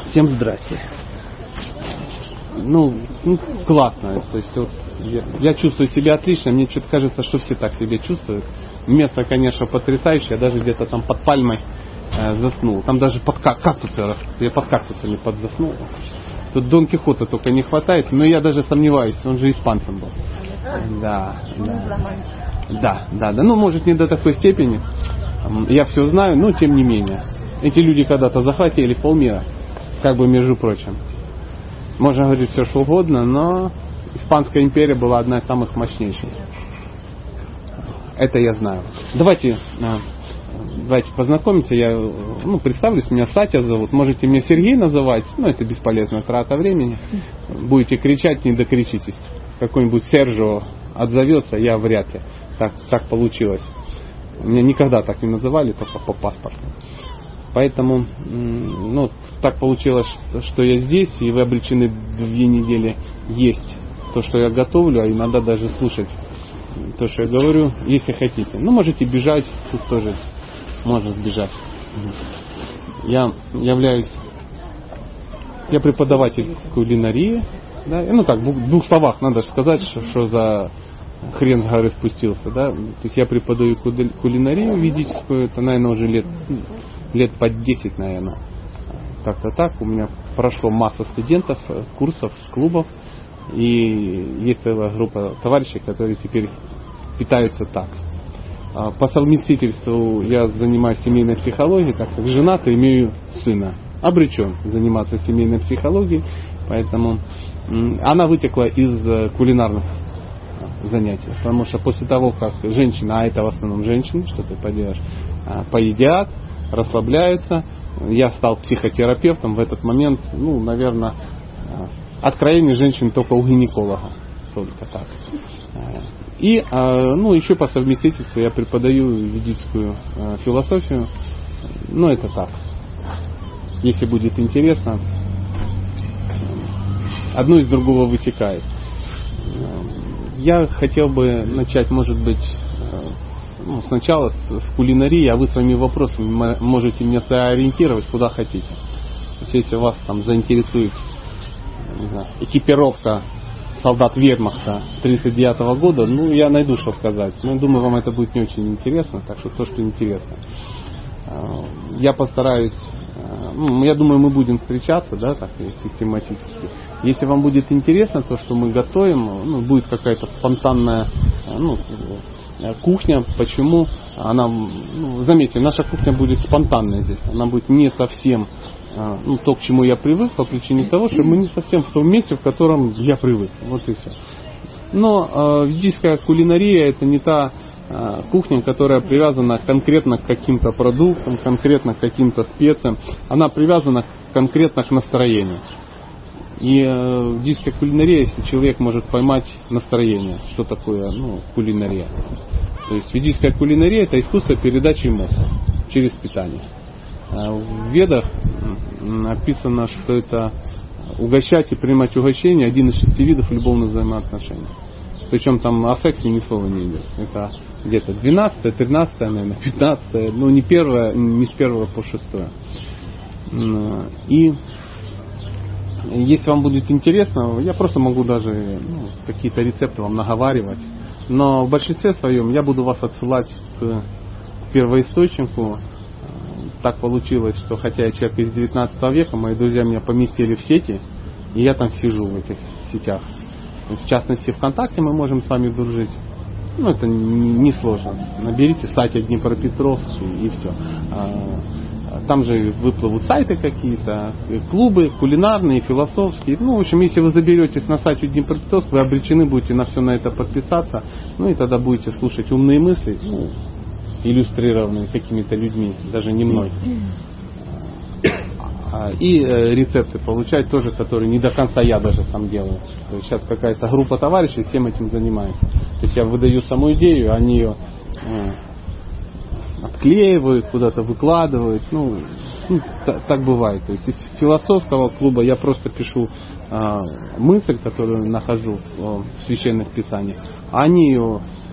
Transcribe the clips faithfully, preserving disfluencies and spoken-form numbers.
Всем здрасте. Ну, ну классно. То есть вот, я, я чувствую себя отлично. Мне что-то кажется, что все так себя чувствуют. Место, конечно, потрясающее. Я даже где-то там под пальмой э, заснул. Там даже под кактусы растут. Я под кактусами подзаснул. Тут Дон Кихота только не хватает. Но я даже сомневаюсь. Он же испанцем был. Да, да. Да, да, да. Ну, может, не до такой степени. Я все знаю, но тем не менее. Эти люди когда-то захватили полмира. Как бы, между прочим. Можно говорить все, что угодно, но Испанская империя была одна из самых мощнейших. Это я знаю. Давайте, давайте познакомимся. Я ну, представлюсь, меня Сатя зовут. Можете меня Сергей называть, но это бесполезная трата времени. Будете кричать, не докричитесь. Какой-нибудь Сержио отзовется, я вряд ли. Так, так получилось. Меня никогда так не называли, только по паспорту. Поэтому, ну, так получилось, что я здесь, и вы обречены две недели есть то, что я готовлю, а иногда даже слушать то, что я говорю, если хотите. Ну, можете бежать, тут тоже можно сбежать. Я являюсь, я преподаватель кулинарии, да, ну так, в двух словах надо сказать, что, что за хрен с горы спустился, да. То есть я преподаю кулинарию ведическую, это, наверное, уже лет лет под десять, наверное. Как-то так. У меня прошло масса студентов, курсов, клубов. И есть целая группа товарищей, которые теперь питаются так. По совместительству я занимаюсь семейной психологией, так как женат и имею сына. Обречен заниматься семейной психологией. Поэтому она вытекла из кулинарных занятий. Потому что после того, как женщина, а это в основном женщины, что ты поделаешь, поедят, расслабляются. Я стал психотерапевтом в этот момент, ну, наверное, откровение женщин только у гинеколога. Только так. И, ну, еще по совместительству я преподаю ведическую философию. Ну, это так. Если будет интересно, одно из другого вытекает. Я хотел бы начать, может быть, Ну, сначала с, с кулинарии, а вы своими вопросами можете меня сориентировать куда хотите. То есть, если вас там заинтересует, не знаю, экипировка солдат вермахта тридцать девятого года, ну, я найду, что сказать. Но думаю, вам это будет не очень интересно, так что то, что интересно. Я постараюсь, ну, я думаю, мы будем встречаться, да, так, систематически. Если вам будет интересно то, что мы готовим, ну, будет какая-то спонтанная, ну, кухня, почему она, ну, заметьте, наша кухня будет спонтанная здесь, она будет не совсем ну, то, к чему я привык, по причине того, что мы не совсем в том месте, в котором я привык, вот и все. Но э, ведическая кулинария это не та э, кухня, которая привязана конкретно к каким-то продуктам, конкретно к каким-то специям, она привязана конкретно к настроению. И э, ведическая кулинария, если человек может поймать настроение, что такое, ну, кулинария. То есть ведическая кулинария это искусство передачи эмоций через питание. В Ведах написано, что это угощать и принимать угощение один из шести видов любовных взаимоотношений. Причем там о сексе ни слова не идет. Это где-то двенадцатое, тринадцатое, наверное, пятнадцатое, ну не первое, не с первого по шестое. И если вам будет интересно, я просто могу даже ну, какие-то рецепты вам наговаривать. Но в большинстве своем я буду вас отсылать к первоисточнику. Так получилось, что хотя я человек из девятнадцатого века, мои друзья меня поместили в сети, и я там сижу в этих сетях. В частности, ВКонтакте мы можем с вами дружить. Ну, это не сложно. Наберите Сатя Днепропетровский и все. Там же выплывут сайты какие-то, клубы кулинарные, философские. Ну, в общем, если вы заберетесь на сайте Днепропетровск, вы обречены будете на все на это подписаться. Ну, и тогда будете слушать умные мысли, ну, иллюстрированные какими-то людьми, даже не мной. И рецепты получать тоже, которые не до конца я даже сам делаю. То есть сейчас какая-то группа товарищей всем этим занимается. То есть я выдаю саму идею, они ее отклеивают, куда-то выкладывают. Ну, ну так, так бывает. То есть из философского клуба я просто пишу мысль, которую нахожу в священных писаниях, а они ее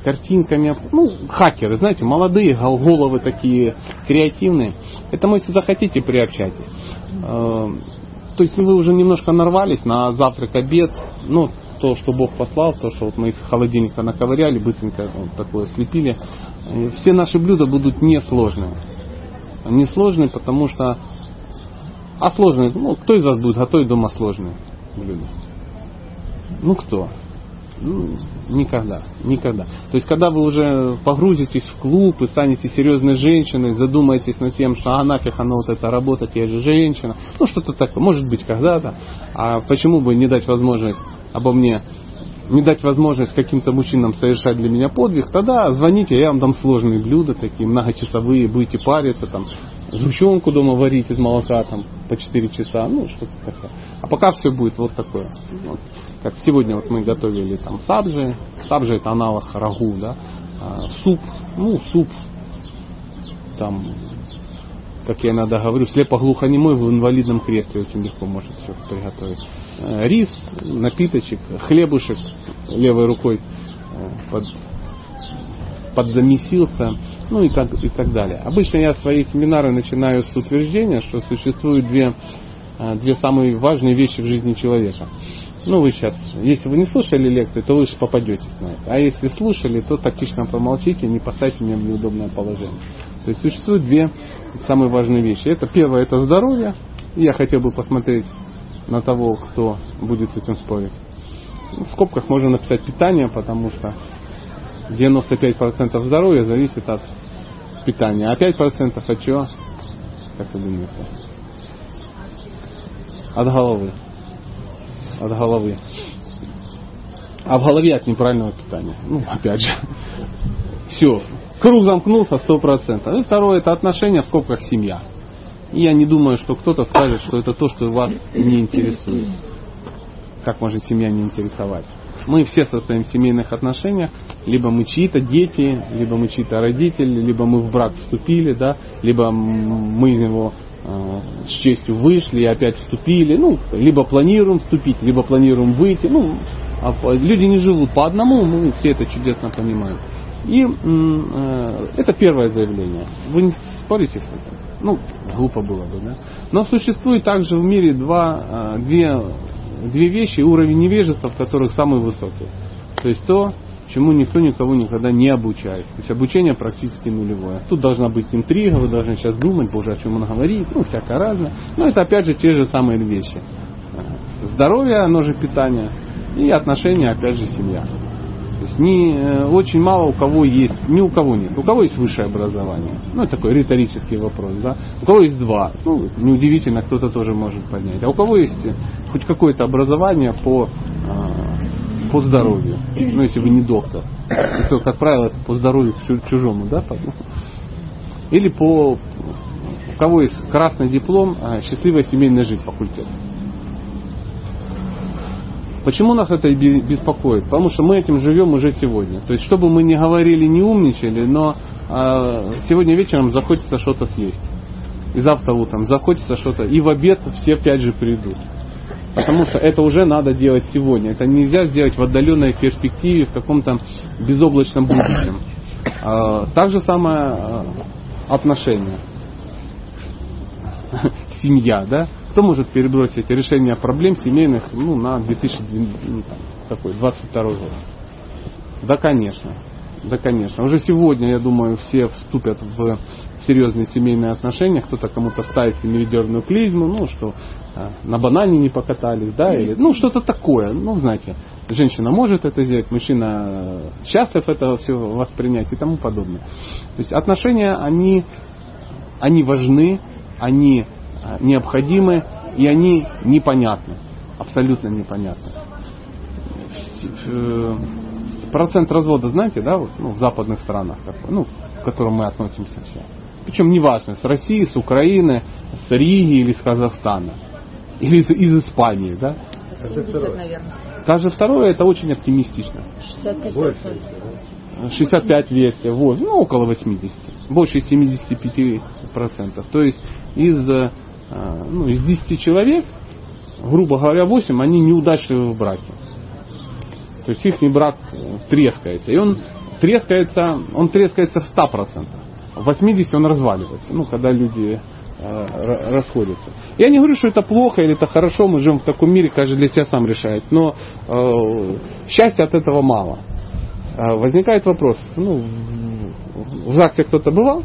картинками. Ну, хакеры, знаете, молодые, головы такие креативные. Это мы, если захотите, приобщайтесь. То есть вы уже немножко нарвались на завтрак, обед, ну, то, что Бог послал, то, что вот мы из холодильника наковыряли, быстренько вот такое слепили. Все наши блюда будут несложные. Несложные, потому что... А сложные, ну, кто из вас будет готовить дома сложные блюда? Ну, кто? Ну, никогда, никогда. То есть, когда вы уже погрузитесь в клуб и станете серьезной женщиной, задумаетесь над тем, что а нафиг оно вот это работать, я же женщина, ну, что-то такое, может быть, когда-то, а почему бы не дать возможность обо мне, не дать возможность каким-то мужчинам совершать для меня подвиг, тогда звоните, я вам дам сложные блюда, такие многочасовые, будете париться, там, сгущенку дома варить из молока, там, по четыре часа, ну, что-то такое. А пока все будет вот такое. Вот. Как сегодня вот мы готовили там саджи, саджи это аналог рагу, да, а, суп, ну, суп, там, как я иногда говорю, слепоглухонемой в инвалидном кресле очень легко может все приготовить. Рис, напиточек, хлебушек левой рукой под, подзамесился, ну и так, и так далее. Обычно я свои семинары начинаю с утверждения, что существуют две, две самые важные вещи в жизни человека. Ну, вы сейчас, если вы не слушали лекции, то вы же попадетесь на это. А если слушали, то тактично промолчите, не поставьте меня в неудобное положение. То есть существуют две самые важные вещи. Это первое, это здоровье. Я хотел бы посмотреть на того, кто будет с этим спорить. В скобках можно написать питание, потому что девяносто пять процентов здоровья зависит от питания. А пять процентов от чего? Как вы думаете? От головы. От головы. А в голове от неправильного питания. Ну, опять же. Все. Круг замкнулся сто процентов. И второе, это отношения, в скобках семья. И я не думаю, что кто-то скажет, что это то, что вас не интересует. Как может семья не интересовать? Мы все состоим в семейных отношениях. Либо мы чьи-то дети, либо мы чьи-то родители, либо мы в брак вступили, да, либо мы из него э, с честью вышли и опять вступили. Ну, либо планируем вступить, либо планируем выйти. Ну, а люди не живут по одному, мы все это чудесно понимаем. И э, это первое заявление. Вы не спорите с этим? Ну, глупо было бы, да? Но существует также в мире два, э, две, две вещи, уровень невежества, в которых самый высокий. То есть то, чему никто никого никогда не обучает. То есть обучение практически нулевое. Тут должна быть интрига, вы должны сейчас думать, боже, о чем он говорит, ну, всякое разное. Но это опять же те же самые вещи. Здоровье, оно же питание, и отношения, опять же, семья. То есть не, очень мало у кого есть, ни у кого нет. У кого есть высшее образование? Ну, это такой риторический вопрос, да? У кого есть два? Ну, неудивительно, кто-то тоже может поднять. А у кого есть хоть какое-то образование по, по здоровью? Ну, если вы не доктор. То, как правило, это по здоровью чужому, да? Или по... У кого есть красный диплом «Счастливая семейная жизнь» факультет? Почему нас это беспокоит? Потому что мы этим живем уже сегодня. То есть, что бы мы ни говорили, не умничали, но э, сегодня вечером захочется что-то съесть. И завтра утром захочется что-то. И в обед все опять же придут. Потому что это уже надо делать сегодня. Это нельзя сделать в отдаленной перспективе, в каком-то безоблачном будущем. Э, так же самое э, отношения. Семья, да? Кто может перебросить решение проблем семейных, ну, на две тысячи двадцать второй год? Да, конечно. Да, конечно. Уже сегодня, я думаю, все вступят в серьезные семейные отношения. Кто-то кому-то ставит семиведерную клизму, ну, что а, на банане не покатались, да, или, ну, что-то такое. Ну, знаете, женщина может это сделать, мужчина счастлив это все воспринять и тому подобное. То есть отношения, они, они важны, они необходимы, и они непонятны. Абсолютно непонятны. Процент развода, знаете, да, вот, ну, в западных странах, ну, к которым мы относимся все. Причем неважно, с России, с Украины, с Риги или с Казахстана. Или из, из Испании, да? семьдесят, наверное. Каждое второе это очень оптимистично. шестьдесят пять версия, вот, ну, около восемьдесят. Больше семьдесят пять процентов. То есть из, ну, из десяти человек, грубо говоря, восемь, они неудачливы в браке. То есть их брак трескается. И он трескается, он трескается в ста процентах. В восьмидесяти он разваливается, ну, когда люди э, расходятся. Я не говорю, что это плохо или это хорошо, мы живем в таком мире, каждый для себя сам решает. Но э, счастья от этого мало. Э, возникает вопрос, ну, в, в ЗАГСе кто-то бывал?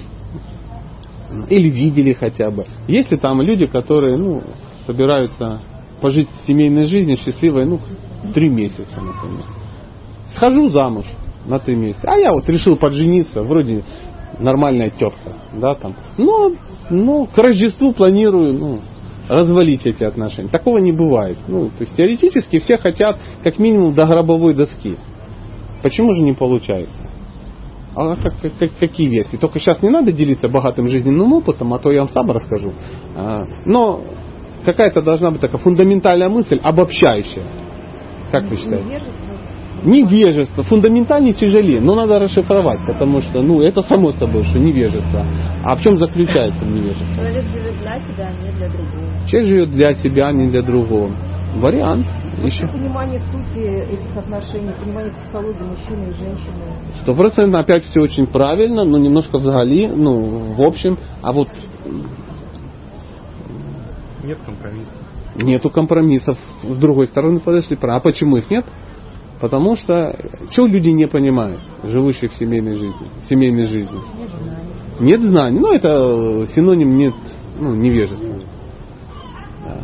Или видели хотя бы. Есть ли там люди, которые, ну, собираются пожить семейной жизнью счастливой, ну, три месяца, например. Схожу замуж на три месяца. А я вот решил поджениться, вроде нормальная тетка, да, там. Но, ну, к Рождеству планирую, ну, развалить эти отношения. Такого не бывает. Ну, то есть теоретически все хотят как минимум до гробовой доски. Почему же не получается? А как, как, какие версии? Только сейчас не надо делиться богатым жизненным опытом, а то я вам сам расскажу. Но какая-то должна быть такая фундаментальная мысль, обобщающая. Как вы считаете? Невежество. Невежество. Фундаментальнее тяжелее, но надо расшифровать, потому что, ну, это само собой, что невежество. А в чем заключается невежество? Человек живет для себя, а не для другого. Человек живет для себя, а не для другого. Вариант. Еще. Понимание сути этих отношений, понимание психологии мужчины и женщины. Сто процентов опять все очень правильно, но немножко взагали, ну, в общем, а вот нет компромиссов. Нету компромиссов. С другой стороны подошли. А почему их нет? Потому что что люди не понимают, живущие в семейной жизни, семейной жизни? Нет знаний. Нет знаний. Ну, это синоним нет, ну, невежества. Да.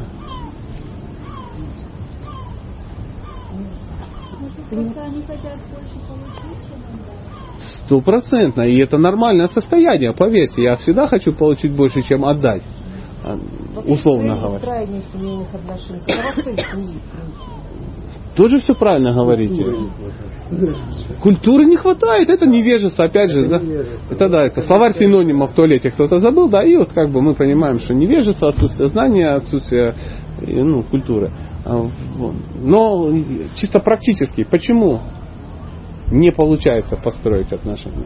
Просто они хотят больше получить, чем отдать. Стопроцентно. И это нормальное состояние, поверьте. Я всегда хочу получить больше, чем отдать. Условно говоря. Строение семейных отношений. Какова цель семьи? Тоже все правильно говорите. Культуры не хватает, это невежество, опять же, да? Это да, это словарь синонимов в туалете кто-то забыл, да, и вот как бы мы понимаем, что невежество, отсутствие знания, отсутствие, ну, культуры. Но чисто практически, почему не получается построить отношения?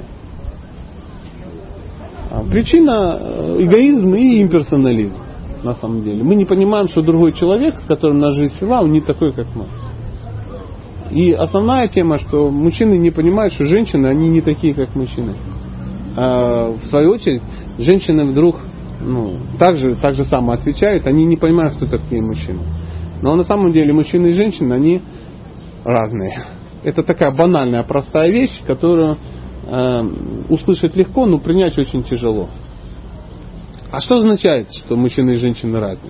Причина эгоизм и имперсонализм, на самом деле. Мы не понимаем, что другой человек, с которым наша жизнь свела, он не такой, как мы. И основная тема, что мужчины не понимают, что женщины, они не такие, как мужчины. А в свою очередь, женщины вдруг, ну, так же, так же само отвечают, они не понимают, кто такие мужчины. Но на самом деле мужчины и женщины, они разные. Это такая банальная, простая вещь, которую э, услышать легко, но принять очень тяжело. А что означает, что мужчины и женщины разные?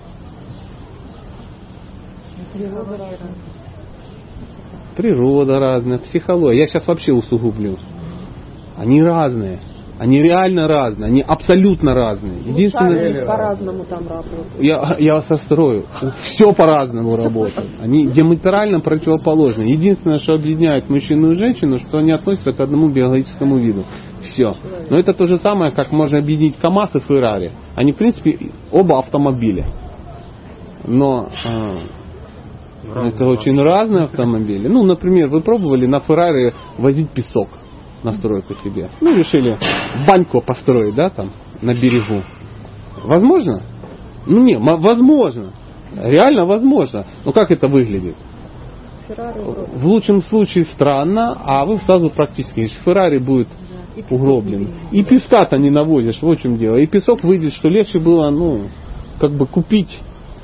Природа разная. Природа разная, психология. Я сейчас вообще усугублю. Они разные. Они реально разные. Они абсолютно разные. Единственное, по-разному там работают. Я, я вас острою. Все по-разному работает. Они диаметрально противоположны. Единственное, что объединяет мужчину и женщину, что они относятся к одному биологическому виду. Все. Но это то же самое, как можно объединить КамАЗ и Феррари. Они, в принципе, оба автомобиля. Но э, это очень разные автомобили. Ну, например, вы пробовали на Феррари возить песок на стройку себе. Ну, решили баньку построить, да, там, на берегу. Возможно? Ну, не, возможно. Реально возможно. Но как это выглядит? В лучшем случае странно, а вы сразу практически. Феррари будет угроблен. И песка-то не навозишь, вот в чем дело. И песок выйдет, что легче было, ну, как бы купить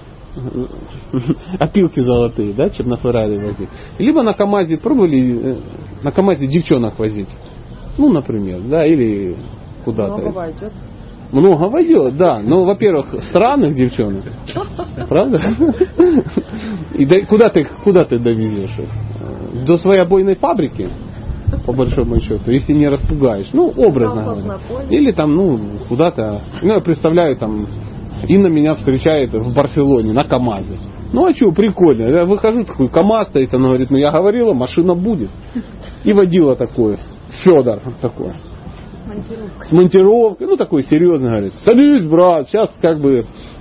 опилки золотые, да, чем на Феррари возить. Либо на КамАЗе, пробовали на КамАЗе девчонок возить. Ну, например, да, или куда-то. Много войдет. Много войдет, да. Но, во-первых, странных девчонок. Правда? И да, куда ты, куда ты довезешь их? До своей обойной фабрики, по большому счету, если не распугаешь. Ну, образно говоря. Или там, ну, куда-то. Ну, я представляю, там, Инна меня встречает в Барселоне на КамАЗе. Ну, а что, прикольно. Я выхожу, такой КамАЗ стоит, она говорит, ну, я говорила, машина будет. И водила такой, Федор такой. С монтировкой, ну, такой серьезный, говорит, садись, брат, сейчас как бы...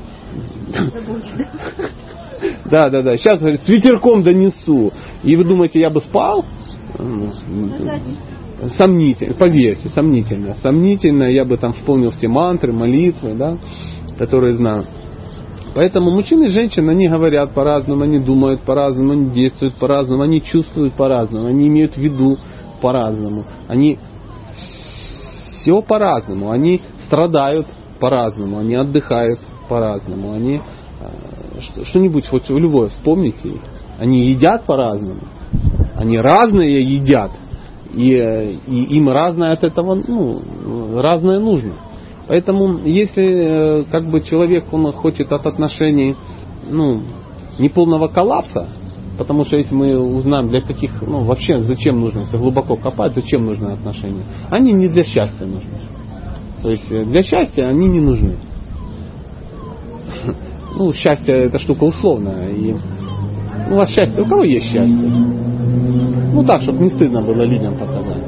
Да, да, да, сейчас, говорит, с ветерком донесу. И вы думаете, я бы спал? Сомнительно, поверьте, сомнительно. Сомнительно, я бы там вспомнил все мантры, молитвы, да, которые знаю. Поэтому мужчины и женщины, они говорят по-разному, они думают по-разному, они действуют по-разному, они чувствуют по-разному, они имеют в виду по-разному. Они все по-разному. Они страдают по-разному. Они отдыхают по-разному. Они что-нибудь, вот любое вспомните. Они едят по-разному. Они разные едят. И, и им разное от этого, ну, разное нужно. Поэтому, если как бы человек, он хочет от отношений, ну, неполного коллапса, потому что если мы узнаем, для каких, ну, вообще, зачем нужно, если глубоко копать, зачем нужны отношения, они не для счастья нужны. То есть, для счастья они не нужны. Ну, счастье это штука условная. И, ну, у вас счастье, у кого есть счастье? Ну, так, чтобы не стыдно было людям показать.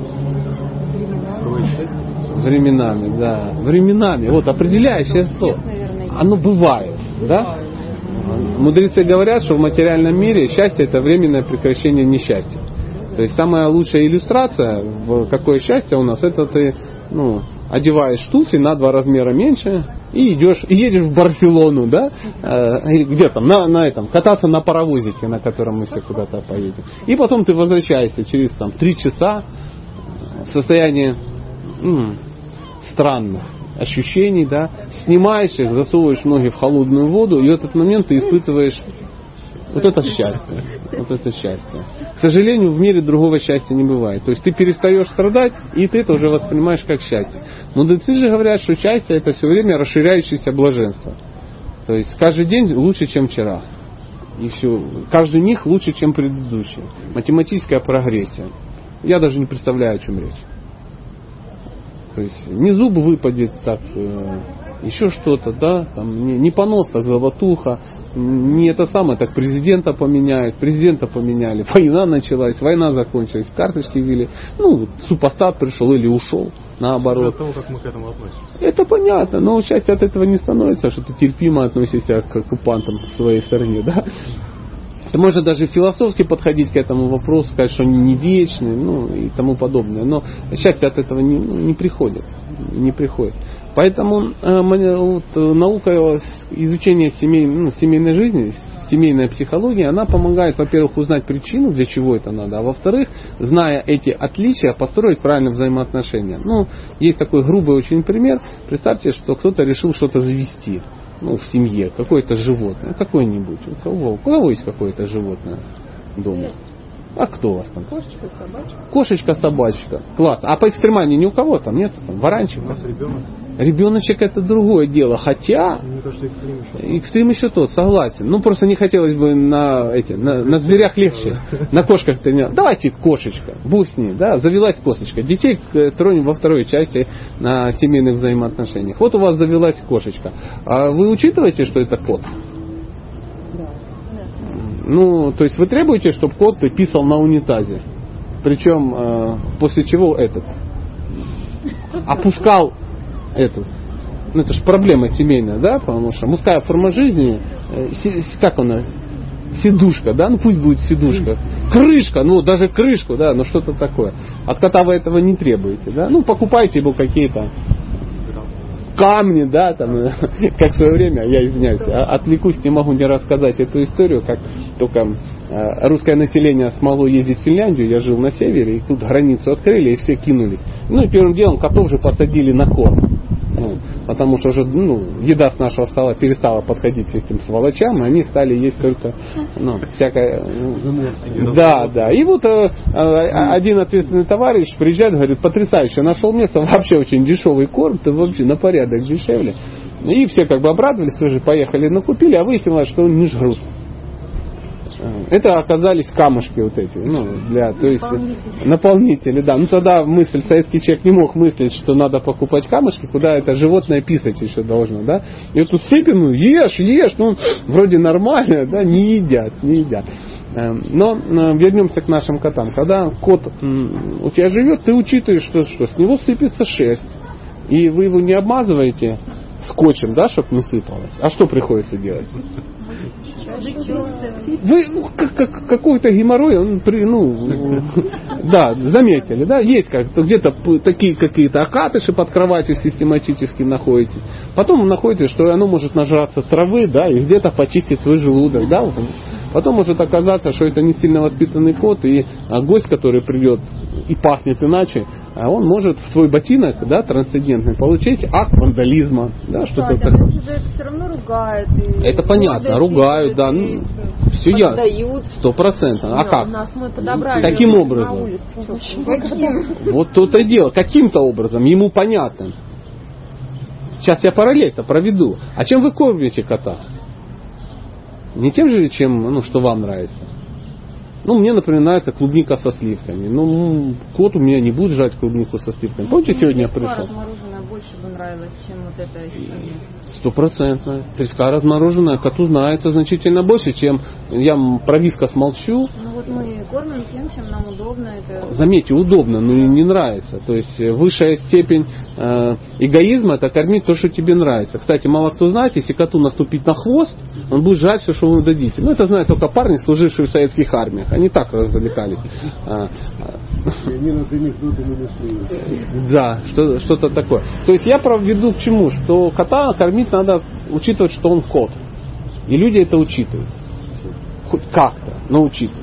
Временами, да. Временами. Вот определяющее слово. Оно бывает, да? Мудрецы говорят, что в материальном мире счастье это временное прекращение несчастья. То есть самая лучшая иллюстрация, в какое счастье у нас, это ты, ну, одеваешь туфли на два размера меньше и идешь, и едешь в Барселону, да? Э, где там, на, на этом, кататься на паровозике, на котором мы все куда-то поедем. И потом ты возвращаешься через там три часа в состоянии м- странных ощущений, да, снимаешь их, засовываешь ноги в холодную воду, и в этот момент ты испытываешь вот это счастье. Вот это счастье. К сожалению, в мире другого счастья не бывает. То есть ты перестаешь страдать, и ты это уже воспринимаешь как счастье. Мудрецы же говорят, что счастье это все время расширяющееся блаженство. То есть каждый день лучше, чем вчера. И все. Каждый них лучше, чем предыдущий. Математическая прогрессия. Я даже не представляю, о чем речь. То есть не зуб выпадет, так, э, еще что-то, да, там, не, не понос, так золотуха, не это самое, так президента поменяют, президента поменяли, война началась, война закончилась, карточки ввели, ну, супостат пришел или ушел, наоборот. От того, как мы к этому относимся. Это понятно, но счастье от этого не становится, что ты терпимо относишься к оккупантам в своей стране, да. Можно даже философски подходить к этому вопросу, сказать, что они не вечны, ну и тому подобное. Но счастье от этого не, ну, не приходит. Не приходит. Поэтому э, вот, наука изучения семей, ну, семейной жизни, семейная психология, она помогает, во-первых, узнать причину, для чего это надо, а во-вторых, зная эти отличия, построить правильные взаимоотношения. Ну, есть такой грубый очень пример. Представьте, что кто-то решил что-то завести. Ну, в семье, какое-то животное, какое-нибудь. У кого, у кого есть какое-то животное дома? А кто у вас там? Кошечка, собачка. Кошечка, собачка. Класс. А по экстремальне ни у кого там нет? Там варанчик? У нас ребенок. Ребеночек это другое дело. Хотя Мне кажется, экстрим еще. экстрим еще тот, согласен. Ну просто не хотелось бы на эти, на, на зверях легче. На кошках-то не. Давайте кошечка. Будь с ней, да, завелась кошечка. Детей тронем во второй части на семейных взаимоотношениях. Вот у вас завелась кошечка. А вы учитываете, что это кот? Ну, то есть вы требуете, чтобы кот писал на унитазе. Причем э, после чего этот опускал эту. Ну, это же проблема семейная, да, потому что мужская форма жизни, э, си, как она, сидушка, да, ну пусть будет сидушка. Крышка, ну даже крышку, да, ну что-то такое. От кота вы этого не требуете, да. Ну, покупайте ему какие-то камни, да, там, как в свое время, я извиняюсь, отвлекусь, не могу не рассказать эту историю, как только русское население смогло ездить в Финляндию, я жил на севере, и тут границу открыли, и все кинулись. Ну и первым делом котов же посадили на корм. Ну, потому что уже, ну, еда с нашего стола перестала подходить к этим сволочам, и они стали есть только, ну, всякое. Да, да. И вот э, один ответственный товарищ приезжает, говорит, потрясающе, нашел место, вообще очень дешевый корм, то вообще на порядок дешевле. И все как бы обрадовались, тоже поехали, накупили, а выяснилось, что он не жрут. Это оказались камушки вот эти, ну, для, то есть наполнители. наполнители, да. Ну тогда мысль, советский человек не мог мыслить, что надо покупать камушки, куда это животное писать еще должно, да. И эту сыпину ешь, ешь, ну вроде нормально, да, не едят, не едят. Но вернемся к нашим котам. Когда кот у тебя живет, ты учитываешь, что, что с него сыпется шерсть, и вы его не обмазываете скотчем, да, чтобы не сыпалось. А что приходится делать? Вы ну, как, как, какой-то геморрой, он при, ну, да, заметили, да, есть как-то где-то такие какие-то окатыши под кроватью систематически находите. Потом находите, что оно может нажраться травы, да, и где-то почистить свой желудок, да, вот, Потом может оказаться, что это не сильно воспитанный кот, и гость, который придет и пахнет иначе, он может в свой ботинок, да, трансцендентный, получить акт вандализма, да, что-то Кстати, такое. а люди за это все равно ругают. И Это понятно, ругают, да. Ну, все ясно. Сто процентов. А как? Нас мы подобрали. Каким на образом? улице. Вот то-то и дело. Каким-то образом. Ему понятно. Сейчас я параллельно проведу. А чем вы кормите кота? Не тем же, чем, ну, что вам нравится. Ну, мне, например, нравится клубника со сливками. Ну, кот у меня не будет жрать клубнику со сливками. Помните, сегодня я пришел? Размороженная больше бы нравилось, чем вот это. Стопроцентно. Треска размороженная коту нравится значительно больше, чем я про вискас молчу. Ну вот мы кормим тем, чем нам удобно. Это... Заметьте, удобно, но и не нравится. То есть высшая степень э, эгоизма — это кормить то, что тебе нравится. Кстати, мало кто знает, если коту наступить на хвост, он будет жрать все, что вы дадите. Ну, это знают только парни, служившие в советских армиях. Они так развлекались. Они над анекдотами не смеются. Да, что, что-то такое. То есть я веду к чему? Что кота кормить надо учитывать, что он кот. И люди это учитывают. Хоть как-то, но учитывают.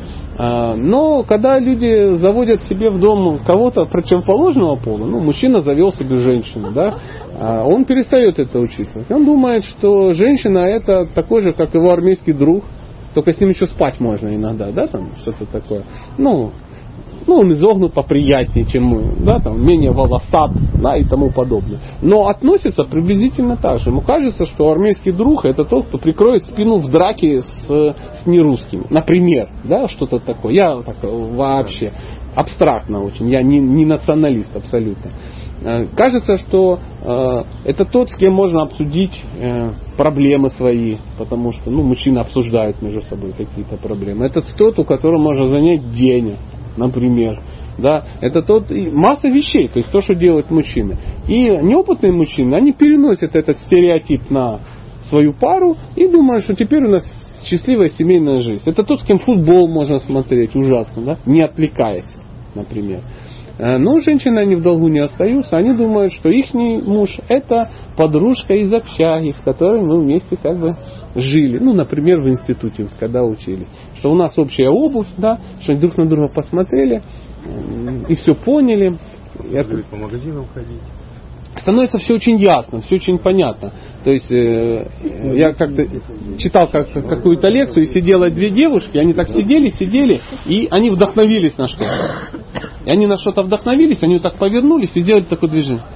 Но когда люди заводят себе в дом кого-то противоположного пола, ну, мужчина завел себе женщину, да, он перестает это учитывать. Он думает, что женщина — это такой же, как его армейский друг, только с ним еще спать можно иногда, да, там что-то такое. Ну, ну он изогнут поприятнее, чем мы, да, там, менее волосат, да, и тому подобное. Но относится приблизительно так же. Ему кажется, что армейский друг — это тот, кто прикроет спину в драке с, с нерусскими. Например, да, что-то такое. Я так вообще абстрактно очень, я не, не националист абсолютно. Кажется, что э, это тот, с кем можно обсудить э, проблемы свои, потому что, ну, мужчины обсуждают между собой какие-то проблемы. Это тот, у которого можно занять денег, например. Да? Это тот, и масса вещей, то есть то, что делают мужчины. И неопытные мужчины, они переносят этот стереотип на свою пару и думают, что теперь у нас счастливая семейная жизнь. Это тот, с кем футбол можно смотреть ужасно, да? Не отвлекаясь, например. Но женщины, они в долгу не остаются, они думают, что их муж — это подружка из общаги, с которой мы вместе как бы жили. Ну, например, в институте, когда учились. Что у нас общая обувь, да, что друг на друга посмотрели и все поняли. Это... По магазинам ходить. Становится все очень ясно, все очень понятно. То есть э, я как-то читал как, какую-то лекцию, и сидело две девушки, они так сидели, сидели, и они вдохновились на что-то. И они на что-то вдохновились, они вот так повернулись и сделали такое движение.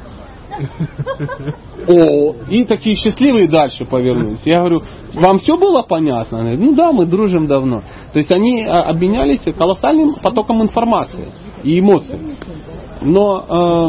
О, и такие счастливые дальше повернулись. Я говорю, вам все было понятно? Они говорят, ну да, мы дружим давно. То есть они обменялись колоссальным потоком информации и эмоций. Но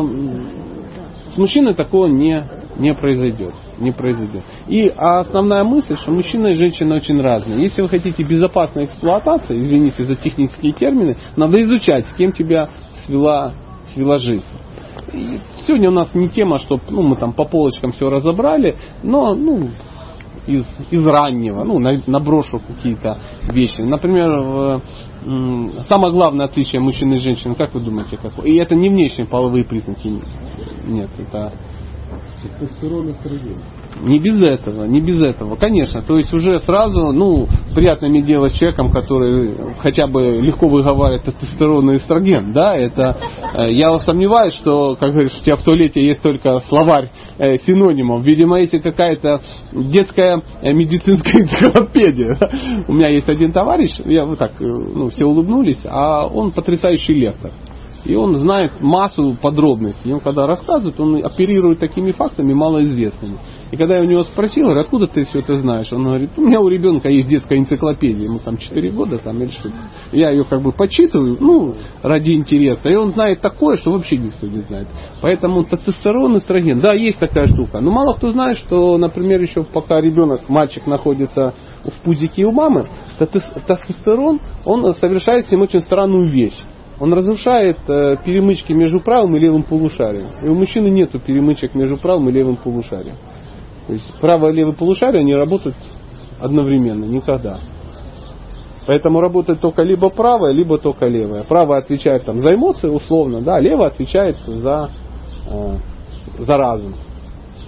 э, с мужчиной такого не, не произойдет. Не произойдет. И основная мысль, что мужчина и женщина очень разные. Если вы хотите безопасной эксплуатации, извините за технические термины, надо изучать, с кем тебя свела, свела жизнь. И сегодня у нас не тема, что ну, мы там по полочкам все разобрали, но ну, из, из раннего, ну, наброшу какие-то вещи. Например, в, м, самое главное отличие мужчины и женщины, как вы думаете, какое? И это не внешние половые признаки. Нет, это... Тестостерон, эстроген. Не без этого, не без этого, конечно. То есть уже сразу, ну, приятно иметь дело с человеком, который хотя бы легко выговаривает тестостерон и эстроген, да, это, я сомневаюсь, что, как говоришь, у тебя в туалете есть только словарь э, синонимов. Видимо, есть какая-то детская медицинская энциклопедия. У меня есть один товарищ, я вот так, ну, все улыбнулись, а он потрясающий лектор. И он знает массу подробностей. И он когда рассказывает, он оперирует такими фактами малоизвестными. И когда я у него спросил, говорю, откуда ты все это знаешь? Он говорит, у меня у ребенка есть детская энциклопедия, ему там четыре года там, или что-то. Я ее как бы почитываю, ну, ради интереса. И он знает такое, что вообще никто не знает. Поэтому тестостерон, эстроген, да, есть такая штука. Но мало кто знает, что, например, еще пока ребенок, мальчик находится в пузике у мамы, тестостерон, он совершает с ним очень странную вещь. Он разрушает э, перемычки между правым и левым полушарием. И у мужчины нет перемычек между правым и левым полушарием. То есть правое и левое полушарие, они работают одновременно, никогда. Поэтому работает только либо правое, либо только левое. Правое отвечает там, за эмоции условно, да, а левое отвечает за, э, за разум.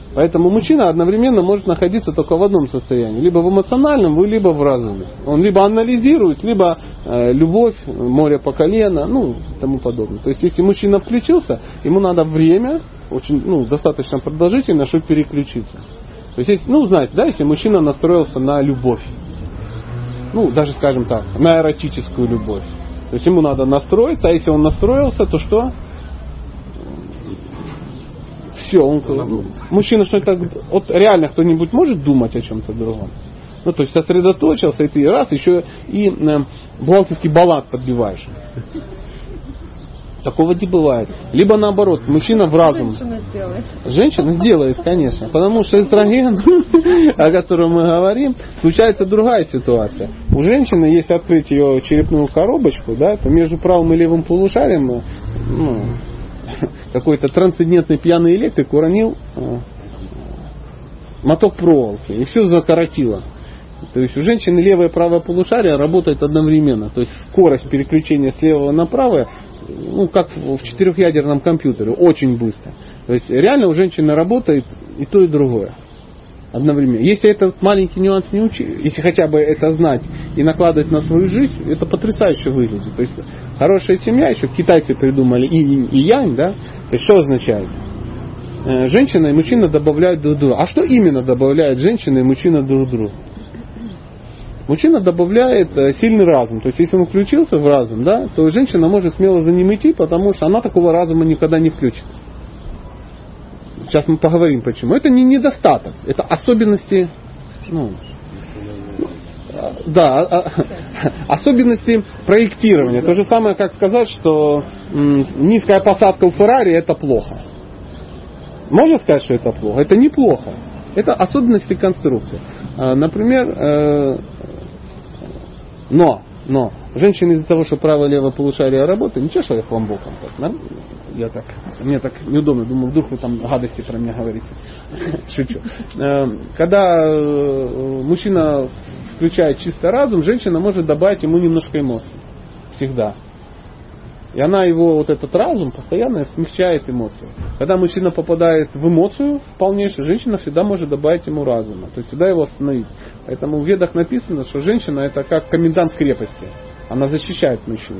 Поэтому мужчина одновременно может находиться только в одном состоянии. Либо в эмоциональном, либо в разуме. Он либо анализирует, либо э, любовь, море по колено, ну, и тому подобное. То есть, если мужчина включился, ему надо время, очень, ну, достаточно продолжительно, чтобы переключиться. То есть, если, ну, знаете, да, если мужчина настроился на любовь, ну, даже, скажем так, на эротическую любовь. То есть, ему надо настроиться, а если он настроился, то что? Все, он, мужчина что-то, вот реально кто-нибудь может думать о чем-то другом? Ну, то есть сосредоточился, и ты раз, еще и э, бухгалтерский баланс подбиваешь. Такого не бывает. Либо наоборот, мужчина в разум. Женщина сделает. Женщина сделает, конечно. Потому что эстроген, о котором мы говорим, случается другая ситуация. У женщины, если открыть ее черепную коробочку, да, то между правым и левым полушарием, ну, какой-то трансцендентный пьяный электрик уронил э, моток проволоки, и все закоротило. То есть у женщины левое и правое полушарие работает одновременно. То есть скорость переключения с левого на правое, ну, как в четырехъядерном компьютере, очень быстро. То есть реально у женщины работает и то, и другое одновременно. Если этот маленький нюанс не учить, если хотя бы это знать и накладывать на свою жизнь, это потрясающе выглядит. То есть хорошая семья, еще китайцы придумали инь и янь, да? То есть что означает? Женщина и мужчина добавляют друг другу. А что именно добавляет женщина и мужчина друг другу? Мужчина добавляет сильный разум. То есть если он включился в разум, да, то женщина может смело за ним идти, потому что она такого разума никогда не включит. Сейчас мы поговорим почему. Это не недостаток, это особенности, ну, да, особенности проектирования. То же самое, как сказать, что низкая посадка у Феррари это плохо. Можно сказать, что это плохо? Это неплохо. Это особенности конструкции. Например, но, но, женщины из-за того, что правое и левое полушарие работает, ничего, что я к вам боком так, я так, мне так неудобно, думаю, вдруг вы там гадости про меня говорите. Шучу. Когда мужчина включает чисто разум, женщина может добавить ему немножко эмоций. Всегда. И она его, вот этот разум, постоянно смягчает эмоции. Когда мужчина попадает в эмоцию полнейшую, женщина всегда может добавить ему разума. То есть всегда его остановить. Поэтому в ведах написано, что женщина это как комендант крепости. Она защищает мужчину.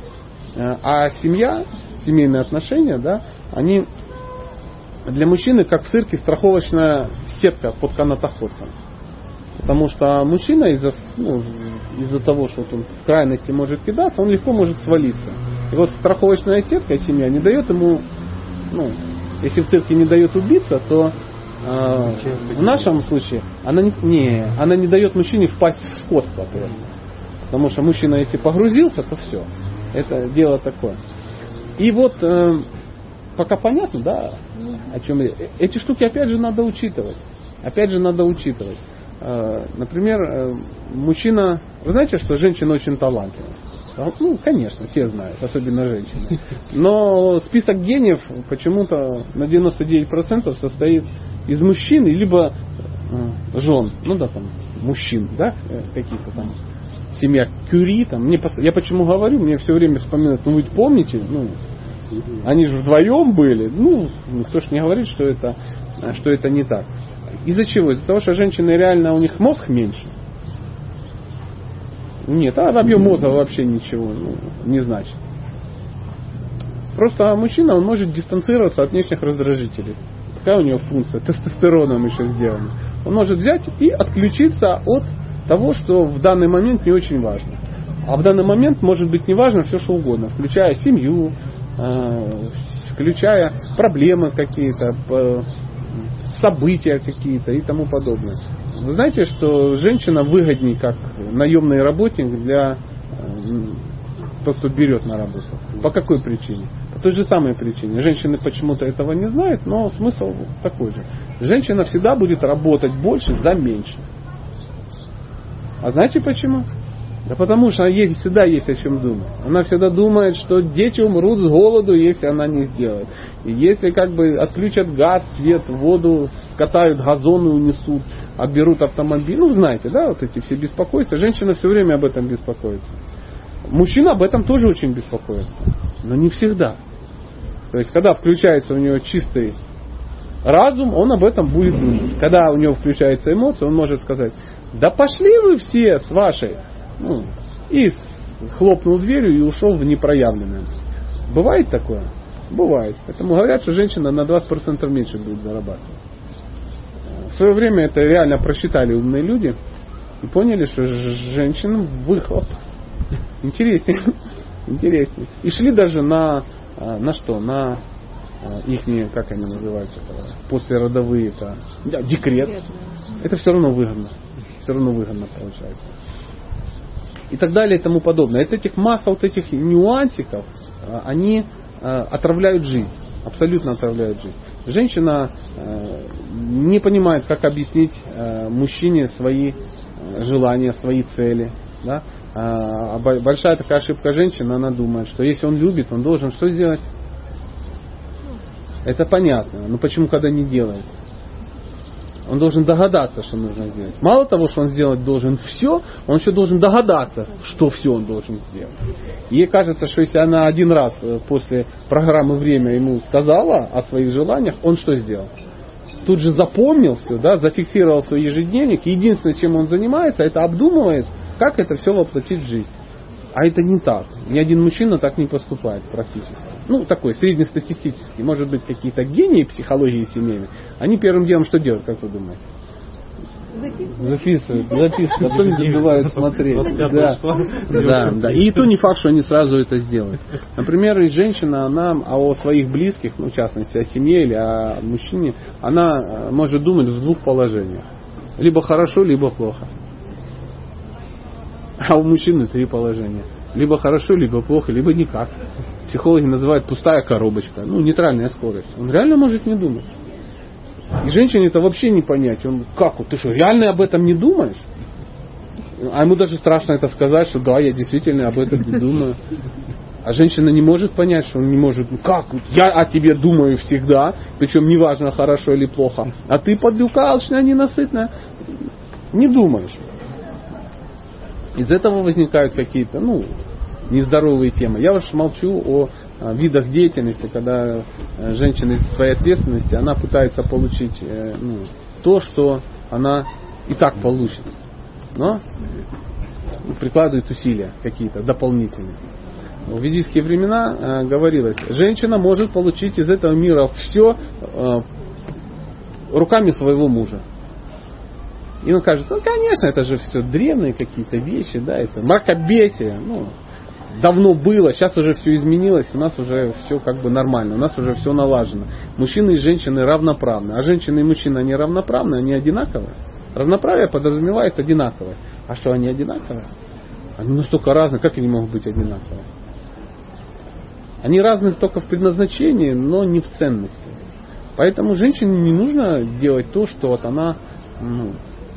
А семья, семейные отношения, да, они для мужчины как в цирке страховочная сетка под канатоходцем. Потому что мужчина из-за, ну, из-за того, что он в крайности может кидаться, он легко может свалиться. И вот страховочная сетка, семья, не дает ему, ну, если в цирке не дает убиться, то э, в нашем случае она не, не, она не дает мужчине впасть в скотство. Просто. Потому что мужчина, если погрузился, то все. Это дело такое. И вот, э, пока понятно, да, о чем я. Эти штуки опять же надо учитывать. Опять же надо учитывать. Э, например, э, мужчина, вы знаете, что женщина очень талантлива? Ну, конечно, все знают, особенно женщины. Но список гениев почему-то на девяносто девять процентов состоит из мужчин, либо э, жен, ну да, там, мужчин, да, каких-то там, семья Кюри, там, мне, я почему говорю, мне все время вспоминают, ну вы помните, ну, они же вдвоем были, ну, никто ж не говорит, что это, что это не так. Из-за чего? Из-за того, что женщины реально, у них мозг меньше. Нет, а объем мозга вообще ничего ну, не значит. Просто мужчина, он может дистанцироваться от внешних раздражителей. Какая у него функция? Тестостероном еще сделана. Он может взять и отключиться от того, что в данный момент не очень важно. А в данный момент может быть не важно все, что угодно. Включая семью, включая проблемы какие-то, события какие-то и тому подобное. Вы знаете, что женщина выгоднее как наемный работник для того, кто берет на работу. По какой причине? По той же самой причине. Женщины почему-то этого не знают, но смысл такой же. Женщина всегда будет работать больше за меньше. А знаете почему? Да потому что ей всегда есть о чем думать. Она всегда думает, что дети умрут с голоду, если она не сделает. И если как бы отключат газ, свет, воду, скатают газоны, унесут, отберут автомобиль. Ну, знаете, да, вот эти все беспокойства. Женщина все время об этом беспокоится. Мужчина об этом тоже очень беспокоится. Но не всегда. То есть, когда включается у него чистый разум, он об этом будет думать. Когда у него включается эмоция, он может сказать, да пошли вы все с вашей. Ну, и хлопнул дверью и ушел в непроявленное. Бывает такое? Бывает. Поэтому говорят, что женщина на двадцать процентов меньше будет зарабатывать. В свое время это реально просчитали умные люди и поняли, что женщинам выхлоп интереснее. Интереснее. И шли даже на, на что? На ихние, как они называются, послеродовые, это, да, декрет. Это все равно выгодно. Все равно выгодно получается. И так далее и тому подобное. Это этих масса вот этих нюансиков, они отравляют жизнь. Абсолютно отравляют жизнь. Женщина не понимает, как объяснить мужчине свои желания, свои цели. Да? Большая такая ошибка женщины, она думает, что если он любит, он должен что сделать? Это понятно. Но почему, когда не делает? Он должен догадаться, что нужно сделать. Мало того, что он сделать должен все, он еще должен догадаться, что все он должен сделать. Ей кажется, что если она один раз после программы «Время» ему сказала о своих желаниях, он что сделал? Тут же запомнил все, да, зафиксировал свой ежедневник. Единственное, чем он занимается, это обдумывает, как это все воплотить в жизнь. А это не так. Ни один мужчина так не поступает практически. Ну, такой среднестатистический. Может быть, какие-то гении психологии семейной. Они первым делом что делают, как вы думаете? Записывают. Записывают. Потом не забывают смотреть. Да. Да, да. И то не факт, что они сразу это сделают. Например, и женщина, она о своих близких, ну, в частности, о семье или о мужчине, она может думать в двух положениях. Либо хорошо, либо плохо. А у мужчины три положения. Либо хорошо, либо плохо, либо никак. Психологи называют пустая коробочка. Ну, нейтральная скорость. Он реально может не думать. И женщине это вообще не понять. Он, как, ты что, реально об этом не думаешь? А ему даже страшно это сказать, что да, я действительно об этом не думаю. А женщина не может понять, что он не может. Ну как, я о тебе думаю всегда. Причем неважно, хорошо или плохо. А ты подлюка, алчная, ненасытная. Не думаешь. Из этого возникают какие-то, ну, нездоровые темы. Я уж молчу о видах деятельности, когда женщина из своей ответственности, она пытается получить, ну, то, что она и так получит. Но прикладывает усилия какие-то дополнительные. В ведические времена говорилось, женщина может получить из этого мира все руками своего мужа. И он кажется, ну, конечно, это же все древние какие-то вещи, да, это мракобесие, ну, давно было, сейчас уже все изменилось, у нас уже все как бы нормально, у нас уже все налажено. Мужчины и женщины равноправны, а женщины и мужчины, они равноправны, они одинаковые. Равноправие подразумевает одинаковое. А что, они одинаковые? Они настолько разные, как они могут быть одинаковые? Они разные только в предназначении, но не в ценности. Поэтому женщине не нужно делать то, что вот она, ну,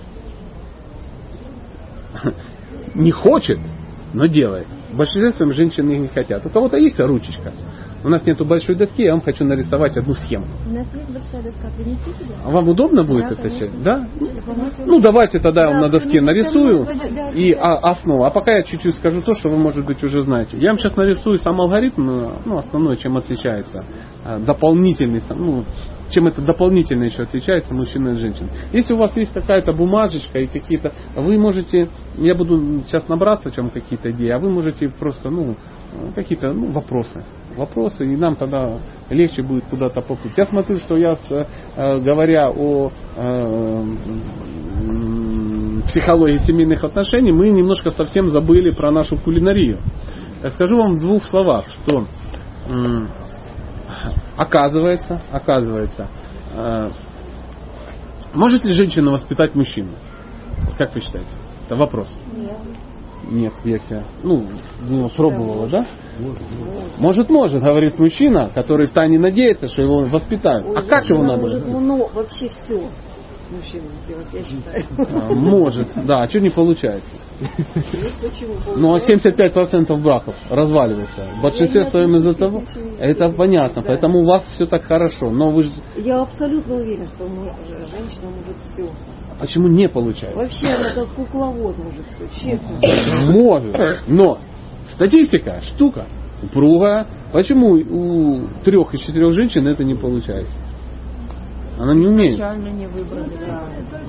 не хочет, но делает. В большинстве своем женщины не хотят. У кого-то есть ручечка. У нас нету большой доски, я вам хочу нарисовать одну схему. У нас есть большая доска, принести тебе? А вам удобно будет Да, это конечно. все? Да? Ну давайте тогда я вам на доске нарисую и а, основу. А пока я чуть-чуть скажу то, что вы, может быть, уже знаете. Я вам сейчас нарисую сам алгоритм, ну, основной, чем отличается. Дополнительный, ну, чем это дополнительно еще отличается мужчина от женщин. Если у вас есть какая-то бумажечка и какие-то, вы можете, я буду сейчас набраться в чем какие-то идеи, а вы можете просто, ну, какие-то, ну, вопросы. Вопросы, и нам тогда легче будет куда-то попасть. Я смотрю, что я, с, говоря о э, психологии семейных отношений, мы немножко совсем забыли про нашу кулинарию. Я скажу вам в двух словах, что э, оказывается, оказывается, э, может ли женщина воспитать мужчину? Как вы считаете? Это вопрос. Нет. Нет, версия. Ну, ну, пробовала, да? Может, может, говорит мужчина, который втайне надеется, что его воспитают. Ой, а как его надо? Может, ну, вообще все мужчина делать, я считаю. А, может, да. А что не получается? Почему? Ну, а семьдесят пять процентов браков разваливаются. В большинстве своем из-за того. Это понятно, поэтому у вас все так хорошо. Но вы же... Я абсолютно уверена, что женщина может все. Почему не получается? Вообще она как кукловод может все, честно. Может. Но статистика, штука упругая. Почему у трех из четырех женщин это не получается? Она не умеет. Изначально не выбрали, да.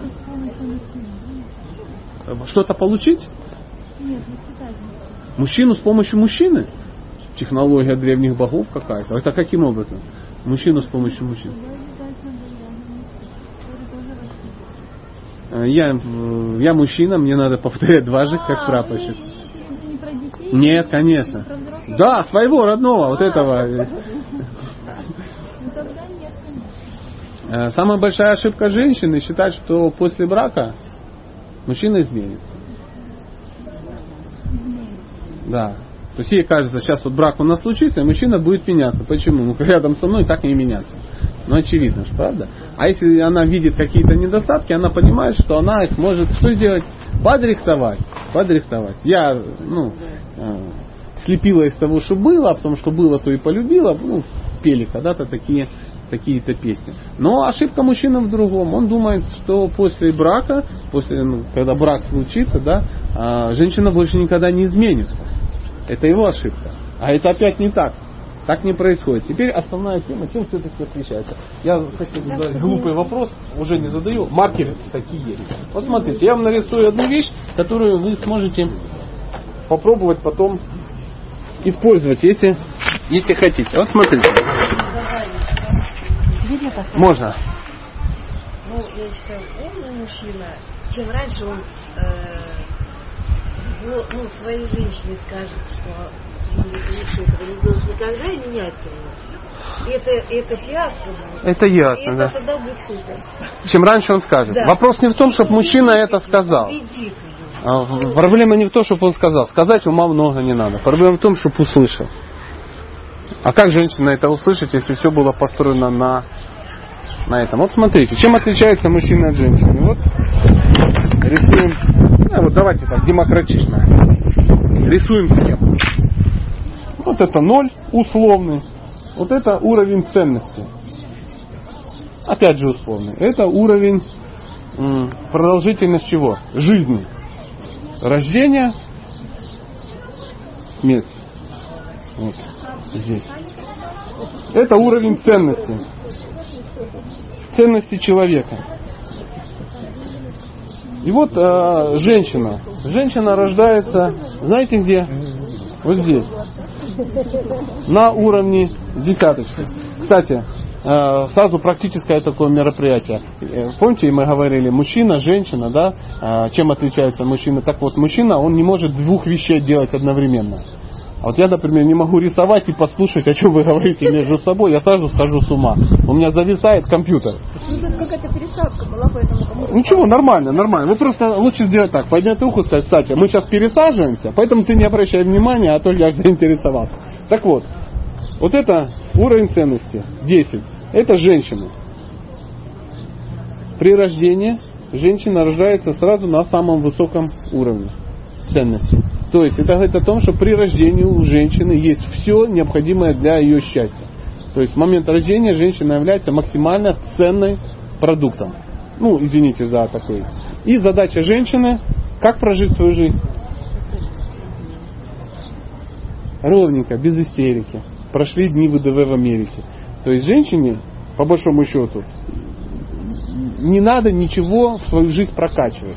Что-то получить? Нет, воспитательница. Мужчину с помощью мужчины? Технология древних богов какая-то. Это каким образом? Мужчину с помощью мужчины. Я, я мужчина, мне надо повторять дважды, как прапорщик. Не про детей? Нет, конечно. Про взрослых? Да, своего родного, вот этого. Ну тогда нет, конечно. Самая большая ошибка женщины считать, что после брака мужчина изменится. Да. То есть ей кажется, сейчас вот брак у нас случится, и мужчина будет меняться. Почему? Ну, рядом со мной так не меняться. Ну, очевидно же, правда? А если она видит какие-то недостатки, она понимает, что она их может что сделать? Подрихтовать. Подрихтовать. Я, ну, э, слепила из того, что было, а потом, что было, то и полюбила. Ну, пели когда-то такие, такие-то песни. Но ошибка мужчины в другом. Он думает, что после брака, после, ну, когда брак случится, да, э, женщина больше никогда не изменится. Это его ошибка. А это опять не так. Так не происходит. Теперь основная тема, чем все-таки отличается. Я хочу задать глупый вопрос, уже не задаю. Маркеры такие есть. Вот смотрите, я вам нарисую одну вещь, которую вы сможете попробовать потом использовать, если, если хотите. Вот смотрите. Можно. Ну, я считаю, умный мужчина, чем раньше он э, ну, своей женщине скажет, что лучше этого не делать никогда и менять его. Это, это фиаско будет. Это ясно, это да. тогда будет супер. Чем раньше он скажет. Да. Вопрос не в том, чтобы мужчина это сказал. Убедит ее. А, Проблема не в том, чтобы он сказал. Сказать ума много не надо. Проблема в том, чтобы услышал. А как женщина это услышит, если все было построено на, на этом? Вот смотрите, чем отличается мужчина от женщины. Вот рисуем. Ну, вот давайте так, демократично. Рисуем схему. Вот это ноль условный. Вот это уровень ценности. Опять же условный. Это уровень м, продолжительность чего? Жизни. Рождение. Смерть. Вот. Здесь. Это уровень ценности. Ценности человека. И вот э, женщина. Женщина рождается, знаете где? Вот здесь. На уровне десяточки. Кстати, э, сразу практическое такое мероприятие. Э, помните, мы говорили, мужчина, женщина, да? Э, чем отличается мужчина? Так вот, мужчина, он не может двух вещей делать одновременно. А вот я, например, не могу рисовать и послушать, о чем вы говорите между собой, я сразу схожу с ума. У меня зависает компьютер. Ну, тут какая-то пересадка была, поэтому кому-то... Ничего, нормально, нормально. Вы просто лучше сделать так. Поднять руку, сказать, кстати, мы сейчас пересаживаемся, поэтому ты не обращай внимания, а то я заинтересовался. Так вот, вот это уровень ценности, десять. Это женщина. При рождении женщина рождается сразу на самом высоком уровне ценности. То есть это говорит о том, что при рождении у женщины есть все необходимое для ее счастья. То есть в момент рождения женщина является максимально ценным продуктом. Ну, извините за такой. И задача женщины, как прожить свою жизнь? Ровненько, без истерики. Прошли дни ВДВ в Америке. То есть женщине, по большому счету, не надо ничего в свою жизнь прокачивать.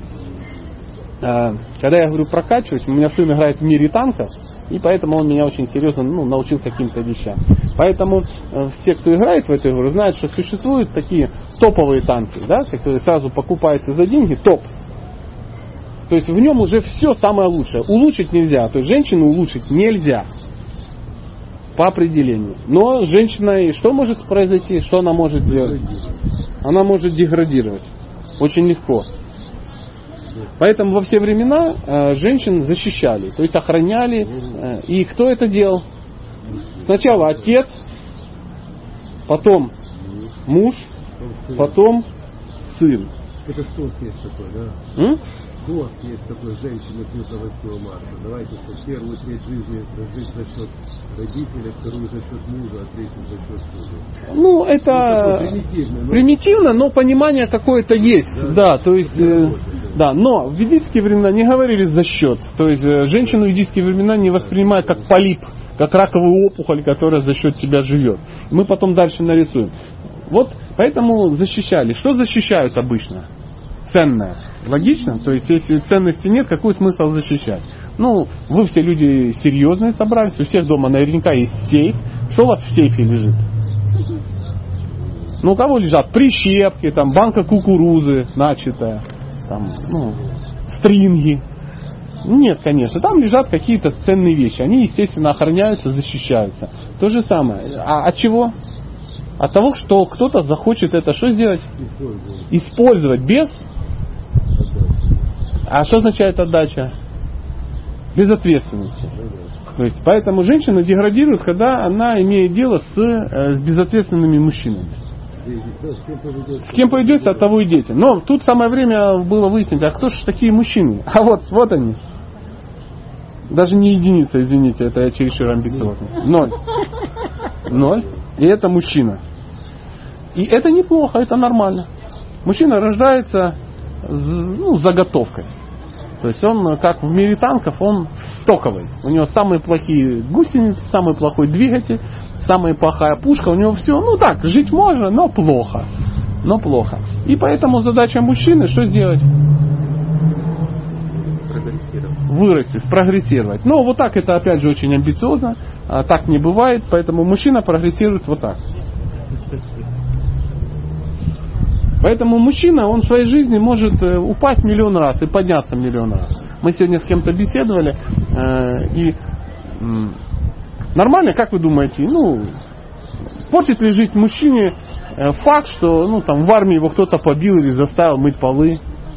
Когда я говорю прокачивать, у меня сын играет в мире танков, и поэтому он меня очень серьезно ну, научил каким-то вещам. Поэтому э, все, кто играет в эту игру, знают, что существуют такие топовые танки, да, которые сразу покупаются за деньги, топ. То есть в нем уже все самое лучшее. Улучшить нельзя, то есть женщину улучшить нельзя. По определению. Но с женщиной что может произойти? Что она может делать? Она может деградировать. Очень легко. Поэтому во все времена э, женщин защищали, то есть охраняли. Э, и кто это делал? Сначала отец, потом муж, потом сын. Это что есть такое, да? М? Тост есть такой, женщины пьют на восьмое марта. Давайте, что первую треть жизни жить за счет родителей, вторую за счет мужа, а третью за счет мужа. Ну, это ну, примитивно, но... примитивно, но понимание какое-то есть. Да, да то есть, э, да, но в ведические времена не говорили за счет. То есть, э, женщину в ведические времена не воспринимают как полип, как раковую опухоль, которая за счет тебя живет. Мы потом дальше нарисуем. Вот поэтому защищали. Что защищают обычно? Ценное. Логично? То есть, если ценности нет, какой смысл защищать? Ну, вы все люди серьезные собрались, у всех дома наверняка есть сейф. Что у вас в сейфе лежит? Ну, у кого лежат прищепки, там, банка кукурузы начатая, там, ну, стринги. Нет, конечно, там лежат какие-то ценные вещи. Они, естественно, охраняются, защищаются. То же самое. А от чего? От того, что кто-то захочет это что сделать? Использовать. Использовать без. А что означает отдача? Без ответственности. То есть, поэтому женщина деградирует, когда она имеет дело с, с безответственными мужчинами. С кем поведется, от того и дети. Но тут самое время было выяснить, а кто же такие мужчины? А вот, вот они. Даже не единица, извините, это я чересчур амбициозный. Ноль. Ноль. И это мужчина. И это неплохо, это нормально. Мужчина рождается ну, с заготовкой. То есть он, как в мире танков, он стоковый. У него самые плохие гусеницы, самый плохой двигатель, самая плохая пушка. У него все, ну так, жить можно, но плохо. Но плохо. И поэтому задача мужчины что сделать? Прогрессировать. Вырасти, спрогрессировать. Но вот так это опять же очень амбициозно. А так не бывает. Поэтому мужчина прогрессирует вот так. Поэтому мужчина, он в своей жизни может упасть миллион раз и подняться миллион раз. Мы сегодня с кем-то беседовали, э, и э, нормально, как вы думаете, ну, портит ли жизнь мужчине э, факт, что ну, там, в армии его кто-то побил или заставил мыть полы?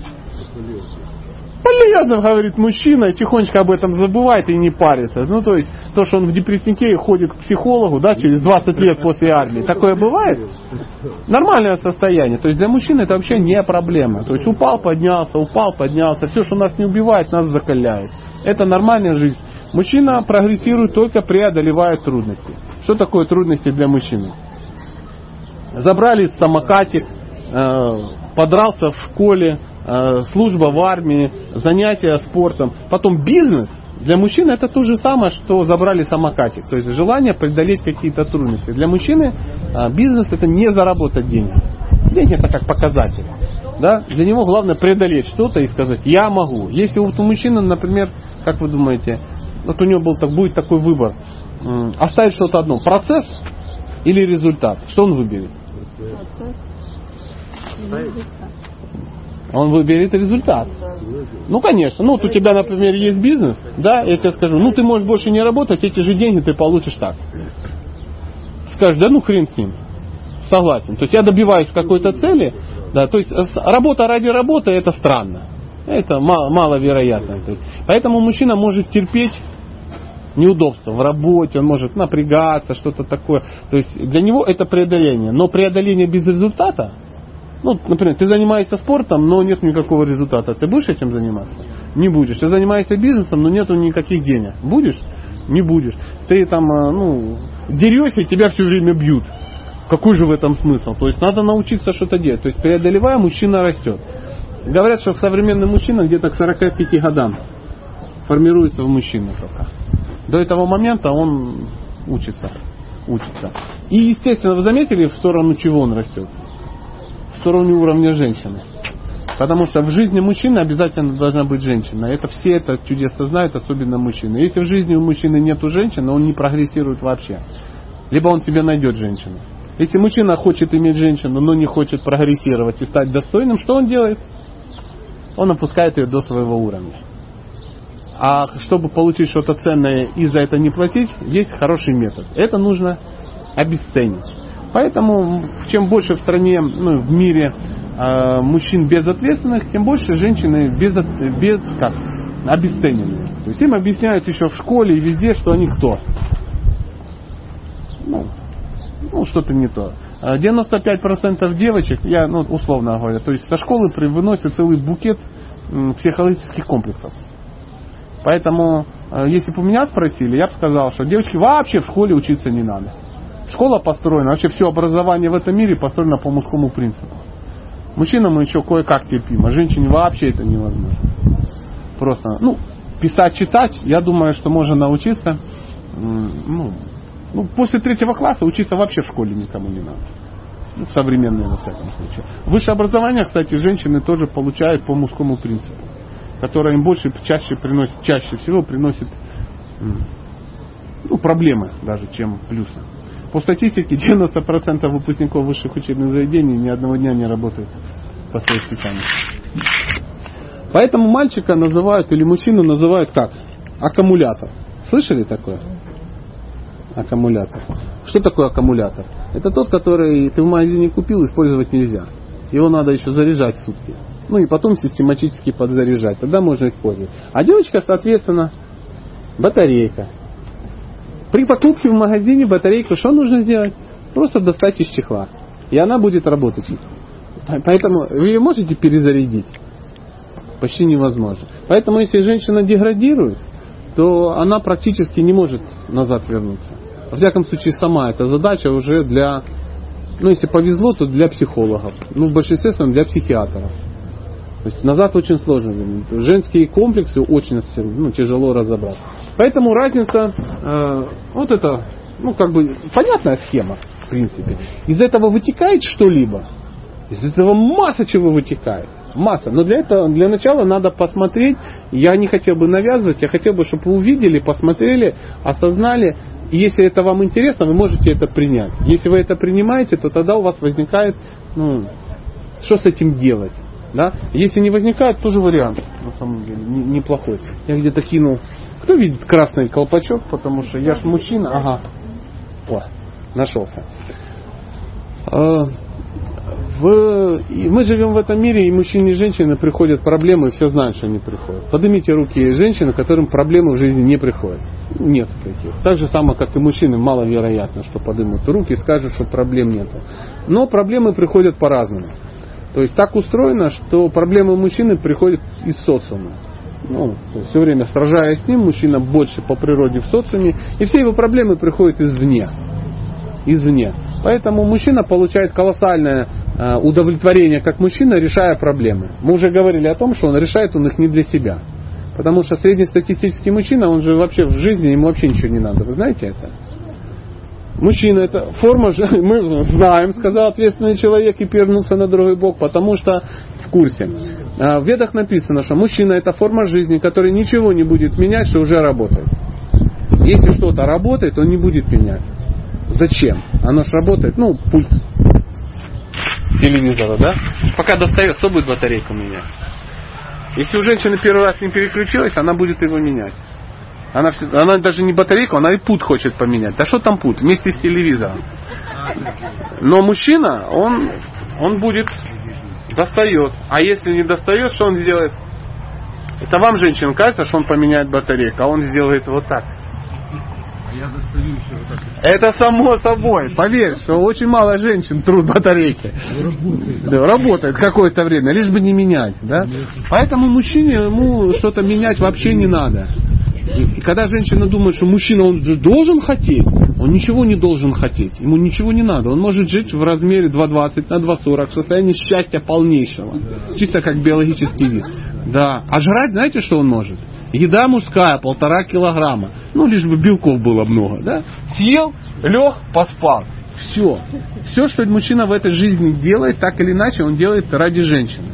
Полезно, говорит мужчина, и тихонечко об этом забывает и не парится. Ну, то есть, то, что он в депресснике и ходит к психологу, да, через двадцать лет после армии, такое бывает? Нормальное состояние. То есть, для мужчины это вообще не проблема. То есть, упал, поднялся, упал, поднялся. Все, что нас не убивает, нас закаляет. Это нормальная жизнь. Мужчина прогрессирует только преодолевая трудности. Что такое трудности для мужчины? Забрали самокатик, подрался в школе, служба в армии, занятия спортом. Потом бизнес. Для мужчины это то же самое, что забрали самокатик. То есть желание преодолеть какие-то трудности. Для мужчины бизнес это не заработать денег. Деньги это как показатель. Да? Для него главное преодолеть что-то и сказать я могу. Если вот у мужчины, например, как вы думаете, вот у него был, так, будет такой выбор. Оставить что-то одно. Процесс или результат. Что он выберет? Процесс. Он выберет результат. Ну, конечно. Ну, вот у тебя, например, есть бизнес, да, я тебе скажу, ну, ты можешь больше не работать, эти же деньги ты получишь так. Скажешь, да ну хрен с ним. Согласен. То есть я добиваюсь какой-то цели, да, то есть работа ради работы это странно. Это мало, маловероятно. То есть, поэтому мужчина может терпеть неудобства в работе, он может напрягаться, что-то такое. То есть для него это преодоление. Но преодоление без результата, ну, например, ты занимаешься спортом, но нет никакого результата. Ты будешь этим заниматься? Не будешь. Ты занимаешься бизнесом, но нету никаких денег. Будешь? Не будешь. Ты там, ну, дерешься, и тебя все время бьют. Какой же в этом смысл? То есть надо научиться что-то делать. То есть преодолевая, мужчина растет. Говорят, что современный мужчина где-то к сорока пяти годам формируется в мужчину только. До этого момента он учится. Учится. И, естественно, вы заметили, в сторону чего он растет? В сторону уровня женщины. Потому что в жизни мужчины обязательно должна быть женщина. Это все это чудесно знают, особенно мужчины. Если в жизни у мужчины нету женщины, он не прогрессирует вообще. Либо он себе найдет женщину. Если мужчина хочет иметь женщину, но не хочет прогрессировать и стать достойным, что он делает? Он опускает ее до своего уровня. А чтобы получить что-то ценное и за это не платить, есть хороший метод. Это нужно обесценить. Поэтому чем больше в стране, ну, в мире э, мужчин безответственных, тем больше женщины без, без как, обесцененные. То есть им объясняют еще в школе и везде, что они кто? Ну, ну что-то не то. девяносто пять процентов девочек, я ну, условно говоря, то есть со школы выносят целый букет м, психологических комплексов. Поэтому, э, если бы меня спросили, я бы сказал, что девочки вообще в школе учиться не надо. Школа построена, вообще все образование в этом мире построено по мужскому принципу. Мужчинам мы еще кое-как терпим, а женщине вообще это невозможно. Просто, ну, писать, читать, я думаю, что можно научиться, ну, ну, после третьего класса учиться вообще в школе никому не надо. Ну, современные, во всяком случае. Высшее образование, кстати, женщины тоже получают по мужскому принципу, которое им больше, чаще приносит, чаще всего приносит ну, проблемы даже, чем плюсы. По статистике, девяносто процентов выпускников высших учебных заведений ни одного дня не работают по своей специальности. Поэтому мальчика называют, или мужчину называют как? Аккумулятор. Слышали такое? Аккумулятор. Что такое аккумулятор? Это тот, который ты в магазине купил, использовать нельзя. Его надо еще заряжать в сутки. Ну и потом систематически подзаряжать. Тогда можно использовать. А девочка, соответственно, батарейка. При покупке в магазине батарейку что нужно сделать? Просто достать из чехла. И она будет работать. Поэтому вы ее можете перезарядить? Почти невозможно. Поэтому если женщина деградирует, то она практически не может назад вернуться. Во всяком случае, сама эта задача уже для, ну если повезло, то для психологов. Ну в большинстве своем для психиатров. То есть назад очень сложно вернуть. Женские комплексы очень ну, тяжело разобрать. Поэтому разница, э, вот это, ну как бы понятная схема, в принципе. Из этого вытекает что-либо. Из этого масса чего вытекает. Масса. Но для этого, для начала надо посмотреть. Я не хотел бы навязывать, я хотел бы, чтобы вы увидели, посмотрели, осознали. И если это вам интересно, вы можете это принять. Если вы это принимаете, то тогда у вас возникает, ну, что с этим делать. Да? Если не возникает, тоже вариант, на самом деле, неплохой. Я где-то кинул. Кто видит красный колпачок, потому что я ж мужчина. Ага. О, нашелся. В... Мы живем в этом мире, и мужчины и женщины приходят проблемы, и все знают, что они приходят. Поднимите руки женщины, которым проблемы в жизни не приходят. Нет таких. Так же самое, как и мужчины, маловероятно, что поднимут руки и скажут, что проблем нет. Но проблемы приходят по-разному. То есть так устроено, что проблемы мужчины приходят из социума. Ну, все время сражаясь с ним, мужчина больше по природе в социуме, и все его проблемы приходят извне. Извне. Поэтому мужчина получает колоссальное э, удовлетворение как мужчина, решая проблемы. Мы уже говорили о том, что он решает он их не для себя. Потому что среднестатистический мужчина, он же вообще в жизни, ему вообще ничего не надо. Вы знаете это? Мужчина это форма, мы знаем, сказал ответственный человек и пернулся на другой бок, потому что в курсе. В Ведах написано, что мужчина это форма жизни, которая ничего не будет менять, что уже работает. Если что-то работает, он не будет менять. Зачем? Оно же работает, ну, пульт телевизора, да? Пока достает, кто будет батарейку менять? Если у женщины первый раз не переключилась, она будет его менять. Она, она даже не батарейку, она и пульт хочет поменять. Да что там пульт? Вместе с телевизором. Но мужчина, он, он будет достает. А если не достает, что он сделает? Это вам, женщинам, кажется, что он поменяет батарейку, а он сделает вот так. Я достаю еще вот так. Это само собой. Поверь, что очень мало женщин трут батарейки. Работает. Да, работает какое-то время, лишь бы не менять. Да? Поэтому мужчине ему что-то менять вообще не надо. И когда женщина думает, что мужчина он же должен хотеть, он ничего не должен хотеть. Ему ничего не надо. Он может жить в размере два двадцать на два сорок в состоянии счастья полнейшего. Чисто как биологический вид. Да. А жрать, знаете, что он может? Еда мужская, полтора килограмма. Ну, лишь бы белков было много. Да? Съел, лег, поспал. Все. Все, что мужчина в этой жизни делает, так или иначе, он делает ради женщины.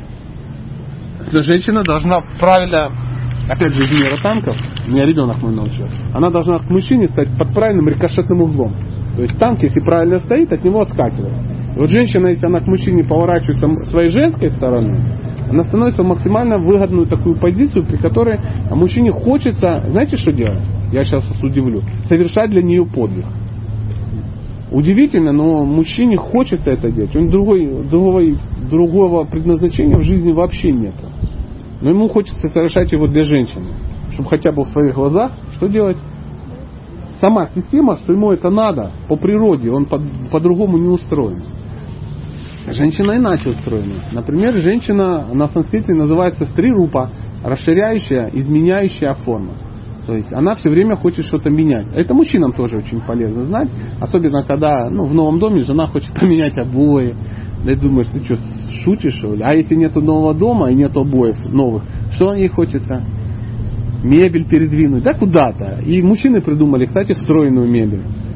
Но женщина должна правильно, опять же, из мира танков, у меня ребенок мой научил, она должна к мужчине стать под правильным рикошетным углом. То есть танк, если правильно стоит, от него отскакивает. И вот женщина, если она к мужчине поворачивается своей женской стороной, она становится в максимально выгодную такую позицию, при которой мужчине хочется, знаете, что делать? Я сейчас вас удивлю. Совершать для нее подвиг. Удивительно, но мужчине хочется это делать. У него другой, другого, другого предназначения в жизни вообще нет. Но ему хочется совершать его для женщины. Чтобы хотя бы в своих глазах, что делать? Сама система, что ему это надо по природе, он по- по-другому не устроен. Женщина иначе устроена. Например, женщина на санскрите называется стрирупа, расширяющая, изменяющая форма. То есть она все время хочет что-то менять. Это мужчинам тоже очень полезно знать. Особенно когда ну, в новом доме жена хочет поменять обои. Да и думаешь, ты что, шутишь, что ли? А если нету нового дома и нету обоев новых, что ей хочется? Мебель передвинуть, да куда-то. И мужчины придумали, кстати, встроенную мебель.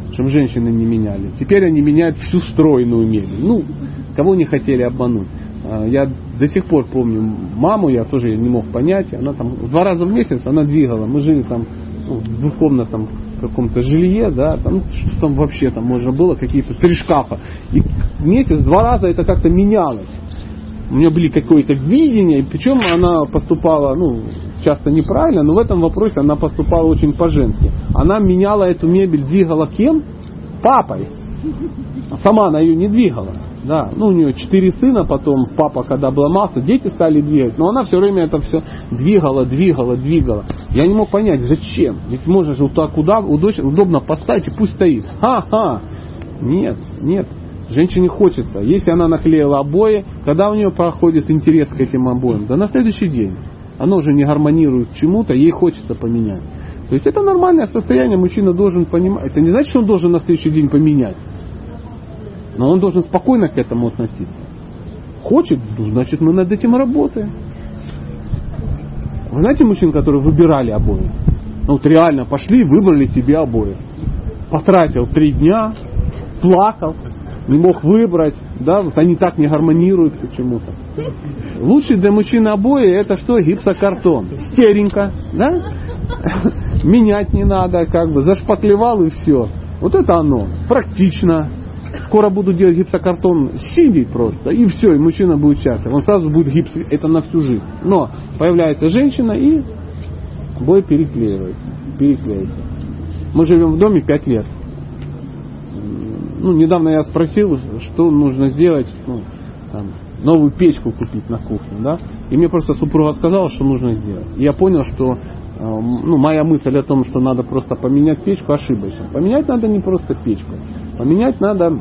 чтобы женщины не меняли. Теперь они меняют всю стройную мебель. Ну, кого не хотели обмануть. Я до сих пор помню маму, я тоже не мог понять. Она там два раза в месяц она двигала. Мы жили там ну, в двухкомнатном каком-то жилье, да, там что там вообще там можно было, какие-то три шкафа. И месяц два раза это как-то менялось. У нее были какое-то видение, причем она поступала, ну, часто неправильно, но в этом вопросе она поступала очень по-женски. Она меняла эту мебель, двигала кем? Папой. Сама она ее не двигала. Да, ну у нее четыре сына, потом папа, когда обломался, дети стали двигать, но она все время это все двигала, двигала, двигала. Я не мог понять, зачем? Ведь можно же туда, куда удобно поставить и пусть стоит. Ха-ха! Нет, нет. Женщине хочется. Если она наклеила обои, когда у нее проходит интерес к этим обоям? Да на следующий день. Оно уже не гармонирует к чему-то, ей хочется поменять. То есть это нормальное состояние, мужчина должен понимать. Это не значит, что он должен на следующий день поменять. Но он должен спокойно к этому относиться. Хочет, ну, значит мы над этим работаем. Вы знаете мужчин, которые выбирали обои? Ну вот реально пошли и выбрали себе обои. Потратил три дня, плакал, не мог выбрать, да, вот они так не гармонируют почему-то. Лучше для мужчины обои это что? Гипсокартон. Стеренько, да? Менять не надо, как бы, зашпаклевал и все. Вот это оно. Практично. Скоро буду делать гипсокартон синий просто, и все, и мужчина будет счастлив. Он сразу будет гипс, это на всю жизнь. Но появляется женщина, и обои переклеиваются. переклеиваются. Мы живем в доме пять лет. Ну, недавно я спросил, что нужно сделать, ну, там, новую печку купить на кухню, да, и мне просто супруга сказала, что нужно сделать. И я понял, что ну, моя мысль о том, что надо просто поменять печку, ошибочна. Поменять надо не просто печку, поменять надо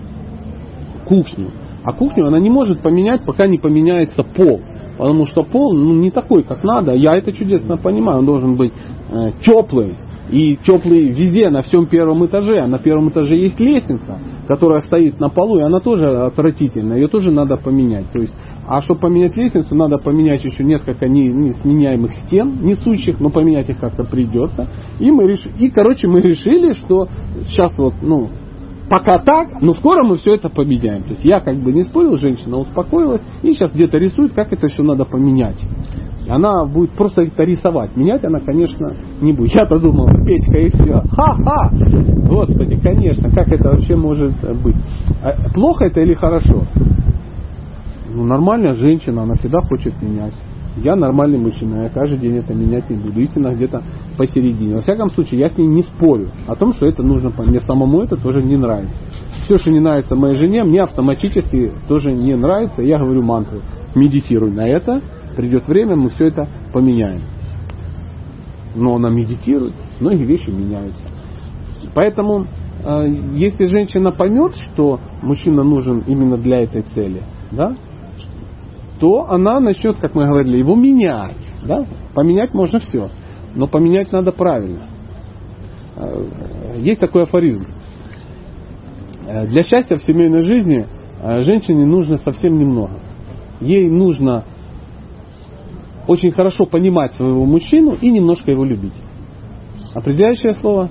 кухню. А кухню она не может поменять, пока не поменяется пол. Потому что пол ну, не такой, как надо. Я это чудесно понимаю. Он должен быть э, теплый. И теплый везде, на всем первом этаже. А на первом этаже есть лестница, которая стоит на полу, и она тоже отвратительная. Ее тоже надо поменять. То есть, а чтобы поменять лестницу, надо поменять еще несколько несменяемых стен, несущих, но поменять их как-то придется. И мы решили, и, короче, мы решили, что сейчас вот, ну, пока так, но скоро мы все это поменяем. То есть я как бы не спорил, женщина успокоилась, и сейчас где-то рисует, как это все надо поменять. Она будет просто это рисовать. Менять она, конечно, не будет. Я-то думал, печка и все. Ха-ха! Господи, конечно, как это вообще может быть? Плохо это или хорошо? Ну, нормальная женщина, она всегда хочет менять. Я нормальный мужчина, я каждый день это менять не буду. Истина где-то посередине. Во всяком случае, я с ней не спорю о том, что это нужно. Мне самому это тоже не нравится. Все, что не нравится моей жене, мне автоматически тоже не нравится. Я говорю мантру. Медитируй на это. Придет время, мы все это поменяем. Но она медитирует, многие вещи меняются. Поэтому, э, если женщина поймет, что мужчина нужен именно для этой цели, да, то она начнет, как мы говорили, его менять. Да? Поменять можно все, но поменять надо правильно. Э, есть такой афоризм. Э, для счастья в семейной жизни э, женщине нужно совсем немного. Ей нужно очень хорошо понимать своего мужчину и немножко его любить. Определяющее слово?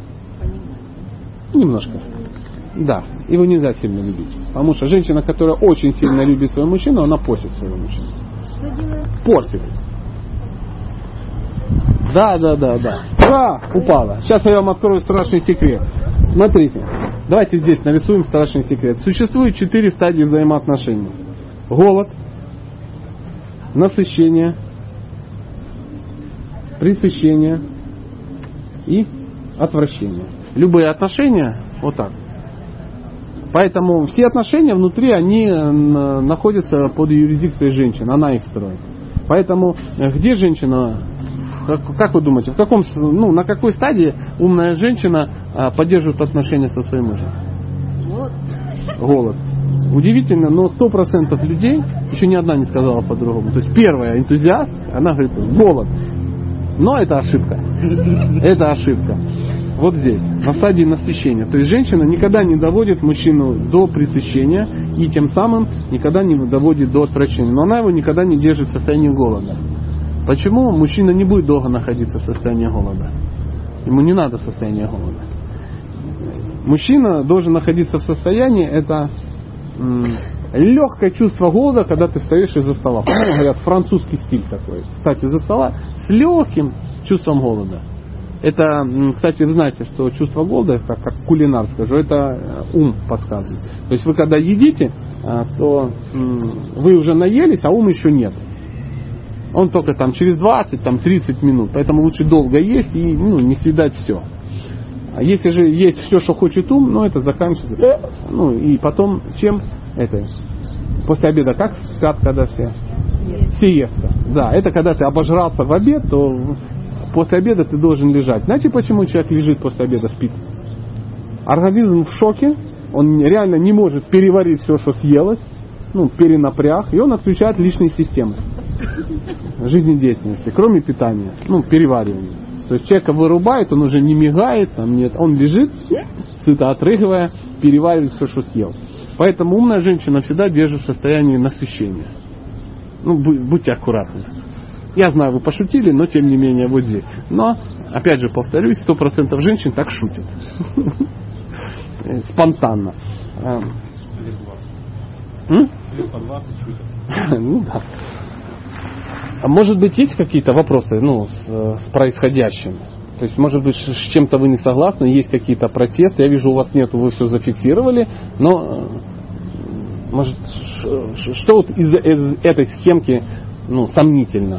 Немножко. Да, его нельзя сильно любить. Потому что женщина, которая очень сильно любит своего мужчину, она портит своего мужчину. Портит. Да, да, да, да. А, упала. Сейчас я вам открою страшный секрет. Смотрите. Давайте здесь нарисуем страшный секрет. Существует четыре стадии взаимоотношений. Голод, насыщение, пресыщение и отвращение. Любые отношения вот так. Поэтому все отношения внутри, они находятся под юрисдикцией женщин. Она их строит. Поэтому где женщина, как, как вы думаете, в каком, ну, на какой стадии умная женщина поддерживает отношения со своим мужем? Голод. Голод. Удивительно, но сто процентов людей, еще ни одна не сказала по-другому. То есть первая энтузиаст, она говорит, голод. Но это ошибка. Это ошибка. Вот здесь, на стадии насыщения. То есть женщина никогда не доводит мужчину до пресыщения и тем самым никогда не доводит до отвращения. Но она его никогда не держит в состоянии голода. Почему? Мужчина не будет долго находиться в состоянии голода. Ему не надо состояние голода. Мужчина должен находиться в состоянии, это м, легкое чувство голода, когда ты встаешь из-за стола. По-моему, говорят, французский стиль такой. Встать из-за стола с легким чувством голода. Это, кстати, вы знаете, что чувство голода, как, как кулинар скажу, это ум подсказывает. То есть вы когда едите, то вы уже наелись, а ум еще нет. Он только там через двадцать-тридцать минут. Поэтому лучше долго есть и ну, не съедать все. А если же есть все, что хочет ум, ну это заканчивается. Ну и потом чем это? После обеда как спят, когда все? Сиеста. Да, это когда ты обожрался в обед, то после обеда ты должен лежать. Знаете, почему человек лежит после обеда, спит? Организм в шоке, он реально не может переварить все, что съелось, ну, перенапряг, и он отключает личные системы жизнедеятельности, кроме питания, ну, переваривания. То есть человека вырубает, он уже не мигает, там нет, он лежит, сыто отрыгивая, переваривает все, что съел. Поэтому умная женщина всегда держит в состоянии насыщения. Ну, будьте аккуратны. Я знаю, вы пошутили, но тем не менее вот здесь. Но, опять же, повторюсь, сто процентов женщин так шутят. Спонтанно. Лет по двадцать шутят. Ну да. А может быть, есть какие-то вопросы ну, с, с происходящим? То есть, может быть, с чем-то вы не согласны, есть какие-то протесты. Я вижу, у вас нету, вы все зафиксировали. Но, может, что вот из, из этой схемки ну, сомнительно?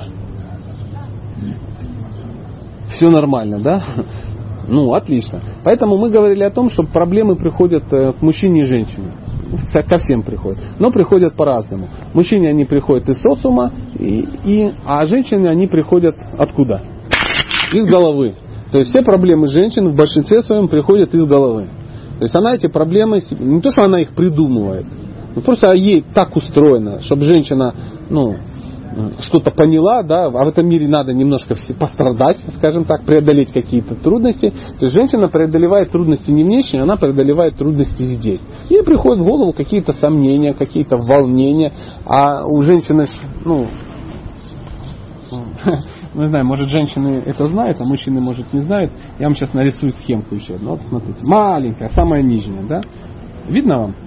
Все нормально, да? Ну, отлично. Поэтому мы говорили о том, что проблемы приходят к мужчине и женщине. Ко всем приходят. Но приходят по-разному. Мужчине они приходят из социума, и, и, а женщины они приходят откуда? Из головы. То есть все проблемы женщин в большинстве своем приходят из головы. То есть она эти проблемы, не то что она их придумывает, но просто ей так устроено, чтобы женщина, ну, что-то поняла, да, а в этом мире надо немножко пострадать, скажем так, преодолеть какие-то трудности. То есть женщина преодолевает трудности не внешне, она преодолевает трудности здесь. Ей приходят в голову какие-то сомнения, какие-то волнения, а у женщины, ну, не знаю, может женщины это знают, а мужчины, может, не знают. Я вам сейчас нарисую схемку еще одну. Вот смотрите, маленькая, самая нижняя, да? Видно вам?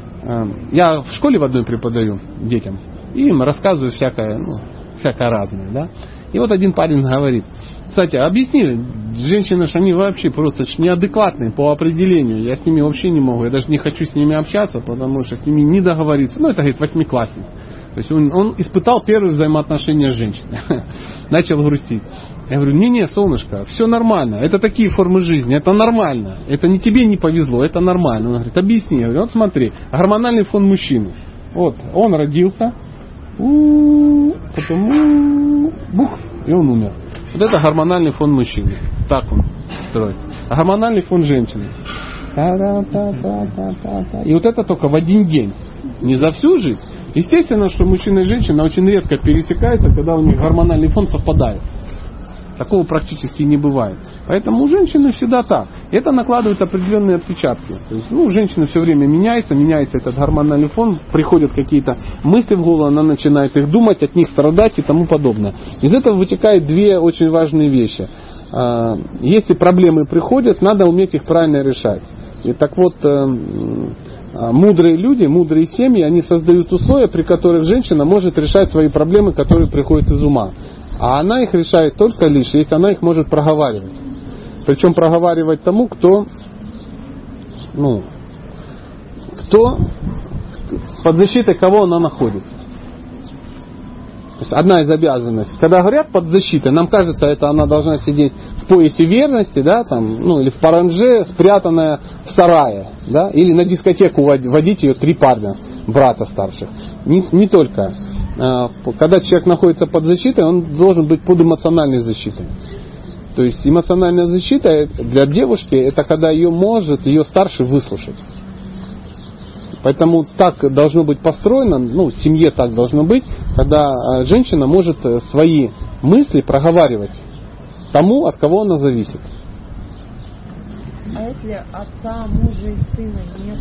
Я в школе в одной преподаю детям. И им рассказываю всякое, ну, всякое разное, да. И вот один парень говорит, кстати, объясни, женщины ж они вообще просто неадекватные по определению, я с ними вообще не могу, я даже не хочу с ними общаться, потому что с ними не договориться. Ну, это, говорит, восьмиклассник. То есть он, он испытал первые взаимоотношения с женщиной. Начал грустить. Я говорю, не-не, солнышко, все нормально, это такие формы жизни, это нормально, это не тебе не повезло, это нормально. Он говорит, объясни. Я говорю, вот смотри, гормональный фон мужчины. Вот, он родился, У-у-у, потом у-у-у, бух, и он умер. Вот это гормональный фон мужчины. Так он строится. А гормональный фон женщины. Та-та-та-та-та-та. И вот это только в один день. Не за всю жизнь. Естественно, что мужчина и женщина очень редко пересекаются, когда у них гормональный фон совпадает. Такого практически не бывает. Поэтому у женщины всегда так. Это накладывает определенные отпечатки. То есть, ну, у женщины все время меняется, меняется этот гормональный фон, приходят какие-то мысли в голову, она начинает их думать, от них страдать и тому подобное. Из этого вытекают две очень важные вещи. Если проблемы приходят, надо уметь их правильно решать. И так вот, мудрые люди, мудрые семьи, они создают условия, при которых женщина может решать свои проблемы, которые приходят из ума. А она их решает только лишь, если она их может проговаривать. Причем проговаривать тому, кто, ну, кто, под защитой кого она находится. То есть одна из обязанностей. Когда говорят под защитой, нам кажется, это она должна сидеть в поясе верности, да, там, ну, или в паранже, спрятанная в сарае, да, или на дискотеку водить ее три парня, брата старших. Не, не только. Когда человек находится под защитой, он должен быть под эмоциональной защитой. То есть эмоциональная защита для девушки, это когда ее может ее старший выслушать. Поэтому так должно быть построено, ну, в семье так должно быть, когда женщина может свои мысли проговаривать тому, от кого она зависит. А если отца, мужа и сына нет?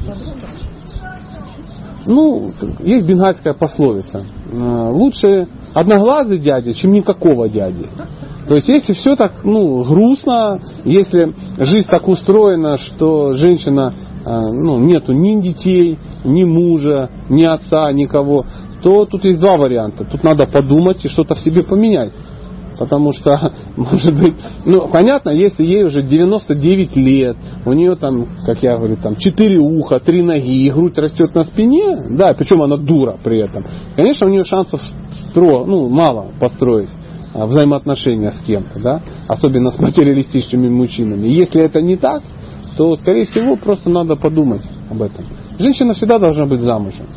Ну, есть бенгальская пословица. Лучше одноглазый дядя, чем никакого дяди. То есть, если все так, ну, грустно, если жизнь так устроена, что женщина, ну, нету ни детей, ни мужа, ни отца, никого, то тут есть два варианта. Тут надо подумать и что-то в себе поменять. Потому что, может быть, ну, понятно, если ей уже девяносто девять лет, у нее там, как я говорю, там четыре уха, три ноги, и грудь растет на спине, да, причем она дура при этом, конечно, у нее шансов стро, ну, мало построить взаимоотношения с кем-то, да, особенно с материалистичными мужчинами. И если это не так, то, скорее всего, просто надо подумать об этом. Женщина всегда должна быть замужем.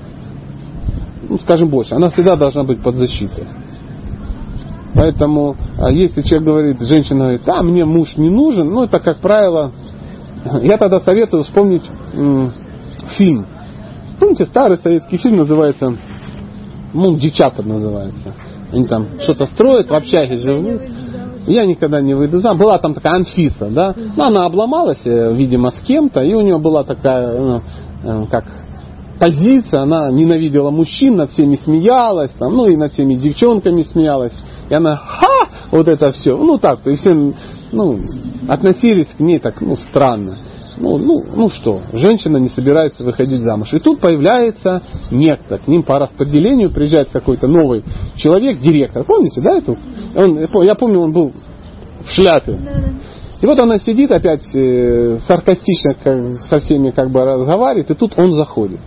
Ну, скажем больше, она всегда должна быть под защитой. Поэтому, если человек говорит, женщина говорит, а, мне муж не нужен, ну, это, как правило, я тогда советую вспомнить м, фильм. Помните, старый советский фильм называется, ну, «Девчата» называется. Они там что-то строят, в общаге живут. Я никогда не выйду замуж. Была там такая Анфиса, да, но она обломалась, видимо, с кем-то, и у нее была такая, ну, как... позиция, она ненавидела мужчин, над всеми смеялась, там, ну и над всеми девчонками смеялась. И она, ха, вот это все. Ну так, то есть все, ну, относились к ней так, ну, странно. Ну, ну, ну что, женщина не собирается выходить замуж. И тут появляется некто, к ним по распределению приезжает какой-то новый человек, директор. Помните, да, эту? Он, я помню, он был в шляпе. И вот она сидит опять э, саркастично как, со всеми как бы разговаривает, и тут он заходит.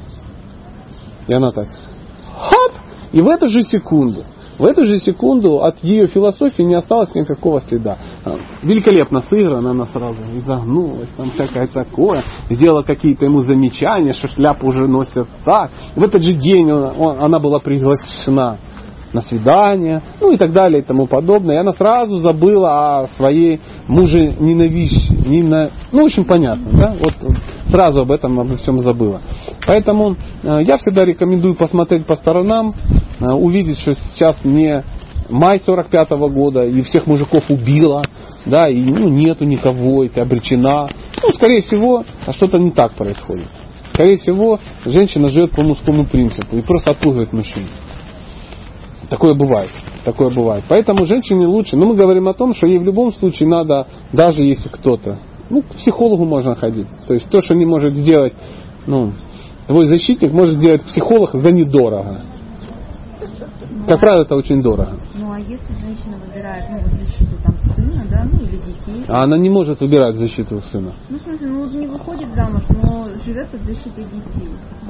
И она так, хоп! И в эту же секунду, в эту же секунду от ее философии не осталось никакого следа. Великолепно сыграна, она сразу изогнулась, там всякое такое, сделала какие-то ему замечания, что шляпу уже носят так. В этот же день он, он, она была приглашена на свидание, ну и так далее и тому подобное. И она сразу забыла о своей муже ненависти. Нена... Ну, очень понятно, да? Вот сразу об этом, обо всем забыла. Поэтому э, я всегда рекомендую посмотреть по сторонам, э, увидеть, что сейчас не май сорок пятого года, и всех мужиков убила, да, и ну, нету никого, и ты обречена. Ну, скорее всего, что-то не так происходит. Скорее всего, женщина живет по мужскому принципу и просто отпугивает мужчин. Такое бывает. Такое бывает. Поэтому женщине лучше. Но мы говорим о том, что ей в любом случае надо, даже если кто-то, ну, к психологу можно ходить. То есть то, что не может сделать, ну, твой защитник, может сделать психолог за недорого. Как правило, это очень дорого. Ну, а если женщина выбирает, ну, защиту там сына, да, ну, или детей? А она не может выбирать защиту сына. Ну, в смысле, ну, не выходит замуж, но живет под защитой детей.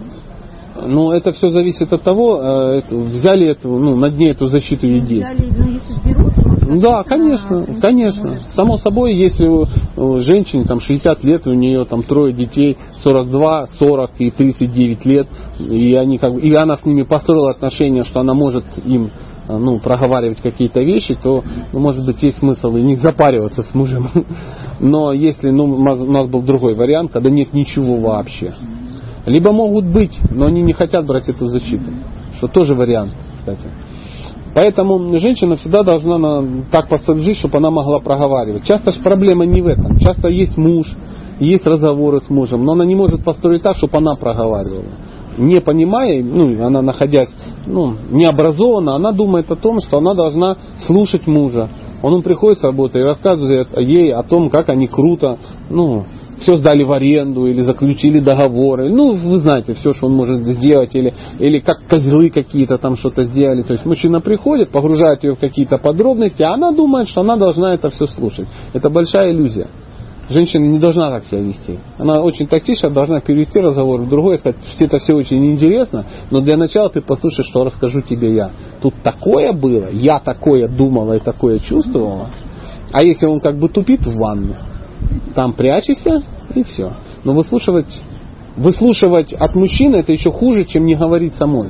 Ну, это все зависит от того, это, взяли эту, ну, над ней эту защиту детей. Взяли, ну, если берут, то, да, конечно, конечно. Может. Само собой, если у, у женщины там шестьдесят лет, у нее там трое детей, сорок два, сорок и тридцать девять лет, и они как бы, и она с ними построила отношения, что она может им, ну, проговаривать какие-то вещи, то, ну, может быть, есть смысл и не запариваться с мужем. Но если, ну, у нас был другой вариант, когда нет ничего вообще. Либо могут быть, но они не хотят брать эту защиту. Что тоже вариант, кстати. Поэтому женщина всегда должна на, так построить жизнь, чтобы она могла проговаривать. Часто же проблема не в этом. Часто есть муж, есть разговоры с мужем, но она не может построить так, чтобы она проговаривала. Не понимая, ну, она находясь, ну, необразованно, она думает о том, что она должна слушать мужа. Он, он приходит с работы и рассказывает ей о том, как они круто, ну, все сдали в аренду, или заключили договоры. Ну, вы знаете, все, что он может сделать, или, или как козлы какие-то там что-то сделали. То есть мужчина приходит, погружает ее в какие-то подробности, а она думает, что она должна это все слушать. Это большая иллюзия. Женщина не должна так себя вести. Она очень тактично должна перевести разговор в другое, сказать, что это все очень интересно, но для начала ты послушай, что расскажу тебе я. Тут такое было, я такое думала и такое чувствовала. А если он как бы тупит в ванну, там прячешься и все. Но выслушивать, выслушивать от мужчины это еще хуже, чем не говорить самой.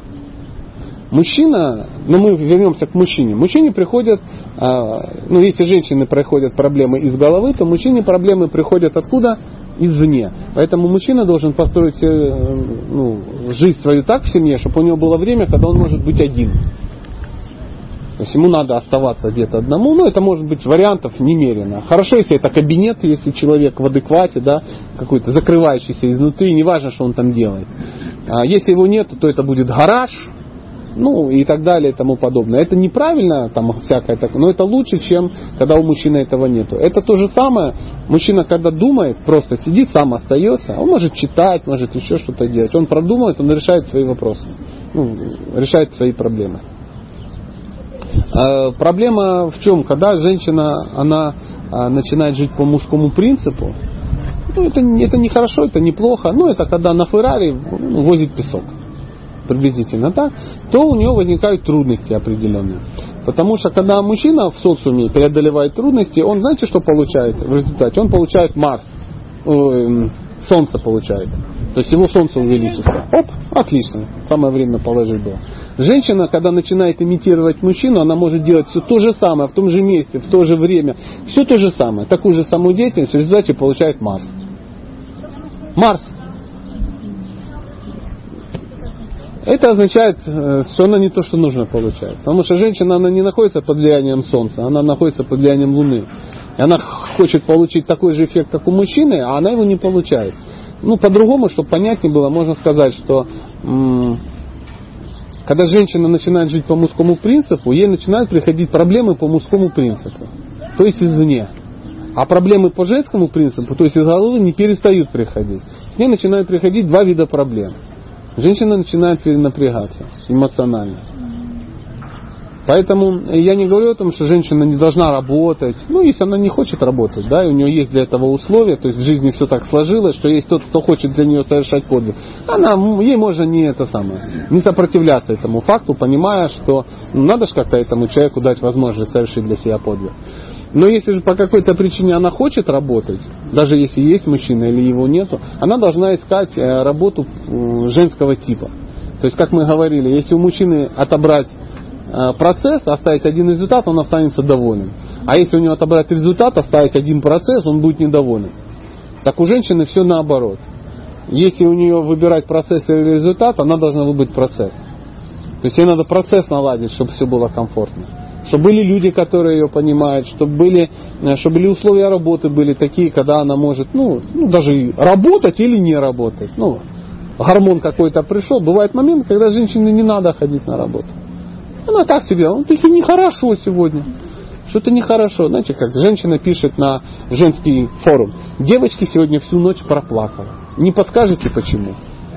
Мужчина, ну мы вернемся к мужчине. Мужчине приходят, ну если женщины проходят проблемы из головы, то мужчине проблемы приходят откуда? Извне. Поэтому мужчина должен построить, ну, жизнь свою так в семье, чтобы у него было время, когда он может быть один. То есть ему надо оставаться где-то одному. Ну, это может быть вариантов немерено. Хорошо, если это кабинет, если человек в адеквате, да, какой-то закрывающийся изнутри, неважно, что он там делает. А если его нет, то это будет гараж, ну и так далее и тому подобное. Это неправильно, там всякое такое, но это лучше, чем когда у мужчины этого нету. Это то же самое, мужчина когда думает, просто сидит, сам остается, он может читать, может еще что-то делать. Он продумывает, он решает свои вопросы, ну, решает свои проблемы. А проблема в чем? Когда женщина, она начинает жить по мужскому принципу, ну, это, это не хорошо, это неплохо, но это когда на Феррари возит песок, приблизительно так, то у нее возникают трудности определенные. Потому что когда мужчина в социуме преодолевает трудности, он, знаете, что получает в результате? Он получает Марс, э, Солнце получает. То есть его Солнце увеличится. Оп, отлично, самое время положить было. Женщина, когда начинает имитировать мужчину, она может делать все то же самое, в том же месте, в то же время. Все то же самое. Такую же самую деятельность в результате получает Марс. Марс. Это означает, что она не то, что нужно получает. Потому что женщина, она не находится под влиянием Солнца, она находится под влиянием Луны. И она хочет получить такой же эффект, как у мужчины, а она его не получает. Ну, по-другому, чтобы понятнее было, можно сказать, что м- когда женщина начинает жить по мужскому принципу, ей начинают приходить проблемы по мужскому принципу. То есть извне. А проблемы по женскому принципу, то есть из головы, не перестают приходить. К ней начинают приходить два вида проблем. Женщина начинает перенапрягаться эмоционально. Поэтому я не говорю о том, что женщина не должна работать. Ну, если она не хочет работать, да, и у нее есть для этого условия, то есть в жизни все так сложилось, что есть тот, кто хочет для нее совершать подвиг. Она, ей можно не это самое, не сопротивляться этому факту, понимая, что ну, надо же как-то этому человеку дать возможность совершить для себя подвиг. Но если же по какой-то причине она хочет работать, даже если есть мужчина или его нету, она должна искать работу женского типа. То есть, как мы говорили, если у мужчины отобрать процесс, оставить один результат, он останется доволен. А если у него отобрать результат, оставить один процесс, он будет недоволен. Так у женщины все наоборот. Если у нее выбирать процесс или результат, она должна выбрать процесс. То есть ей надо процесс наладить, чтобы все было комфортно. Чтобы были люди, которые ее понимают, чтобы были, чтобы были условия работы были такие, когда она может, ну, ну даже работать или не работать. Ну, гормон какой-то пришел. Бывает момент, когда женщине не надо ходить на работу. Она так себе, ну, ты нехорошо сегодня. Что-то нехорошо. Знаете, как женщина пишет на женский форум. Девочки сегодня всю ночь проплакала. Не подскажете почему?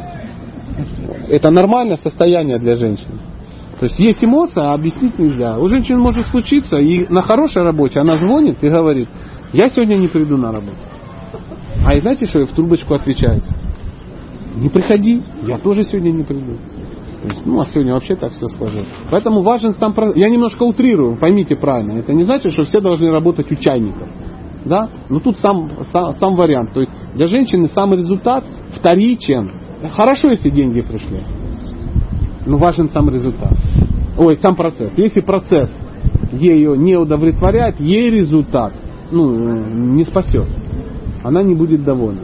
Это нормальное состояние для женщины. То есть есть эмоция, а объяснить нельзя. У женщин может случиться, и на хорошей работе она звонит и говорит, я сегодня не приду на работу. А и знаете, что ей в трубочку отвечает? Не приходи, я тоже сегодня не приду. То есть, ну, а сегодня вообще так все сложилось. Поэтому важен сам процесс. Я немножко утрирую, поймите правильно. Это не значит, что все должны работать у чайников. Да? Но тут сам, сам, сам вариант. То есть для женщины сам результат вторичен. Хорошо, если деньги пришли. Но важен сам результат. Ой, сам процесс. Если процесс ее не удовлетворяет, ей результат ну, не спасет. Она не будет довольна.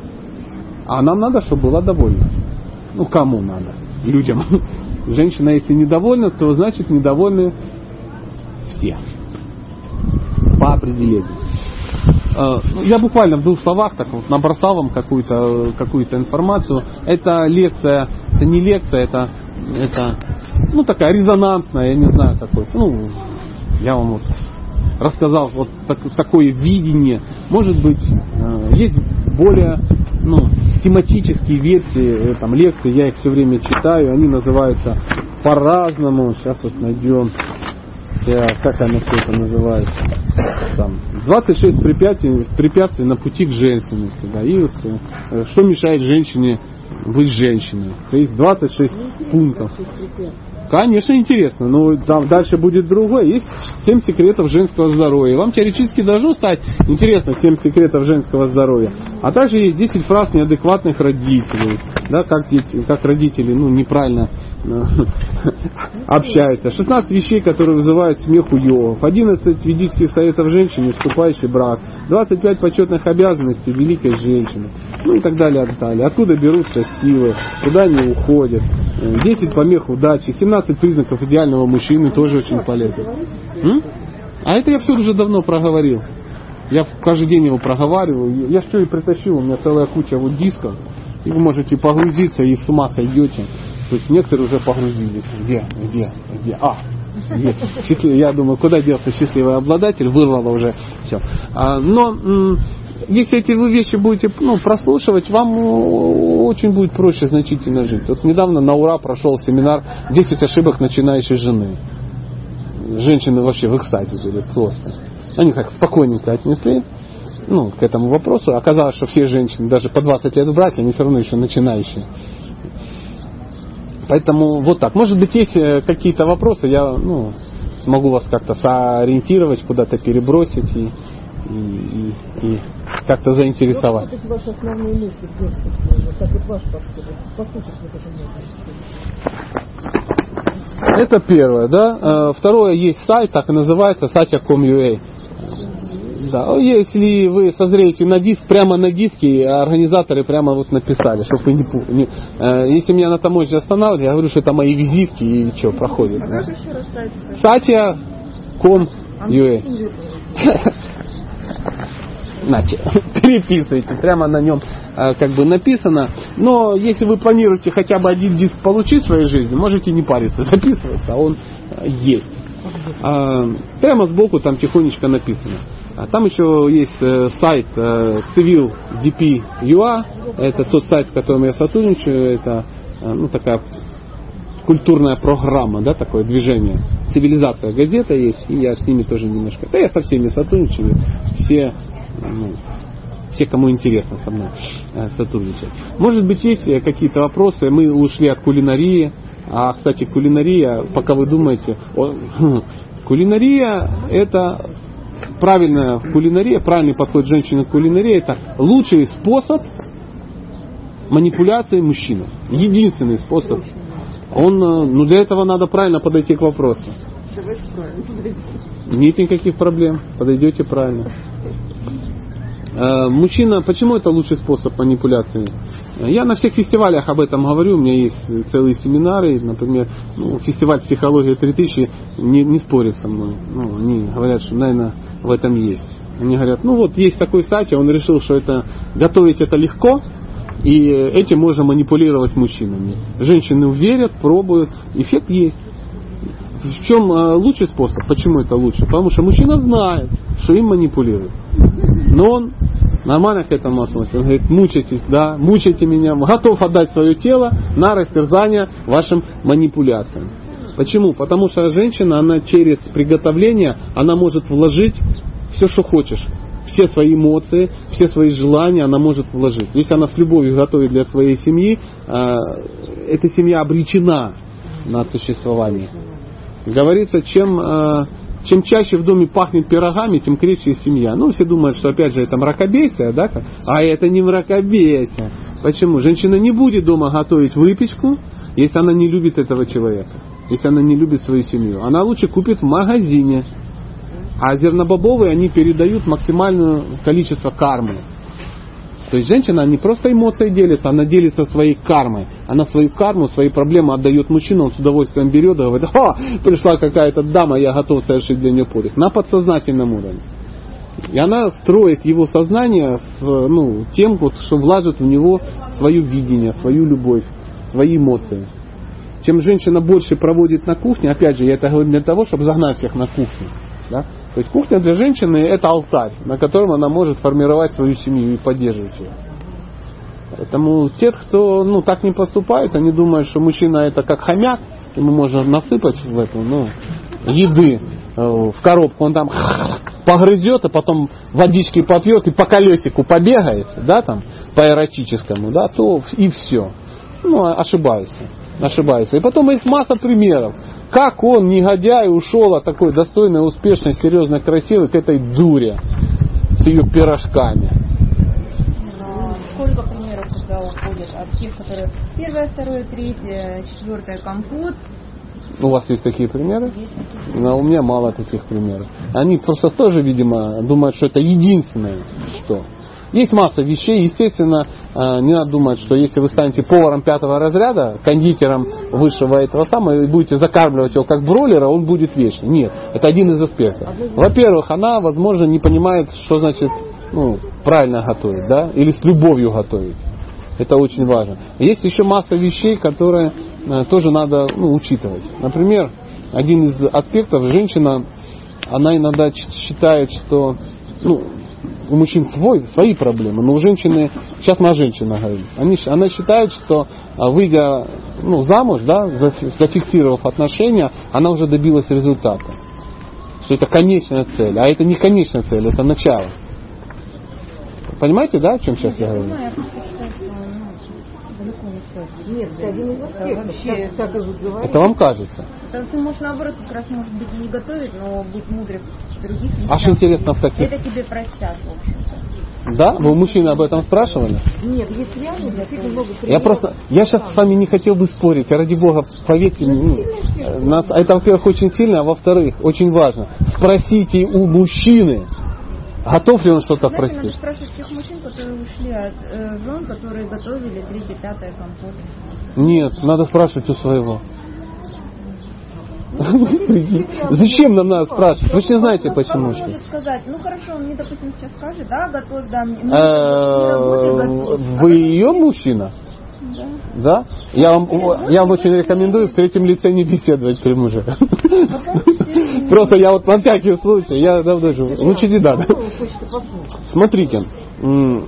А нам надо, чтобы была довольна. Ну, кому надо? Людям. Женщина, если недовольна, то значит недовольны все. По определению. Я буквально в двух словах так вот набросал вам какую-то, какую-то информацию. Это лекция, это не лекция, это, это ну, такая резонансная, я не знаю какой. Ну, я вам вот рассказал вот так, такое видение. Может быть, есть более ну, тематические версии там, лекций, я их все время читаю, они называются по-разному. Сейчас вот найдем. Как она все это называется? Там, двадцать шесть препятствий, препятствий на пути к женственности. Да, и вот, что мешает женщине быть женщиной? То есть двадцать шесть пунктов. Конечно, интересно, но там дальше будет другое. Есть семь секретов женского здоровья. Вам теоретически должно стать интересно семь секретов женского здоровья. А также есть десять фраз неадекватных родителей. Да, как, дети, как родители ну, неправильно общаются. шестнадцать вещей, которые вызывают смех у йогов. одиннадцать ведических советов женщине, вступающей в брак. двадцать пять почетных обязанностей великой женщины. Ну и так далее, так далее. Откуда берутся силы, куда они уходят. десять помех удачи. семнадцать признаков идеального мужчины, тоже очень полезно. М? А это я все уже давно проговорил. Я каждый день его проговариваю. Я что и притащил, у меня целая куча вот дисков. И вы можете погрузиться и с ума сойдете. То есть некоторые уже погрузились. Где, где, где? А, есть. Счастлив... Я думаю, куда делся счастливый обладатель, вырвало уже все. А, но м- если эти вы вещи будете ну, прослушивать, вам очень будет проще значительно жить. Вот недавно на ура прошел семинар десять ошибок начинающей жены. Женщины вообще в экстазе были просто. Они так спокойненько отнесли ну, к этому вопросу. Оказалось, что все женщины, даже по двадцать лет в браке, они все равно еще начинающие. Поэтому вот так. Может быть, есть какие-то вопросы, я ну, смогу вас как-то сориентировать, куда-то перебросить и, и, и, и как-то заинтересовать. Ну, вот ваши основные мысли, где как вот ваш подход, послушать вот это можно. Это первое, да. Второе, есть сайт, так и называется, сатья точка ком точка ю а. Да. Если вы созреете на диск, прямо на диске организаторы прямо вот написали, чтобы вы не, не если меня на таможне останавливают, я говорю, что это мои визитки и что, проходит. А как еще раз сайт? сатья точка ком точка ю а. Значит, переписывайте, прямо на нем как бы написано. Но если вы планируете хотя бы один диск получить в своей жизни, можете не париться, записываться, он есть. Прямо сбоку там тихонечко написано. Там еще есть сайт Civil ди пи точка ю а, это тот сайт, с которым я сотрудничаю, это ну, такая культурная программа, да, такое движение. Цивилизация газета есть, и я с ними тоже немножко. Да я со всеми сотрудничаю, все, ну, все, кому интересно со мной сотрудничать. Может быть, есть какие-то вопросы, мы ушли от кулинарии, а, кстати, кулинария, пока вы думаете, о, кулинария это правильная кулинария, правильный подход женщины к кулинарии, это лучший способ манипуляции мужчины. Единственный способ. Он, ну для этого надо правильно подойти к вопросу. Давайте правильно подойдем. Нет никаких проблем, подойдете правильно. Мужчина, почему это лучший способ манипуляции? Я на всех фестивалях об этом говорю, у меня есть целые семинары, например, ну, фестиваль «Психология три тысячи» не, не спорит со мной. Ну, они говорят, что, наверное, в этом есть. Они говорят, ну вот есть такой сайт, он решил, что это готовить это легко, и этим можно манипулировать мужчинами. Женщины верят, пробуют, эффект есть. В чем лучший способ? Почему это лучше? Потому что мужчина знает, что им манипулируют. Но он нормально к этому относится. Он говорит, мучайтесь, да, мучайте меня, готов отдать свое тело на растерзание вашим манипуляциям. Почему? Потому что женщина, она через приготовление, она может вложить все, что хочешь. Все свои эмоции, все свои желания она может вложить. Если она с любовью готовит для своей семьи, эта семья обречена на существование. Говорится, чем, чем чаще в доме пахнет пирогами, тем крепче семья. Ну, все думают, что опять же это мракобесие, да? А это не мракобесие. Почему? Женщина не будет дома готовить выпечку, если она не любит этого человека, если она не любит свою семью. Она лучше купит в магазине. А зернобобовые, они передают максимальное количество кармы. То есть женщина не просто эмоцией делится, она делится своей кармой. Она свою карму, свои проблемы отдает мужчине, он с удовольствием берет и говорит, ха, пришла какая-то дама, я готов совершить для нее подвиг. На подсознательном уровне. И она строит его сознание с, ну, тем, вот, что вложит в него свое видение, свою любовь, свои эмоции. Чем женщина больше проводит на кухне, опять же, я это говорю для того, чтобы загнать всех на кухню. Да? То есть кухня для женщины это алтарь, на котором она может формировать свою семью и поддерживать ее. Поэтому те, кто ну, так не поступает, они думают, что мужчина это как хомяк, ему можно насыпать в эту ну, еды в коробку, он там погрызет, а потом водички попьет и по колесику побегает, да, там, по эротическому, да, то и все. Ну, ошибаются. Ошибаются. И потом есть масса примеров. Как он, негодяй, ушел от такой достойной, успешной, серьезной, красивой к этой дуре с ее пирожками. А сколько примеров тогда уходит от тех, которые первое, второе, третье, четвертое компот? У вас есть такие примеры? Есть. Но у меня мало таких примеров. Они просто тоже, видимо, думают, что это единственное, что... Есть масса вещей, естественно, не надо думать, что если вы станете поваром пятого разряда, кондитером высшего этого самого, и будете закармливать его как бройлера, он будет вечный. Нет, это один из аспектов. Во-первых, она, возможно, не понимает, что значит ну, правильно готовить, да, или с любовью готовить. Это очень важно. Есть еще масса вещей, которые тоже надо ну, учитывать. Например, один из аспектов, женщина, она иногда считает, что ну, у мужчин свой, свои проблемы, но у женщины, сейчас мы о женщинах говорим, они, она считает, что выйдя ну, замуж, да, зафиксировав отношения, она уже добилась результата. Что это конечная цель, а это не конечная цель, это начало. Понимаете, да, о чем сейчас я говорю? Я просто считаю, что ну, далеко не цель. Нет, это один из аспектов. Вообще, Так, так и вы говорите. Это вам кажется. Это ты можешь наоборот как раз может быть не готовить, но быть мудрым в других вещах. Аж интересно, в каких? Это тебе простят, в общем-то. Да? Вы у мужчины об этом спрашивали? Нет, есть реально действительно много примеров. Я просто, я сейчас с вами не хотел бы спорить, а ради Бога, поверьте мне, ну, нас, это, во-первых, очень сильно, а во-вторых, очень важно. Спросите у мужчины, готов ли он что-то Знаете, простить. надо спрашивать тех мужчин, которые ушли от э, жен, которые готовили третье, пятое компот. Нет, надо спрашивать у своего. Зачем нам надо спрашивать? Вы же не знаете, почему. Он может сказать, ну хорошо, он мне, допустим, сейчас скажет, да, готовь, да, мне Вы ее мужчина? Да? Я вам, я вам очень рекомендую в третьем лице не беседовать при муже. Просто я вот на всякий случай, я давно живу. Лучше не надо. Смотрите, вы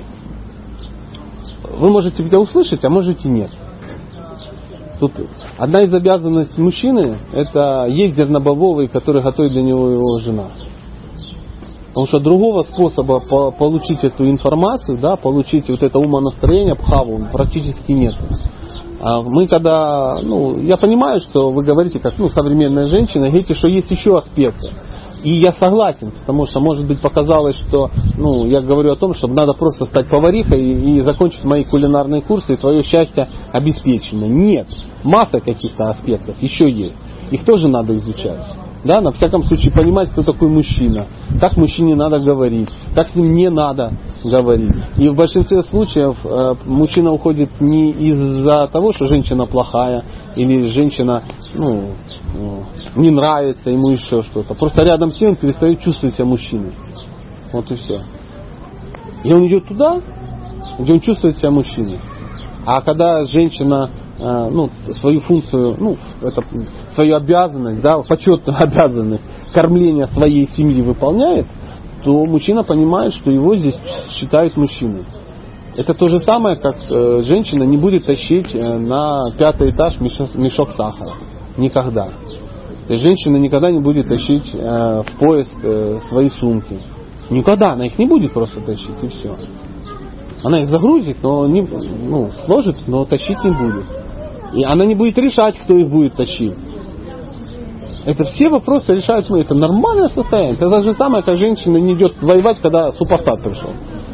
можете меня услышать, а можете нет. Тут одна из обязанностей мужчины — это есть зернобобовый, который готовит для него его жена. Потому что другого способа по- получить эту информацию, да, получить вот это умонастроение, бхаву, практически нет. А мы когда, ну, я понимаю, что вы говорите, как ну, современная женщина, говорите, что есть еще аспекты. И я согласен, потому что, может быть, показалось, что ну, я говорю о том, что надо просто стать поварихой и, и закончить мои кулинарные курсы, и твое счастье обеспечено. Нет. Масса каких-то аспектов еще есть. Их тоже надо изучать. Да, на всяком случае понимать, кто такой мужчина, как мужчине надо говорить, как с ним не надо говорить. И в большинстве случаев э, мужчина уходит не из-за того, что женщина плохая, или женщина ну, не нравится ему еще что-то. Просто рядом с ним он перестает чувствовать себя мужчиной. Вот и все. И он идет туда, где он чувствует себя мужчиной. А когда женщина ну, свою функцию, ну, это, свою обязанность, да, почетную обязанность кормления своей семьи выполняет, то мужчина понимает, что его здесь считают мужчиной. Это то же самое, как э, женщина не будет тащить э, на пятый этаж мешок, мешок сахара. Никогда. То есть женщина никогда не будет тащить э, в поезд э, свои сумки. Никогда. Она их не будет просто тащить, и все. Она их загрузит, но не, ну, сложит, но тащить не будет. И она не будет решать, кто их будет тащить. Это все вопросы решают мы. Это нормальное состояние. Это то же самое, как женщина не идет воевать, когда супостат пришел.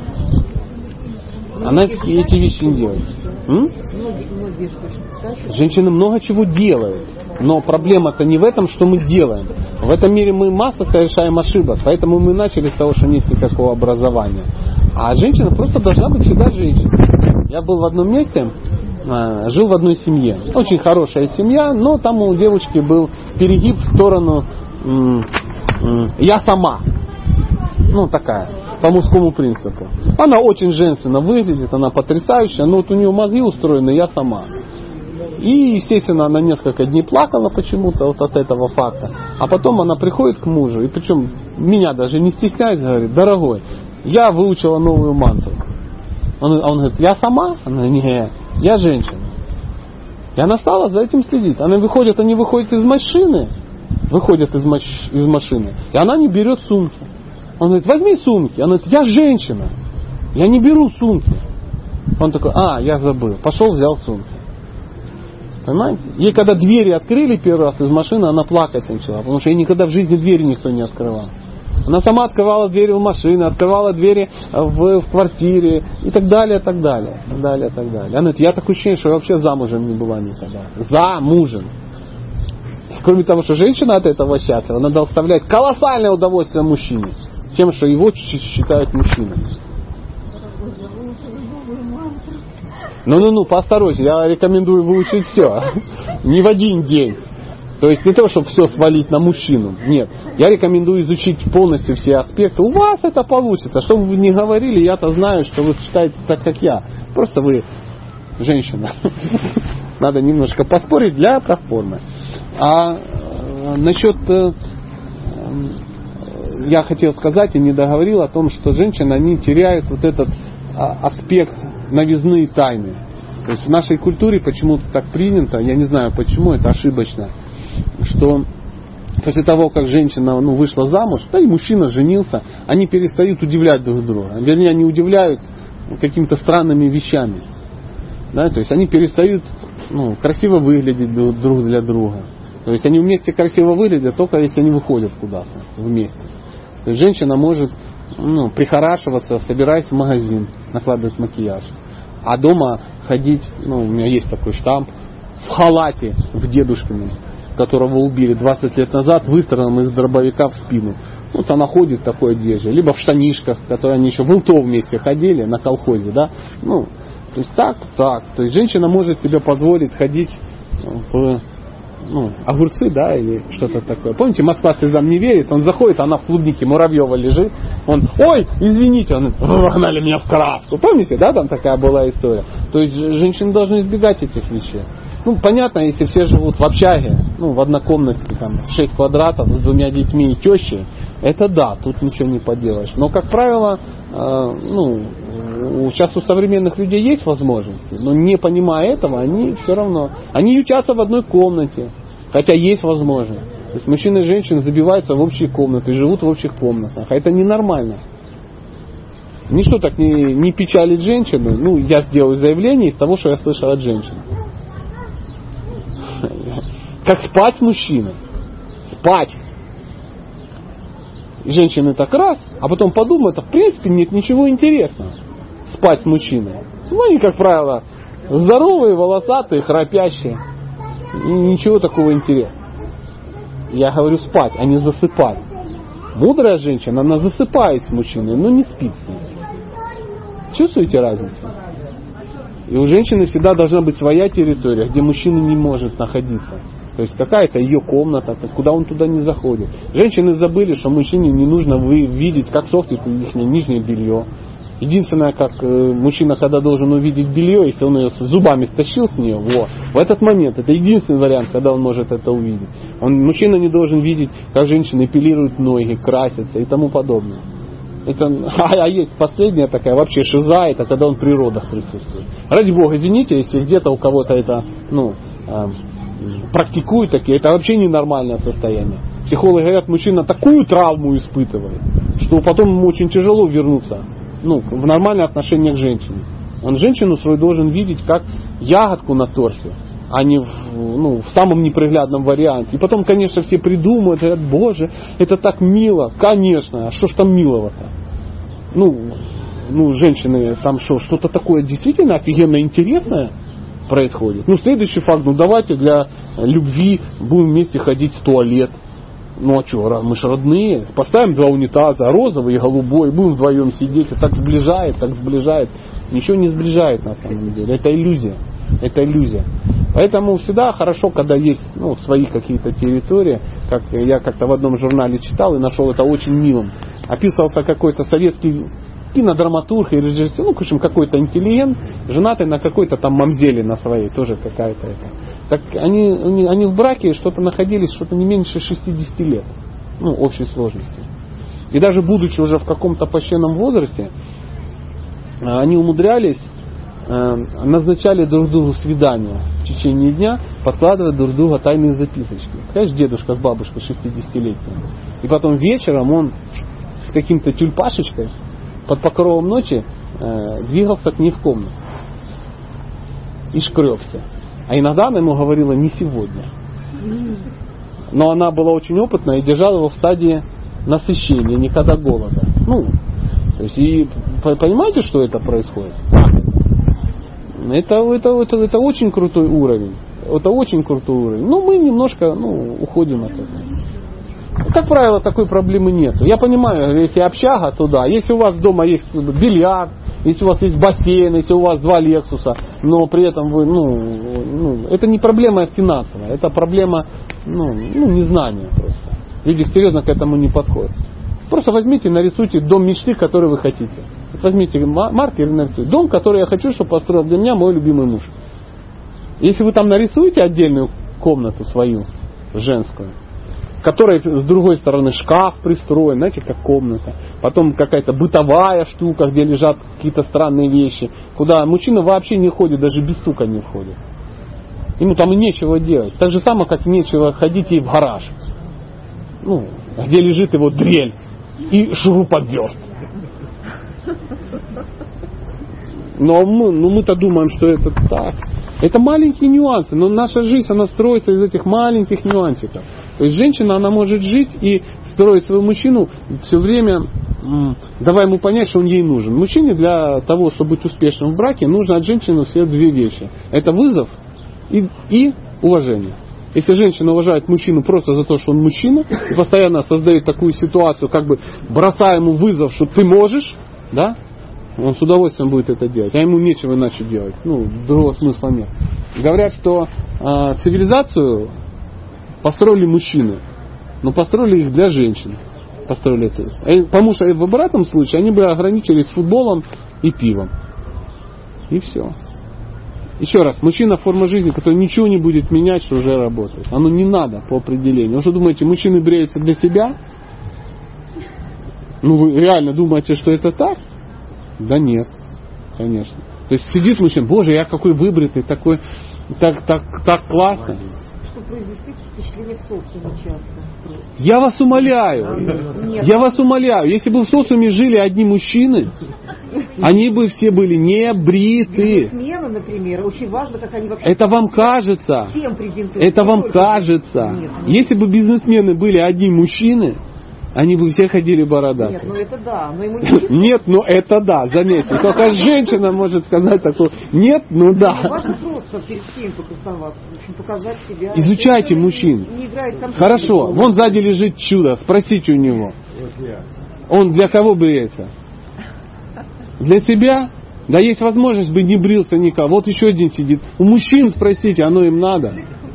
Она эти вещи не делает. М? Женщина много чего делает. Но проблема-то не в этом, что мы делаем. В этом мире мы масса совершаем ошибок. Поэтому мы начали с того, что нет никакого образования. А женщина просто должна быть всегда женщиной. Я был в одном месте, жил в одной семье. Очень хорошая семья, но там у девочки был перегиб в сторону м- м- «я сама». Ну, такая, по мужскому принципу. Она очень женственно выглядит, она потрясающая, но вот у нее мозги устроены «я сама». И, естественно, она несколько дней плакала почему-то вот от этого факта. А потом она приходит к мужу, и причем меня даже не стесняется, говорит: дорогой, я выучила новую мантру. Он, он говорит: я сама? Она: нет, я женщина. И она стала за этим следить. Она выходит, они выходят из машины, выходят из, маш, из машины, и она не берет сумки. Он говорит: возьми сумки. Она говорит: я женщина, я не беру сумки. Он такой: а, я забыл. Пошел, взял сумки. Понимаете? Ей когда двери открыли первый раз из машины, она плакать начала, потому что ей никогда в жизни двери никто не открывал. Она сама открывала двери в машине, открывала двери в, в квартире и так далее, так далее, так далее, так далее. Она говорит: я такое ощущение, что я вообще замужем не была никогда. Замужем. Кроме того, что женщина от этого счастлива, она доставляет колоссальное удовольствие мужчине, тем, что его считают мужчиной. Ну-ну-ну, поосторожней, я рекомендую выучить все. Не в один день. То есть не то, чтобы все свалить на мужчину. Нет. Я рекомендую изучить полностью все аспекты. У вас это получится. Что бы вы ни говорили, я-то знаю, что вы считаете так, как я. Просто вы женщина. надо немножко поспорить для проформы. А э, насчет... Э, э, я хотел сказать и не договорил о том, что женщины, они теряют вот этот э, аспект новизны и тайны. То есть в нашей культуре почему-то так принято, я не знаю почему, это ошибочно, что после того, как женщина ну, вышла замуж, да и мужчина женился, они перестают удивлять друг друга. Вернее, они удивляют какими-то странными вещами. Да? То есть они перестают ну, красиво выглядеть друг для друга. То есть они вместе красиво выглядят только если они выходят куда-то вместе. То есть женщина может ну, прихорашиваться, собираясь в магазин, накладывать макияж. А дома ходить, ну, у меня есть такой штамп, в халате в дедушкином, которого убили двадцать лет назад, выстроенным из дробовика в спину. Вот она ходит в такой одежде. Либо в штанишках, которые они еще в ИЛТО вместе ходили на колхозе. Да? Ну, то есть так, так. То есть женщина может себе позволить ходить в ну, огурцы, да, или что-то такое. Помните, Москва слезам не верит, он заходит, она в клубнике Муравьева лежит, он, ой, извините, он, вогнали меня в краску. Помните, да, там такая была история. То есть женщины должны избегать этих вещей. Ну, понятно, если все живут в общаге, ну, в однокомнате, там, шесть квадратов с двумя детьми и тещей, это да, тут ничего не поделаешь. Но, как правило, э, ну, сейчас у современных людей есть возможности, но не понимая этого, они все равно, они ютятся в одной комнате, хотя есть возможность. То есть мужчины и женщины забиваются в общие комнаты и живут в общих комнатах, а это ненормально. Ничто так не, не печалит женщину, ну, я сделаю заявление из того, что я слышал от женщин. Как спать с мужчиной. Спать. И женщины так раз, а потом подумают, а в принципе нет ничего интересного. Спать с мужчиной. Ну, они, как правило, здоровые, волосатые, храпящие. И ничего такого интересного. Я говорю спать, а не засыпать. Мудрая женщина, она засыпает с мужчиной, но не спит с ним. Чувствуете разницу? И у женщины всегда должна быть своя территория, где мужчина не может находиться. То есть какая-то ее комната, куда он туда не заходит. Женщины забыли, что мужчине не нужно видеть, как сохнет их нижнее белье. Единственное, как мужчина, когда должен увидеть белье, если он ее зубами стащил с нее, во, в этот момент, это единственный вариант, когда он может это увидеть. Он, мужчина не должен видеть, как женщины эпилируют ноги, красятся и тому подобное. Это, а, а есть последняя такая вообще шиза, это когда он при родах присутствует. Ради Бога, извините, если где-то у кого-то это ну, э, практикуют такие, это вообще ненормальное состояние. Психологи говорят, мужчина такую травму испытывает, что потом ему очень тяжело вернуться ну, в нормальное отношение к женщине. Он женщину свою должен видеть как ягодку на торте, а не в, ну, в самом неприглядном варианте. И потом, конечно, все придумают, говорят, боже, это так мило. Конечно, а что ж там милого-то? Ну, ну, женщины, там что, что-то такое действительно офигенно интересное происходит. Ну, следующий факт, ну, давайте для любви будем вместе ходить в туалет. Ну, а что, мы же родные. Поставим два унитаза, розовый и голубой, будем вдвоем сидеть. Это так сближает, так сближает. Ничего не сближает на самом деле. Это иллюзия. Это иллюзия. Поэтому всегда хорошо, когда есть ну, свои какие-то территории. Как я как-то в одном журнале читал и нашел это очень милым. Описывался какой-то советский кинодраматург и режиссер, ну, в общем, какой-то интеллигент, женатый на какой-то там мамзели на своей, тоже какая-то это. Так они, они, они в браке что-то находились, что-то не меньше шестидесяти лет. Ну, общей сложности. И даже будучи уже в каком-то почтенном возрасте, они умудрялись назначали друг другу свидания в течение дня, подкладывая друг друга тайные записочки. Конечно, дедушка с бабушкой шестидесятилетними. И потом вечером он с каким-то тюльпашечкой под покровом ночи э, двигался к ней в комнату. И шкребся. А иногда она ему говорила не сегодня. Но она была очень опытная и держала его в стадии насыщения, никогда голода. Ну, то есть, и понимаете, что это происходит? Это, это, это, это очень крутой уровень. Это очень крутой уровень. Но мы немножко ну, уходим от этого. Как правило, такой проблемы нет. Я понимаю, если общага, то да. Если у вас дома есть бильярд, если у вас есть бассейн, если у вас два Лексуса, но при этом вы, ну, ну это не проблема финансовая, это проблема, ну, ну, незнания просто. Люди серьезно к этому не подходят. Просто возьмите, нарисуйте дом мечты, который вы хотите. Возьмите маркер и нарисуйте. Дом, который я хочу, чтобы построил для меня мой любимый муж. Если вы там нарисуете отдельную комнату свою, женскую, в которой с другой стороны шкаф пристроен, знаете, как комната, потом какая-то бытовая штука, где лежат какие-то странные вещи, куда мужчина вообще не ходит, даже без стука не входит. Ему там и нечего делать. Так же самое, как нечего ходить ей в гараж, ну, где лежит его дрель и шуруповерт. Но мы, ну, мы-то думаем, что это так. Это маленькие нюансы, но наша жизнь, она строится из этих маленьких нюансиков. То есть женщина, она может жить и строить своего мужчину все время, давая ему понять, что он ей нужен. Мужчине для того, чтобы быть успешным в браке, нужно от женщины все две вещи. Это вызов и, и уважение. Если женщина уважает мужчину просто за то, что он мужчина, и постоянно создает такую ситуацию, как бы бросая ему вызов, что ты можешь, да, он с удовольствием будет это делать, а ему нечего иначе делать. Ну, другого смысла нет. Говорят, что э, цивилизацию построили мужчины, но построили их для женщин. Построили это. Потому что в обратном случае они бы ограничились футболом и пивом. И все. Еще раз, мужчина форма жизни, которая ничего не будет менять, что уже работает. Оно не надо по определению. Вы что думаете, мужчины бреются для себя? Ну вы реально думаете, что это так? Да нет, конечно. То есть сидит мужчина, боже, я какой выбритый, такой, так, так, так классно. Чтобы произвести впечатление в социуме часто. Я вас умоляю, Нет. я вас умоляю, если бы в социуме жили одни мужчины, они бы все были не бриты. Бизнесмены, например, очень важно, как они вообще... Это вам кажется. Всем презентуют. Это вам Только- кажется. Нет, нет. Если бы бизнесмены были одни мужчины, они бы все ходили бородатые. Нет, ну это да, но ему не Нет, но это да, заметьте. Только женщина может сказать такое. Нет, ну да. важно просто перед всеми покрасоваться, в общем, показать себя. Изучайте Это мужчин. Не играет конфликт. Хорошо, вон сзади лежит чудо, спросите у него. Вот я. Он для кого бреется? Для себя? Да есть возможность бы не брился никого. Вот еще один сидит. У мужчин спросите, оно им надо.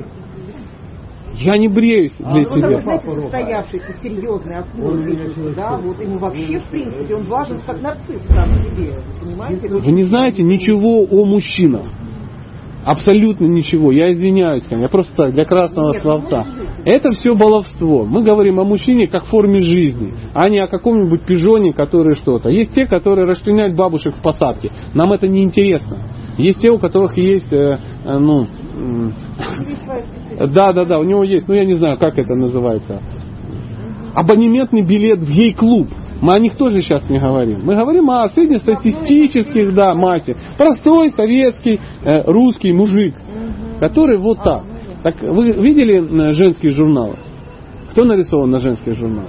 Я не бреюсь для Вот такой, себя. знаете, состоявшийся, серьезный, открытый, да, вот ему вообще, в принципе, он важен как нарцисс сам по себе, понимаете? Вы не знаете ничего о мужчинах. Абсолютно ничего. Я извиняюсь, конечно. Я просто так, для красного Нет, словца. ну, может быть. Это все баловство. Мы говорим о мужчине как форме жизни, а не о каком-нибудь пижоне, который что-то. Есть те, которые расчленяют бабушек в посадке. Нам это не интересно. Есть те, у которых есть, э, э, ну, да, да, да, у него есть, ну я не знаю, как это называется, абонементный билет в гей-клуб. Мы о них тоже сейчас не говорим. Мы говорим о среднестатистических, да, массе. Простой советский э, русский мужик, который вот так. Так вы видели женские журналы? Кто нарисован на женских журналах?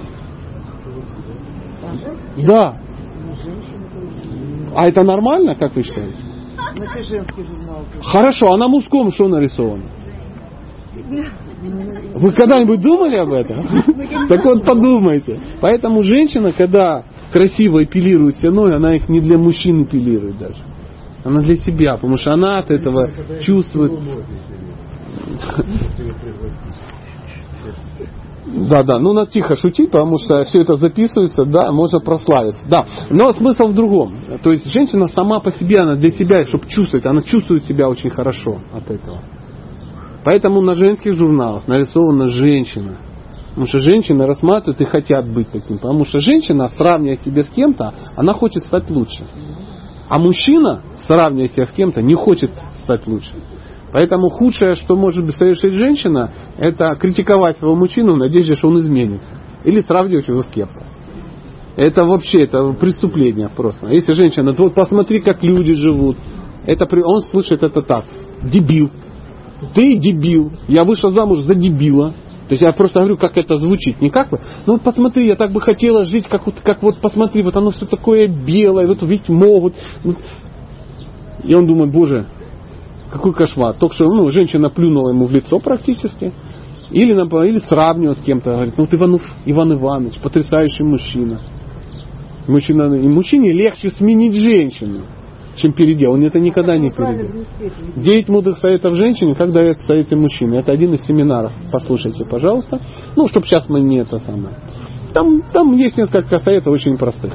Да. А это нормально, как вы считаете? Ну, это женский журнал. Хорошо, а на мужском что нарисовано? Вы когда-нибудь думали об этом? Так вот подумайте. Поэтому женщина, когда красиво эпилирует все ноги, она их не для мужчин эпилирует даже. Она для себя, потому что она от этого чувствует... Да, да, ну надо тихо шутить, потому что все это записывается, да, можно прославиться. Да, но смысл в другом. То есть женщина сама по себе, она для себя, чтобы чувствовать, она чувствует себя очень хорошо от этого. Поэтому на женских журналах нарисована женщина. Потому что женщины рассматривают и хотят быть таким. Потому что женщина, сравнивая себя с кем-то, она хочет стать лучше. А мужчина, сравнивая себя с кем-то, не хочет стать лучше. Поэтому худшее, что может совершить женщина, это критиковать своего мужчину в надежде, что он изменится. Или сравнивать его с кем-то. Это вообще это преступление просто. Если женщина, вот посмотри, как люди живут. Это, он слышит это так. Дебил. Ты дебил. Я вышла замуж за дебила. То есть я просто говорю, как это звучит. Не как бы, ну вот посмотри, я так бы хотела жить, как вот, как вот посмотри, вот оно все такое белое, вот ведь могут. И он думает, боже, какой кошмар. Только что ну, женщина плюнула ему в лицо практически. Или, или сравнивает с кем-то. Говорит, ну вот Иванов, Иван Иванович, потрясающий мужчина. Мужчина. И мужчине легче сменить женщину, чем переделать. Он это никогда не переделает. Девять мудрых советов женщине, как дает советы мужчине. Это один из семинаров. Послушайте, пожалуйста. Ну, чтобы сейчас мы не это самое. Там, там есть несколько советов очень простых.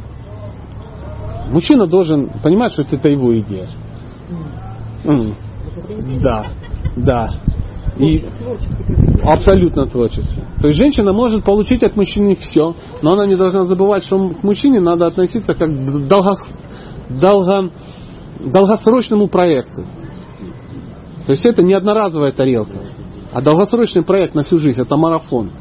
Угу. Мужчина должен понимать, что это его идея. Mm. Да, да. И абсолютно творчество. То есть женщина может получить от мужчины все, но она не должна забывать, что к мужчине надо относиться как к долго, долго, долгосрочному проекту. То есть это не одноразовая тарелка, а долгосрочный проект на всю жизнь, это марафон.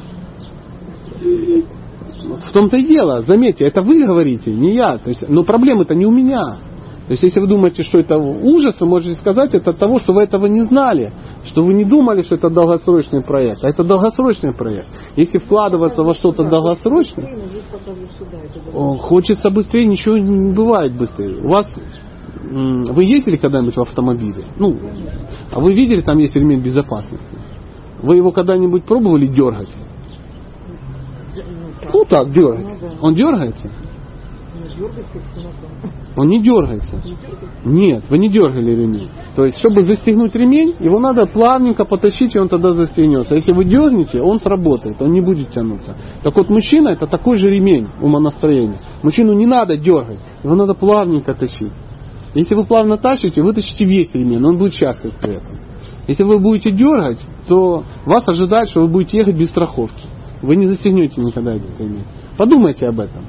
В том-то и дело, заметьте, это вы говорите, не я. То есть, но проблемы-то не у меня. То есть, если вы думаете, что это ужас, вы можете сказать это от того, что вы этого не знали, что вы не думали, что это долгосрочный проект. А это долгосрочный проект. Если вкладываться во что-то долгосрочное, хочется быстрее, ничего не бывает быстрее. У вас, вы ездили когда-нибудь в автомобиле? Ну, а вы видели, там есть ремень безопасности? Вы его когда-нибудь пробовали дергать? Ну так, дергать. Он дергается? Он не дергается. Нет, вы не дергали ремень. То есть, чтобы застегнуть ремень, его надо плавненько потащить, и он тогда застегнется. Если вы дернете, он сработает, он не будет тянуться. Так вот, мужчина это такой же ремень умонастроения. Мужчину не надо дергать, его надо плавненько тащить. Если вы плавно тащите, вы тащите весь ремень, он будет счастлив при этом. Если вы будете дергать, то вас ожидает, что вы будете ехать без страховки. Вы не застегнете никогда этот ремень. Подумайте об этом.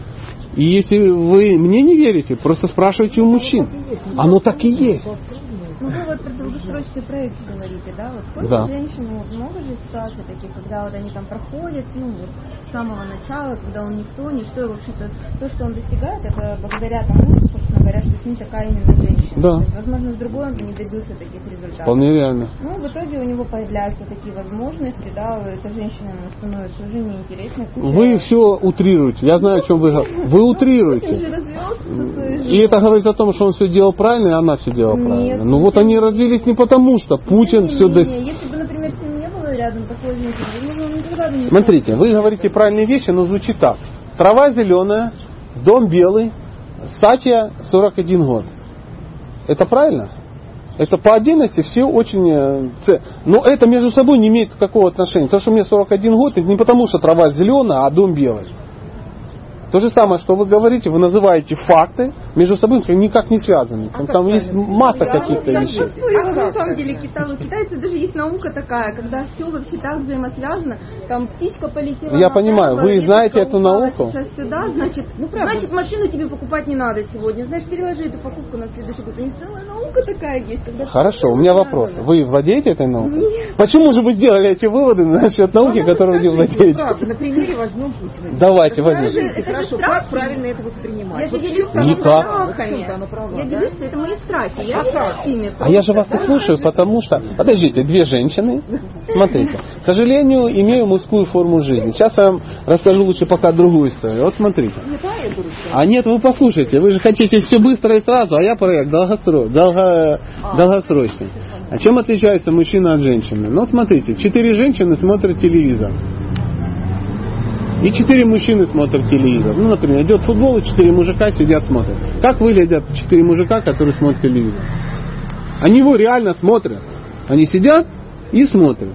И если вы мне не верите, просто спрашивайте у мужчин. Оно так и есть. Ну вы вот про долгосрочный проект говорите, да? Вот ходят Да. женщины, вот много же ситуаций таких, когда вот они там проходят, ну вот с самого начала, когда он никто, ничто, и вообще-то то, что он достигает, это благодаря тому, собственно говоря, что с ним такая именно женщина. Да. То есть, возможно, с другой он бы не добился таких результатов. Вполне реально. Ну, в итоге у него появляются такие возможности, да, эта женщина ему становится уже неинтересной. Вы все утрируете. Я знаю, о чем вы говорите. Вы Он утрируете. же развелся со своей И женой. это говорит о том, что он все делал правильно, и она все делала Нет. правильно. Ну вот они развелись не потому, что Путин все Не, достиг. не, если бы, например, с ним не было рядом такой женщины, ну, он никогда бы не Смотрите, вы говорите правильные вещи, но звучит так. Трава зеленая, дом белый, Сатья сорок один год. Это правильно? Это по отдельности все очень... э, ц- Но это между собой не имеет какого отношения. То, что мне сорок один год, это не потому, что трава зеленая, а дом белый. То же самое, что вы говорите, вы называете факты, между собой никак не связаны. Там, там есть масса каких-то Я вещей. чувствую, на самом деле, кита- у китайцев даже есть наука такая, когда все вообще так взаимосвязано. Там птичка полетела. Я направо, понимаю, вы веточка знаете эту упала науку? Сейчас сюда, значит, ну, значит, машину тебе покупать не надо сегодня. Знаешь, переложи эту покупку на следующий год. У них целая наука такая есть. Когда Хорошо, у меня вопрос. Вы владеете этой наукой? Нет. Почему же вы сделали эти выводы насчет науки, которую вы не владеете? Правда, на примере возьмем Путина. Давайте возьмем. Это же- это же Хорошо, страх. как правильно это воспринимать? Я же Вот делюсь в своими чем Никак. она страхами. права, права, Я да? делюсь, это мои страхи. Я с ними. А я же вас и слушаю, потому что... Подождите, две женщины. Смотрите. К сожалению, имею мужскую форму жизни. Сейчас я вам расскажу лучше пока другую историю. Вот смотрите. Не та я дура. А нет, вы послушайте. Вы же хотите все быстро и сразу, а я проект долгосро- долго- долгосрочный. А чем отличается мужчина от женщины? Ну, смотрите. Четыре женщины смотрят телевизор. И четыре мужчины смотрят телевизор. Ну, например, идет футбол, и четыре мужика сидят смотрят. Как выглядят четыре мужика, которые смотрят телевизор? Они его реально смотрят. Они сидят и смотрят.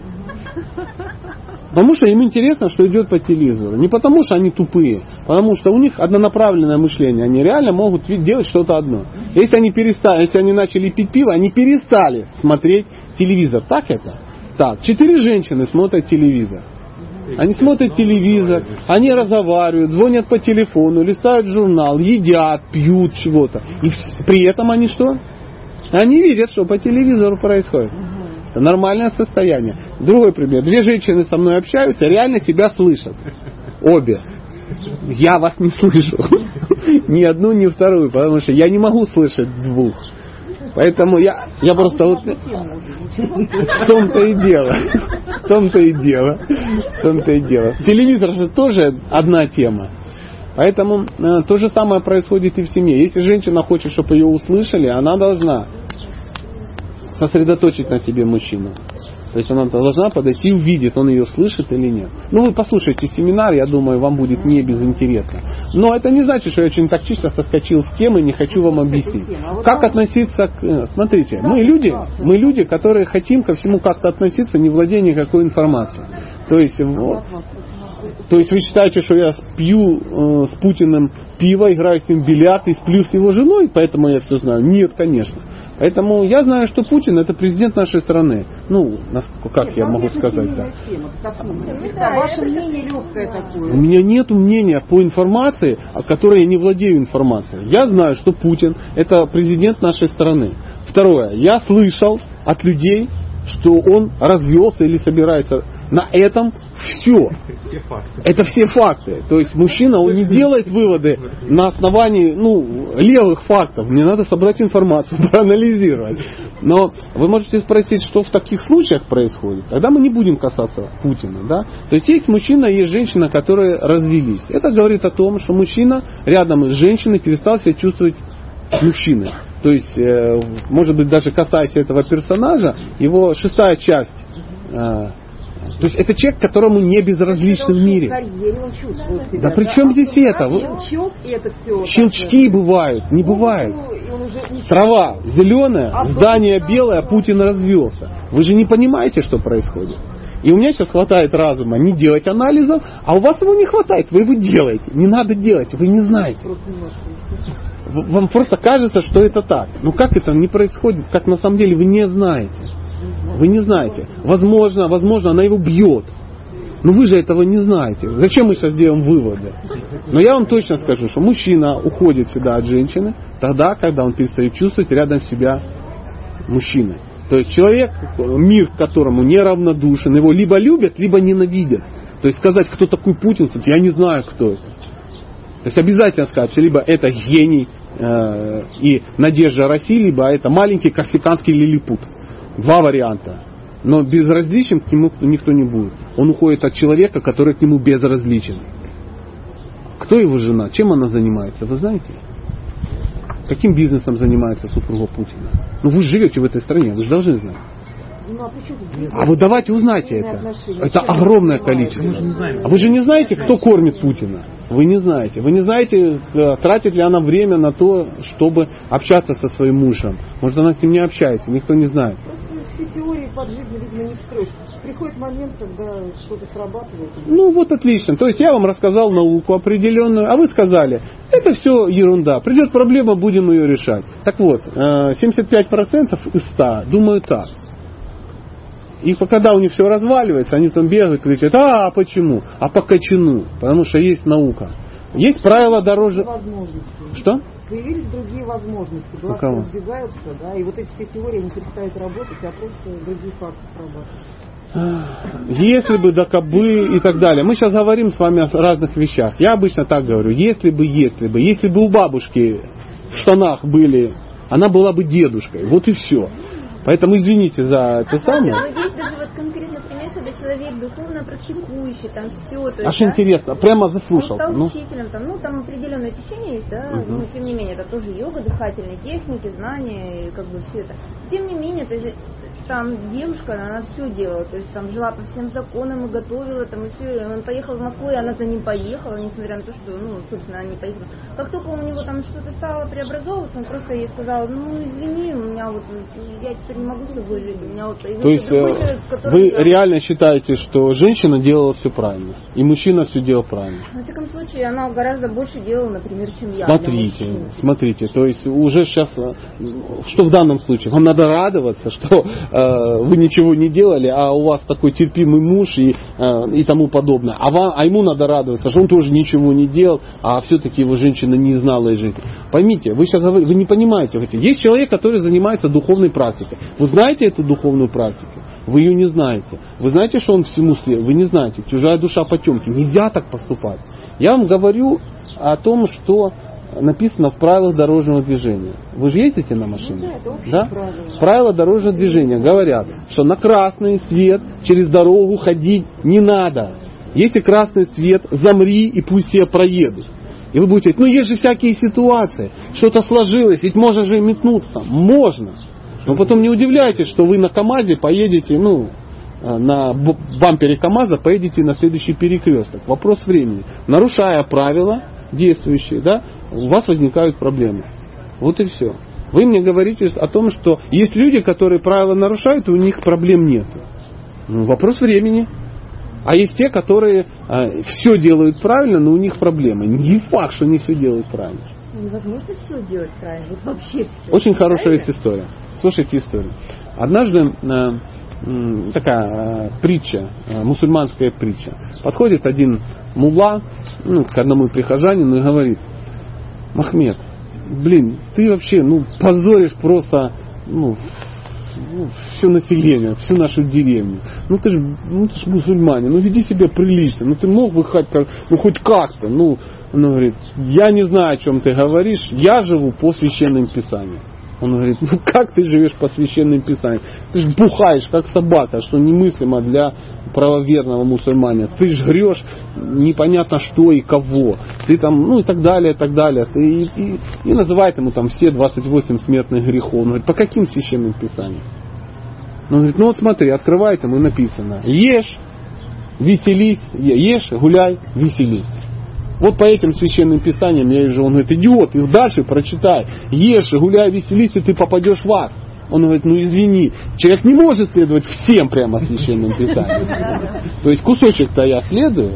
Потому что им интересно, что идет по телевизору. Не потому что они тупые, потому что у них однонаправленное мышление. Они реально могут делать что-то одно. Если они перестали, если они начали пить пиво, они перестали смотреть телевизор. Так это? Так, четыре женщины смотрят телевизор. Они смотрят телевизор, они разговаривают, звонят по телефону, листают журнал, едят, пьют чего-то. И вс- при этом они что? Они видят, что по телевизору происходит. Это нормальное состояние. Другой пример. Две женщины со мной общаются, реально себя слышат. Обе. Я вас не слышу. Ни одну, ни вторую, потому что я не могу слышать двух. Поэтому я, я просто вот... В том-то и дело. В том-то и дело. В том-то и дело. Телевизор же тоже одна тема. Поэтому э, то же самое происходит и в семье. Если женщина хочет, чтобы ее услышали, она должна сосредоточить на себе мужчину. То есть она должна подойти и увидеть, он ее слышит или нет. Ну, вы послушайте семинар, я думаю, вам будет не безинтересно. Но это не значит, что я очень так чисто соскочил с темы, не хочу вам объяснить. Как относиться к... Смотрите, мы люди, мы люди, которые хотим ко всему как-то относиться, не владея никакой информацией. То есть, вот, то есть вы считаете, что я пью э, с Путиным пиво, играю с ним в бильярд и сплю с его женой, поэтому я все знаю? Нет, конечно. Поэтому я знаю, что Путин это президент нашей страны. Ну, как Нет, я могу сказать так? Да, ваше мнение легкое такое. У меня нет мнения по информации, о которой я не владею информацией. Я знаю, что Путин это президент нашей страны. Второе. Я слышал от людей, что он развелся или собирается. На этом все. Все факты. Это все факты. То есть мужчина, он не делает выводы на основании ну, левых фактов. Мне надо собрать информацию, проанализировать. Но вы можете спросить, что в таких случаях происходит. Тогда мы не будем касаться Путина. Да? То есть есть мужчина, есть женщина, которые развелись. Это говорит о том, что мужчина рядом с женщиной перестал себя чувствовать мужчиной. То есть, э, может быть, даже касаясь этого персонажа, его шестая часть... Э, То есть это человек, которому не безразличен в мире. Карьере, он чувствует себя, да, да при чем здесь это? Щелчок, и это все. Щелчки так, бывают, не бывает. Трава зеленая, а здание белое, а Путин развелся. Вы же не понимаете, что происходит. И у меня сейчас хватает разума не делать анализов, а у вас его не хватает, вы его делаете. Не надо делать, вы не знаете. Вам просто кажется, что это так. Но как это не происходит, как на самом деле вы не знаете. Вы не знаете. Возможно, возможно, она его бьет. Но вы же этого не знаете. Зачем мы сейчас делаем выводы? Но я вам точно скажу, что мужчина уходит всегда от женщины тогда, когда он перестает чувствовать рядом себя мужчиной. То есть человек, мир к которому неравнодушен, его либо любят, либо ненавидят. То есть сказать, кто такой Путин, я не знаю, кто это. То есть обязательно сказать, что либо это гений э, и надежда России, либо это маленький корсиканский лилипут. Два варианта. Но безразличен к нему никто не будет. Он уходит от человека, который к нему безразличен. Кто его жена? Чем она занимается? Вы знаете? Каким бизнесом занимается супруга Путина? Ну вы живете в этой стране, вы же должны знать. Ну, а, а вот давайте узнайте это. Это огромное количество. А вы же не знаете, кто кормит Путина? Вы не знаете. Вы не знаете, тратит ли она время на то, чтобы общаться со своим мужем. Может, она с ним не общается, никто не знает. Все теории под жизнь, видимо, не строишь. Приходит момент, когда что-то срабатывает. Ну вот отлично. То есть я вам рассказал науку определенную, а вы сказали, это все ерунда. Придет проблема, будем ее решать. Так вот, семьдесят пять процентов из ста думают так. И когда у них все разваливается, они там бегают и кричат, а почему? А по качану. Потому что есть наука. Есть правила дороже... Что? Появились другие возможности. Глазки разбегаются, да, и вот эти все теории не перестают работать, а просто другие факты срабатывают. Если бы, да кабы и так далее. Мы сейчас говорим с вами о разных вещах. Я обычно так говорю. Если бы, если бы. Если бы у бабушки в штанах были, она была бы дедушкой. Вот и все. Поэтому извините за это самое. Но есть даже вот конкретно пример, когда человек духовно практикующий, там все. То Аж есть, интересно, да, прямо заслушался. Он стал ну. учителем, там, ну там определенное течение есть, да, угу. но тем не менее, это тоже йога, дыхательные техники, знания, и как бы все это. Тем не менее, то есть, там девушка, она все делала, то есть там жила по всем законам и готовила, там и все. Он поехал в Москву, и она за ним поехала, несмотря на то, что, ну, собственно, она не поехала. Как только у него там что-то стало преобразовываться, он просто ей сказал, ну, извини, у меня вот, я теперь не могу с тобой жить, у меня вот появился то есть другой человек, который... Вы я... реально считаете, что женщина делала все правильно, и мужчина все делал правильно? Во всяком случае, она гораздо больше делала, например, чем я. Смотрите, смотрите, то есть уже сейчас, что в данном случае? Вам надо радоваться, что э, вы ничего не делали, а у вас такой терпимый муж и, э, и тому подобное. А, вам, а ему надо радоваться, что он тоже ничего не делал, а все-таки его женщина не знала из жизни. Поймите, вы сейчас вы не понимаете. Есть человек, который занимается духовной практикой. Вы знаете эту духовную практику? Вы ее не знаете. Вы знаете, что он всему след? Вы не знаете. Чужая душа потемки. Нельзя так поступать. Я вам говорю о том, что написано в правилах дорожного движения. Вы же ездите на машине? Ну, да? Правила. Правила дорожного движения говорят, что на красный свет через дорогу ходить не надо. Если красный свет, замри и пусть все проедут. И вы будете говорить, ну есть же всякие ситуации, что-то сложилось, ведь можно же метнуться. Можно. Но потом не удивляйтесь, что вы на КамАЗе поедете, ну, на бампере КамАЗа поедете на следующий перекресток. Вопрос времени. Нарушая правила действующие, да, у вас возникают проблемы. Вот и все. Вы мне говорите о том, что есть люди, которые правила нарушают, и у них проблем нет. Ну, вопрос времени. А есть те, которые э, все делают правильно, но у них проблемы. Не факт, что они все делают правильно. Невозможно все делать правильно, вот вообще все. Очень хорошая есть история. Слушайте историю. Однажды э, э, такая э, притча, э, мусульманская притча. Подходит один мулла, ну, к одному прихожанину и говорит: Махмед, блин, ты вообще, ну, позоришь просто, ну, ну, все население, всю нашу деревню. Ну ты же, ну ты ж мусульманин, ну веди себя прилично, ну ты мог бы хоть, как, ну хоть как-то, ну, он говорит: я не знаю, о чем ты говоришь, я живу по священным писаниям. Он говорит: ну как ты живешь по священным писаниям? Ты же бухаешь, как собака, что немыслимо для правоверного мусульманина. Ты же грешь непонятно что и кого. Ты там, ну и так далее, и так далее. Ты, и, и, и называет ему там все двадцать восемь смертных грехов. Он говорит: по каким священным писаниям? Он говорит: ну вот смотри, открывает ему и написано: ешь, веселись, ешь, гуляй, веселись. Вот по этим священным писаниям я вижу. Он говорит: идиот, их дальше прочитай. Ешь, гуляй, веселись, и ты попадешь в ад. Он говорит: ну извини, человек не может следовать всем прямо священным писаниям. То есть кусочек-то я следую.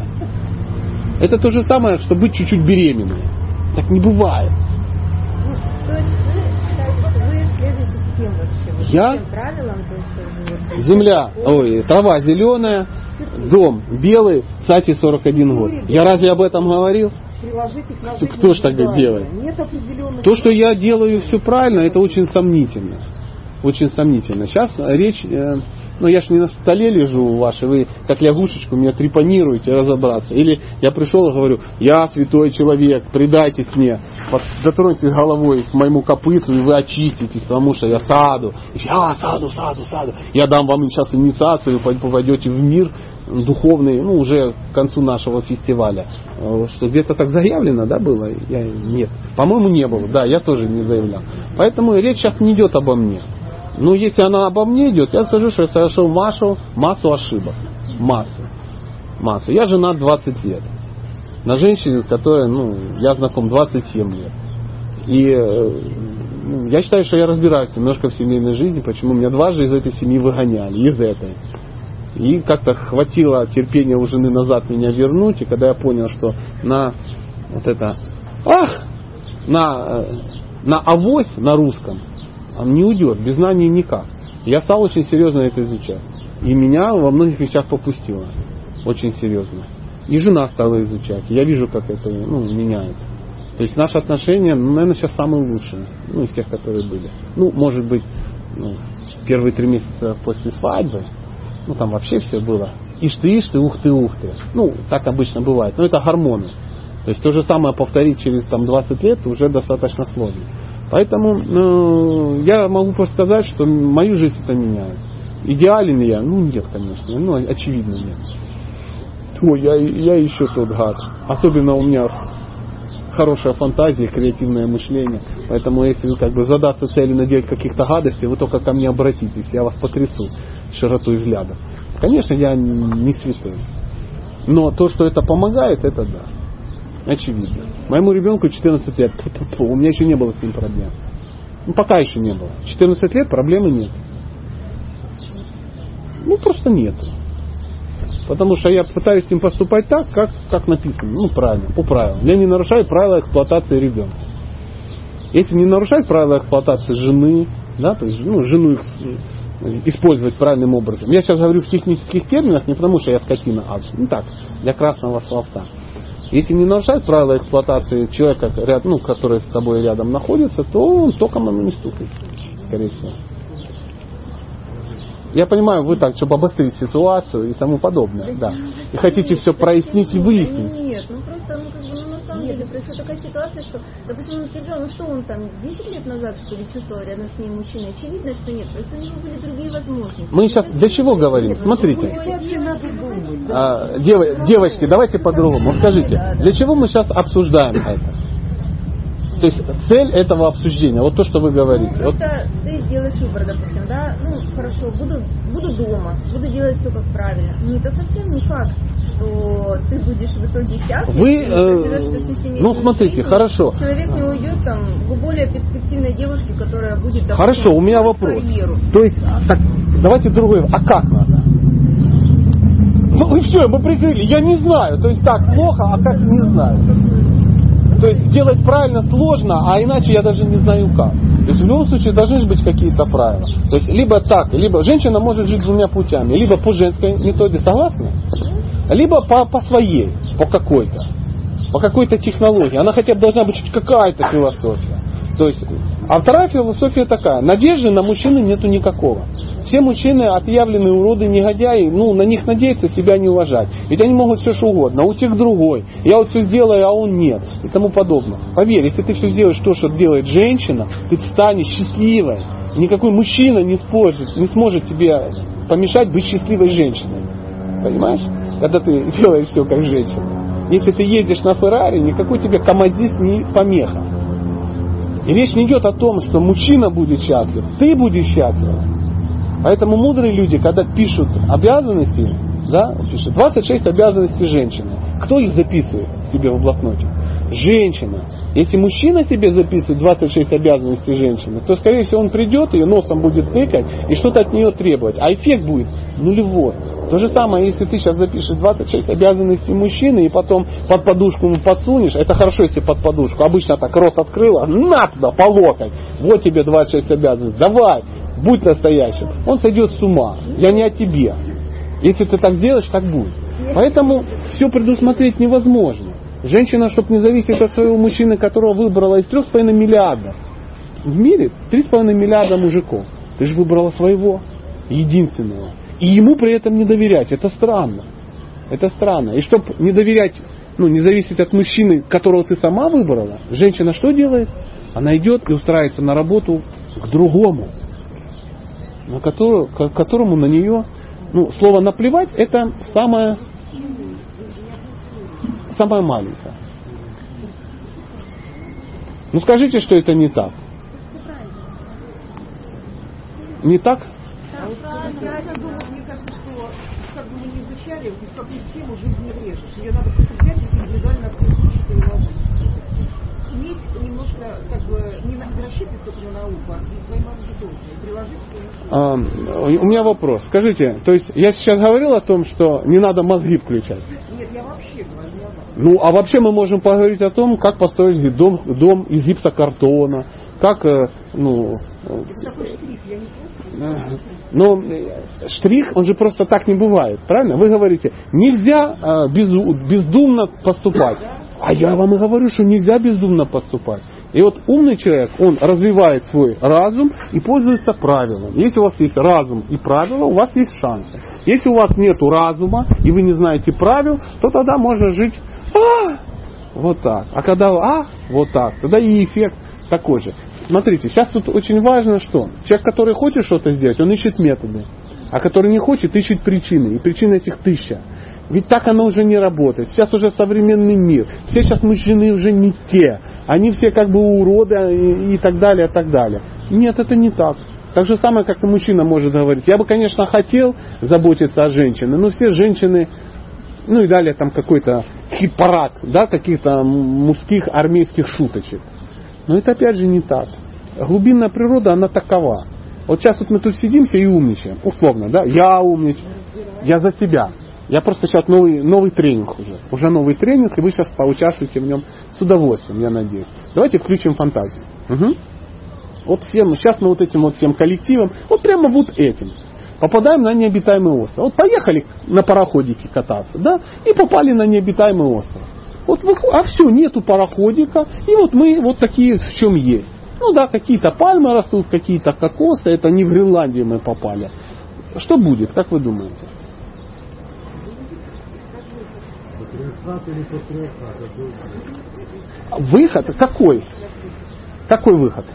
Это то же самое, что быть чуть-чуть беременной. Так не бывает. Ну, то есть вы считаете, что вы следуете всем вообще? Я? Всем правилам? То есть, вот, Земля, ой, трава зеленая, дом белый, кстати, сорок один год. Я разве об этом говорил? Кто ж так делает? То, что я делаю все правильно, это очень сомнительно. Очень сомнительно. Сейчас речь, э, ну я ж не на столе лежу у вашей, вы как лягушечку меня трепанируете разобраться. Или я пришел и говорю: я святой человек, предайтесь мне, дотроньтесь головой к моему копыту, и вы очиститесь, потому что я саду. И все: а, саду, саду, саду. Я дам вам сейчас инициацию, вы попадете в мир духовный, ну уже к концу нашего фестиваля. Что где-то так заявлено, да, было? Я, нет. По-моему, не было. Да, я тоже не заявлял. Поэтому речь сейчас не идет обо мне. Ну, если она обо мне идет, я скажу, что я совершил массу, массу ошибок. Массу. Массу. Я женат двадцать лет. На женщине, с которой, ну, я знаком двадцать семь лет. И ну, я считаю, что я разбираюсь немножко в семейной жизни, почему меня дважды из этой семьи выгоняли, из этой. И как-то хватило терпения у жены назад меня вернуть, и когда я понял, что на вот это, ах, на, на авось на русском, он не уйдет, без знаний никак. Я стал очень серьезно это изучать. И меня во многих вещах попустило. Очень серьезно. И жена стала изучать. И я вижу, как это, ну, меняет. То есть наши отношения, ну, наверное, сейчас самые лучшие. Ну, из тех, которые были. Ну, может быть, ну, первые три месяца после свадьбы, ну, там вообще все было. Ишь ты, ишь ты, ух ты, ух ты. Ну, так обычно бывает. Но это гормоны. То есть то же самое повторить через там, двадцать лет уже достаточно сложно. Поэтому ну, я могу просто сказать, что мою жизнь это меняет. Идеален я? Ну нет, конечно. Ну, очевидно нет. Ой, я, я еще тот гад. Особенно у меня хорошая фантазия, креативное мышление. Поэтому если вы как бы задаться целью наделать каких-то гадостей, вы только ко мне обратитесь, я вас потрясу широтой взгляда. Конечно, я не святой. Но то, что это помогает, это да. Очевидно. Моему ребенку четырнадцать лет. У меня еще не было с ним проблем. Ну, пока еще не было. четырнадцать лет проблемы нет. Ну, просто нет. Потому что я пытаюсь с ним поступать так, как, как написано. Ну, правильно, по правилам. Я не нарушаю правила эксплуатации ребенка. Если не нарушать правила эксплуатации жены, да, то есть ну, жену использовать правильным образом. Я сейчас говорю в технических терминах, не потому что я скотина, а ну так, для красного словца. Если не нарушать правила эксплуатации человека, ну, который с тобой рядом находится, то он током ему не стукнет, скорее всего. Я понимаю, вы так, чтобы обострить ситуацию и тому подобное, да. И хотите все прояснить и выяснить. Нет, ну просто, ну, как бы, ну, на самом деле, происходит такая ситуация, что, допустим, ну, тебя, ну, что он там, десять лет назад, что ли, чувствовал рядом с ней мужчина? Очевидно, что нет, просто у него были другие возможности. Мы сейчас для чего говорим? Смотрите. А, дев, девочки, давайте по-другому. Скажите, для чего мы сейчас обсуждаем это? То есть цель этого обсуждения, вот то, что вы говорите. Ну, просто вот. Ты делаешь выбор, допустим, да, ну хорошо, буду, буду дома, буду делать все как правильно. Но это совсем не факт, что ты будешь в итоге счастлив. Вы, э, ну смотрите, жизнь, хорошо. Человек не уйдет там к более перспективной девушке, которая будет... Допустим, хорошо, у меня вопрос. Карьеру. То есть, так, давайте другой, а как надо? Ну и все, мы прикрыли, я не знаю, то есть так плохо, а как не знаю. То есть делать правильно сложно, а иначе я даже не знаю как. То есть в любом случае должны же быть какие-то правила. То есть либо так, либо женщина может жить двумя путями. Либо по женской методе, согласны? Либо по, по своей, по какой-то. По какой-то технологии. Она хотя бы должна быть какая-то философия. То есть, а вторая философия такая. Надежды на мужчину нету никакого. Все мужчины отъявленные уроды, негодяи, ну, на них надеяться, себя не уважать. Ведь они могут все что угодно, а у тех другой. Я вот все сделаю, а он нет. И тому подобное. Поверь, если ты все сделаешь то, что делает женщина, ты станешь счастливой. Никакой мужчина не сможет, не сможет тебе помешать быть счастливой женщиной. Понимаешь? Когда ты делаешь все как женщина. Если ты ездишь на Феррари, никакой тебе камазист не помеха. И речь не идет о том, что мужчина будет счастлив, ты будешь счастлив. Поэтому мудрые люди, когда пишут обязанности, да, пишут двадцать шесть обязанностей женщины. Кто их записывает себе в блокноте? Женщина. Если мужчина себе записывает двадцать шесть обязанностей женщины, то, скорее всего, он придет, ее носом будет тыкать и что-то от нее требовать. А эффект будет нулевой. То же самое, если ты сейчас запишешь двадцать шесть обязанностей мужчины и потом под подушку ему подсунешь, это хорошо, если под подушку. Обычно так рот открыла, на туда, по локоть. Вот тебе двадцать шесть обязанностей. Давай, будь настоящим. Он сойдет с ума. Я не о тебе. Если ты так сделаешь, так будет. Поэтому все предусмотреть невозможно. Женщина, чтобы не зависеть от своего мужчины, которого выбрала из трех с половиной миллиардов. В мире три с половиной миллиарда мужиков. Ты же выбрала своего, единственного. И ему при этом не доверять. Это странно. Это странно. И чтобы не доверять, ну, не зависеть от мужчины, которого ты сама выбрала, женщина что делает? Она идет и устраивается на работу к другому, на которую, к которому на нее, ну, слово наплевать, это самое, самое маленькое. Ну скажите, что это не так. Не так? Мне кажется, что как бы мы не изучали, в какую тему жизни врежешь. Ее надо просто взять и индивидуально на какой случай переложить. Иметь немножко, как бы, не рассчитывать только на науку, а свои мозги тоже. И приложить а, у меня вопрос. Скажите, то есть я сейчас говорил о том, что не надо мозги включать? Нет, я вообще говорю не об этом. Ну, а вообще мы можем поговорить о том, как построить дом, дом из гипсокартона, как, ну... Это такой штрих, я не просто... Но штрих, он же просто так не бывает, правильно? Вы говорите, нельзя э, безу, бездумно поступать. А я вам и говорю, что нельзя бездумно поступать. И вот умный человек, он развивает свой разум и пользуется правилом. Если у вас есть разум и правила, у вас есть шансы. Если у вас нет разума и вы не знаете правил, то тогда можно жить а, вот так. А когда а, вот так, тогда и эффект такой же. Смотрите, сейчас тут очень важно, что человек, который хочет что-то сделать, он ищет методы. А который не хочет, ищет причины. И причин этих тысяча. Ведь так оно уже не работает. Сейчас уже современный мир. Все сейчас мужчины уже не те. Они все как бы уроды и, и так далее, и так далее. Нет, это не так. Так же самое, как и мужчина может говорить. Я бы, конечно, хотел заботиться о женщине, но все женщины, ну и далее там какой-то хит-парад, да, каких-то мужских армейских шуточек. Но это опять же не так. Глубинная природа, она такова. Вот сейчас вот мы тут сидимся и умничаем. Условно, да? Я умничаю. Я за себя. Я просто сейчас новый, новый тренинг уже. Уже новый тренинг, и вы сейчас поучаствуете в нем с удовольствием, я надеюсь. Давайте включим фантазию. Угу. Вот всем, сейчас мы вот этим вот всем коллективом, вот прямо вот этим, попадаем на необитаемый остров. Вот поехали на пароходике кататься, да, и попали на необитаемый остров. Вот, а все, нету пароходика, и вот мы вот такие, в чем есть. Ну да, какие-то пальмы растут, какие-то кокосы, это не в Гренландию мы попали. Что будет, как вы думаете? Выход какой? Какой выход?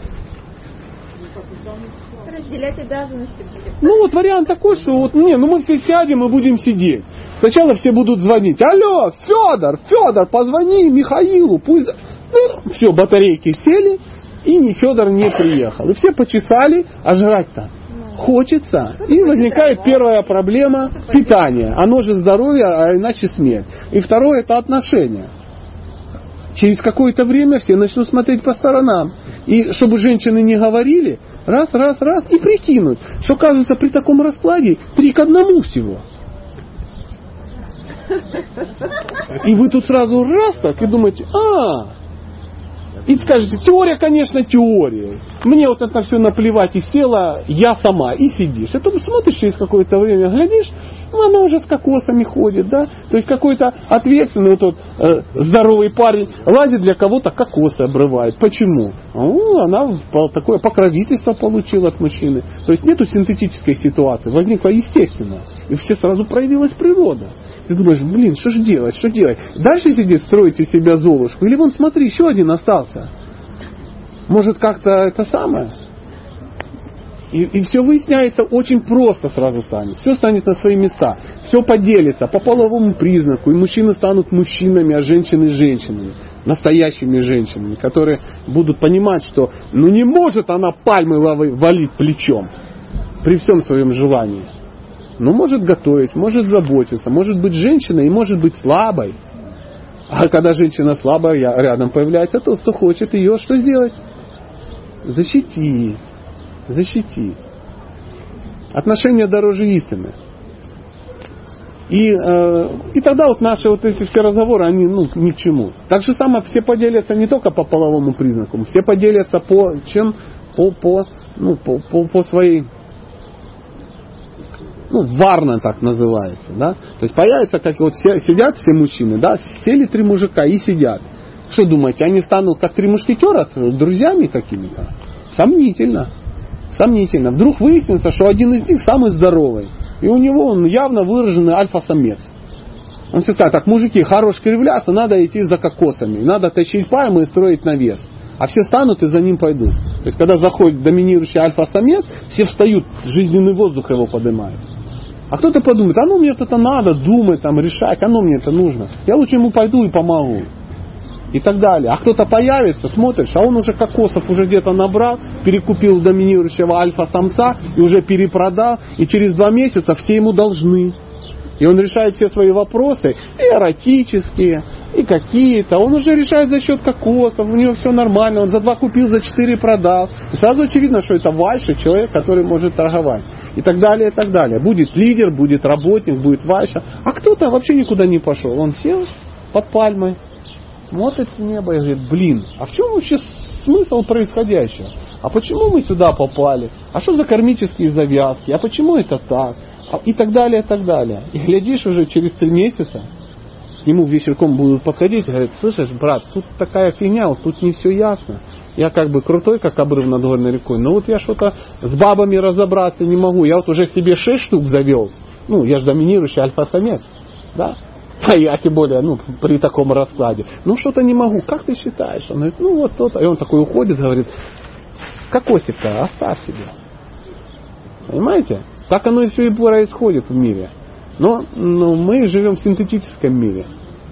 Разделять обязанности будет. Ну вот вариант такой, что вот не, ну мы все сядем и будем сидеть. Сначала все будут звонить. Алло, Федор, Федор, позвони Михаилу, пусть. Ну, все, батарейки сели, и ни Федор не приехал. И все почесали, а жрать-то хочется. И возникает первая проблема питания. Оно же здоровье, а иначе смерть. И второе это отношения. Через какое-то время все начнут смотреть по сторонам. И чтобы женщины не говорили, раз, раз, раз, и прикинуть, что, кажется, при таком раскладе три к одному всего. И вы тут сразу раз так и думаете, а, И скажете, теория, конечно, теория. Мне вот это все наплевать, и села я сама, и сидишь. И ты смотришь через какое-то время, глядишь, ну, она уже с кокосами ходит, да. То есть какой-то ответственный вот тот э, здоровый парень лазит для кого-то кокосы обрывает. Почему? Ну, она такое покровительство получила от мужчины. То есть нету синтетической ситуации, возникла естественно. И все сразу проявилась природа. Ты думаешь, блин, что же делать, что делать? Дальше сидеть, строить из себя Золушку? Или вон, смотри, еще один остался. Может, как-то это самое? И, и все выясняется очень просто сразу станет. Все станет на свои места. Все поделится по половому признаку. И мужчины станут мужчинами, а женщины женщинами. Настоящими женщинами, которые будут понимать, что ну не может она пальмы валить плечом при всем своем желании. Ну, может готовить, может заботиться, может быть женщиной и может быть слабой. А когда женщина слабая, рядом появляется тот, кто хочет ее что сделать? Защитить. Защитить. Отношения дороже истины. И, э, и тогда вот наши вот эти все разговоры, они ну, ни к чему. Так же самое все поделятся не только по половому признаку, все поделятся по чем? По, по, ну, по, по, по своей... Ну, варна так называется, да. То есть появится, как вот все, сидят все мужчины, да, сели три мужика и сидят. Что думаете, они станут как три мушкетера, друзьями какими-то? Сомнительно. Сомнительно. Вдруг выяснится, что один из них самый здоровый. И у него он явно выраженный альфа-самец. Он все скажет, так, мужики, хорош кривляться, надо идти за кокосами. Надо тащить пальмы и строить навес. А все станут и за ним пойдут. То есть, когда заходит доминирующий альфа-самец, все встают, жизненный воздух его поднимает. А кто-то подумает, а ну мне это надо, думать, там, решать, оно мне это нужно. Я лучше ему пойду и помогу. И так далее. А кто-то появится, смотришь, а он уже кокосов уже где-то набрал, перекупил доминирующего альфа-самца и уже перепродал. И через два месяца все ему должны. И он решает все свои вопросы, и эротические, и какие-то. Он уже решает за счет кокосов, у него все нормально. Он за два купил, за четыре продал. И сразу очевидно, что это вайша, человек, который может торговать. И так далее, и так далее. Будет лидер, будет работник, будет вайша. А кто-то вообще никуда не пошел. Он сел под пальмой, смотрит в небо и говорит, блин, а в чем вообще смысл происходящего? А почему мы сюда попали? А что за кармические завязки? А почему это так? И так далее, и так далее. И глядишь, уже через три месяца к нему вечерком будут подходить и говорят, слышишь, брат, тут такая фигня, вот тут не все ясно. Я как бы крутой, как обрыв над горной рекой, но вот я что-то с бабами разобраться не могу. Я вот уже себе шесть штук завел. Ну, я же доминирующий альфа-самец. Да? А я тем более, ну, при таком раскладе. Ну, что-то не могу. Как ты считаешь? Он говорит, ну, вот то-то. И он такой уходит, говорит, кокосик-то оставь себе. Понимаете? Так оно и все и происходит в мире. Но, но мы живем в синтетическом мире.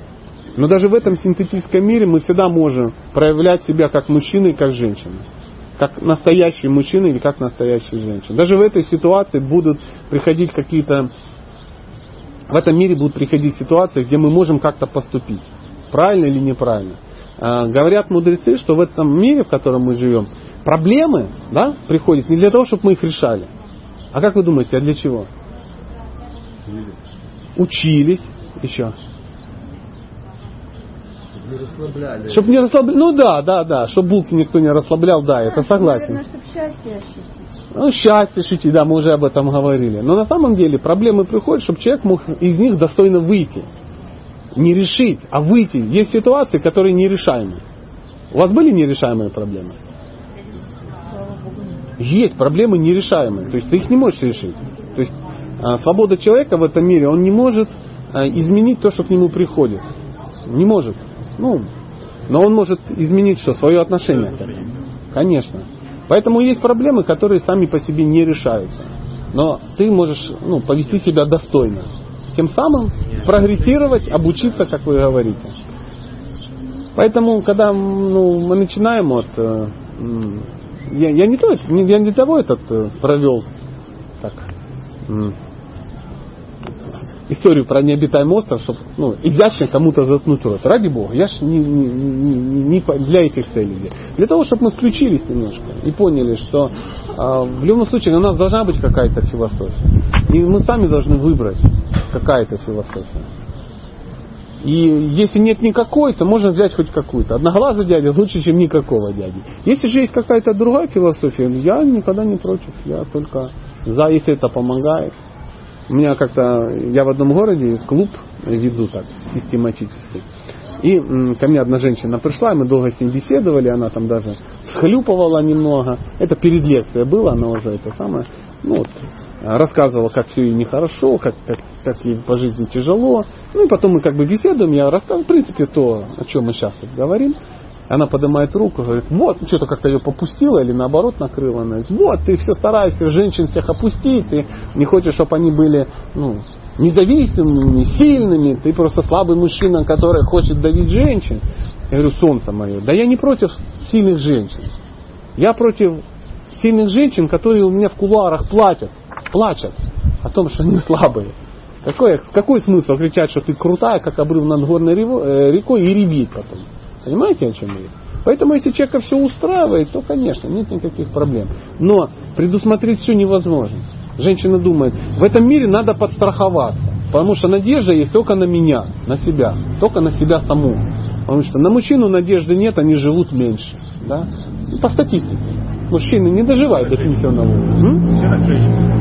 Но даже в этом синтетическом мире мы всегда можем проявлять себя как мужчина и как женщина. Как настоящий мужчина или как настоящая женщина. Даже в этой ситуации будут приходить какие-то... В этом мире будут приходить ситуации, где мы можем как-то поступить. Правильно или неправильно. А, говорят мудрецы, что в этом мире, в котором мы живем, проблемы, да, приходят не для того, чтобы мы их решали. А как вы думаете, а для чего? Учились. Еще. Чтобы не расслабляли. Чтобы не расслабляли. Ну да, да, да. Чтобы булки никто не расслаблял, да, это согласен. Наверное, чтобы счастье ощутить. Ну, счастье ощутить, да, мы уже об этом говорили. Но на самом деле проблемы приходят, чтобы человек мог из них достойно выйти. Не решить, а выйти. Есть ситуации, которые нерешаемы. У вас были нерешаемые проблемы? Есть проблемы нерешаемые. То есть ты их не можешь решить. То есть а, свобода человека в этом мире, он не может а, изменить то, что к нему приходит. Не может. Ну, но он может изменить что? Свое отношение к этому. Конечно. Поэтому есть проблемы, которые сами по себе не решаются. Но ты можешь ну, повести себя достойно. Тем самым прогрессировать, обучиться, как вы говорите. Поэтому, когда ну, мы начинаем, вот, э, я, я, не то, я не того этот э, провел так, э, историю про необитаемый остров, чтобы ну, изящно кому-то заткнуть рот. Ради Бога, я ж не, не, не, не для этих целей. Для того, чтобы мы включились немножко и поняли, что э, в любом случае у нас должна быть какая-то философия. И мы сами должны выбрать какая-то философия. И если нет никакой, то можно взять хоть какую-то. Одноглазый дядя лучше, чем никакого дяди. Если же есть какая-то другая философия, я никогда не против. Я только за, если это помогает. У меня как-то, я в одном городе клуб веду так, систематически. И м, ко мне одна женщина пришла, мы долго с ней беседовали, она там даже схлюпывала немного. Это перед лекцией было, она уже это самое, ну вот, рассказывала, как все ей нехорошо, как, как, как ей по жизни тяжело. Ну и потом мы как бы беседуем, я рассказываю, в принципе, то, о чем мы сейчас вот говорим. Она поднимает руку, говорит, вот, что-то как-то ее попустила или наоборот накрыла. Она говорит, вот, ты все стараешься женщин всех опустить, ты не хочешь, чтобы они были, ну, независимыми, сильными, ты просто слабый мужчина, который хочет давить женщин. Я говорю, солнце мое, да я не против сильных женщин. Я против сильных женщин, которые у меня в кулуарах платят, плачут о том, что они слабые. Какой, какой смысл кричать, что ты крутая, как обрыв над горной рекой, и реветь потом? Понимаете, о чем я? Поэтому, если человека все устраивает, то, конечно, нет никаких проблем. Но предусмотреть все невозможно. Женщина думает, в этом мире надо подстраховаться. Потому что надежда есть только на меня, на себя. Только на себя саму. Потому что на мужчину надежды нет, они живут меньше. Да? И по статистике. Мужчины не доживают до пенсионного возраста.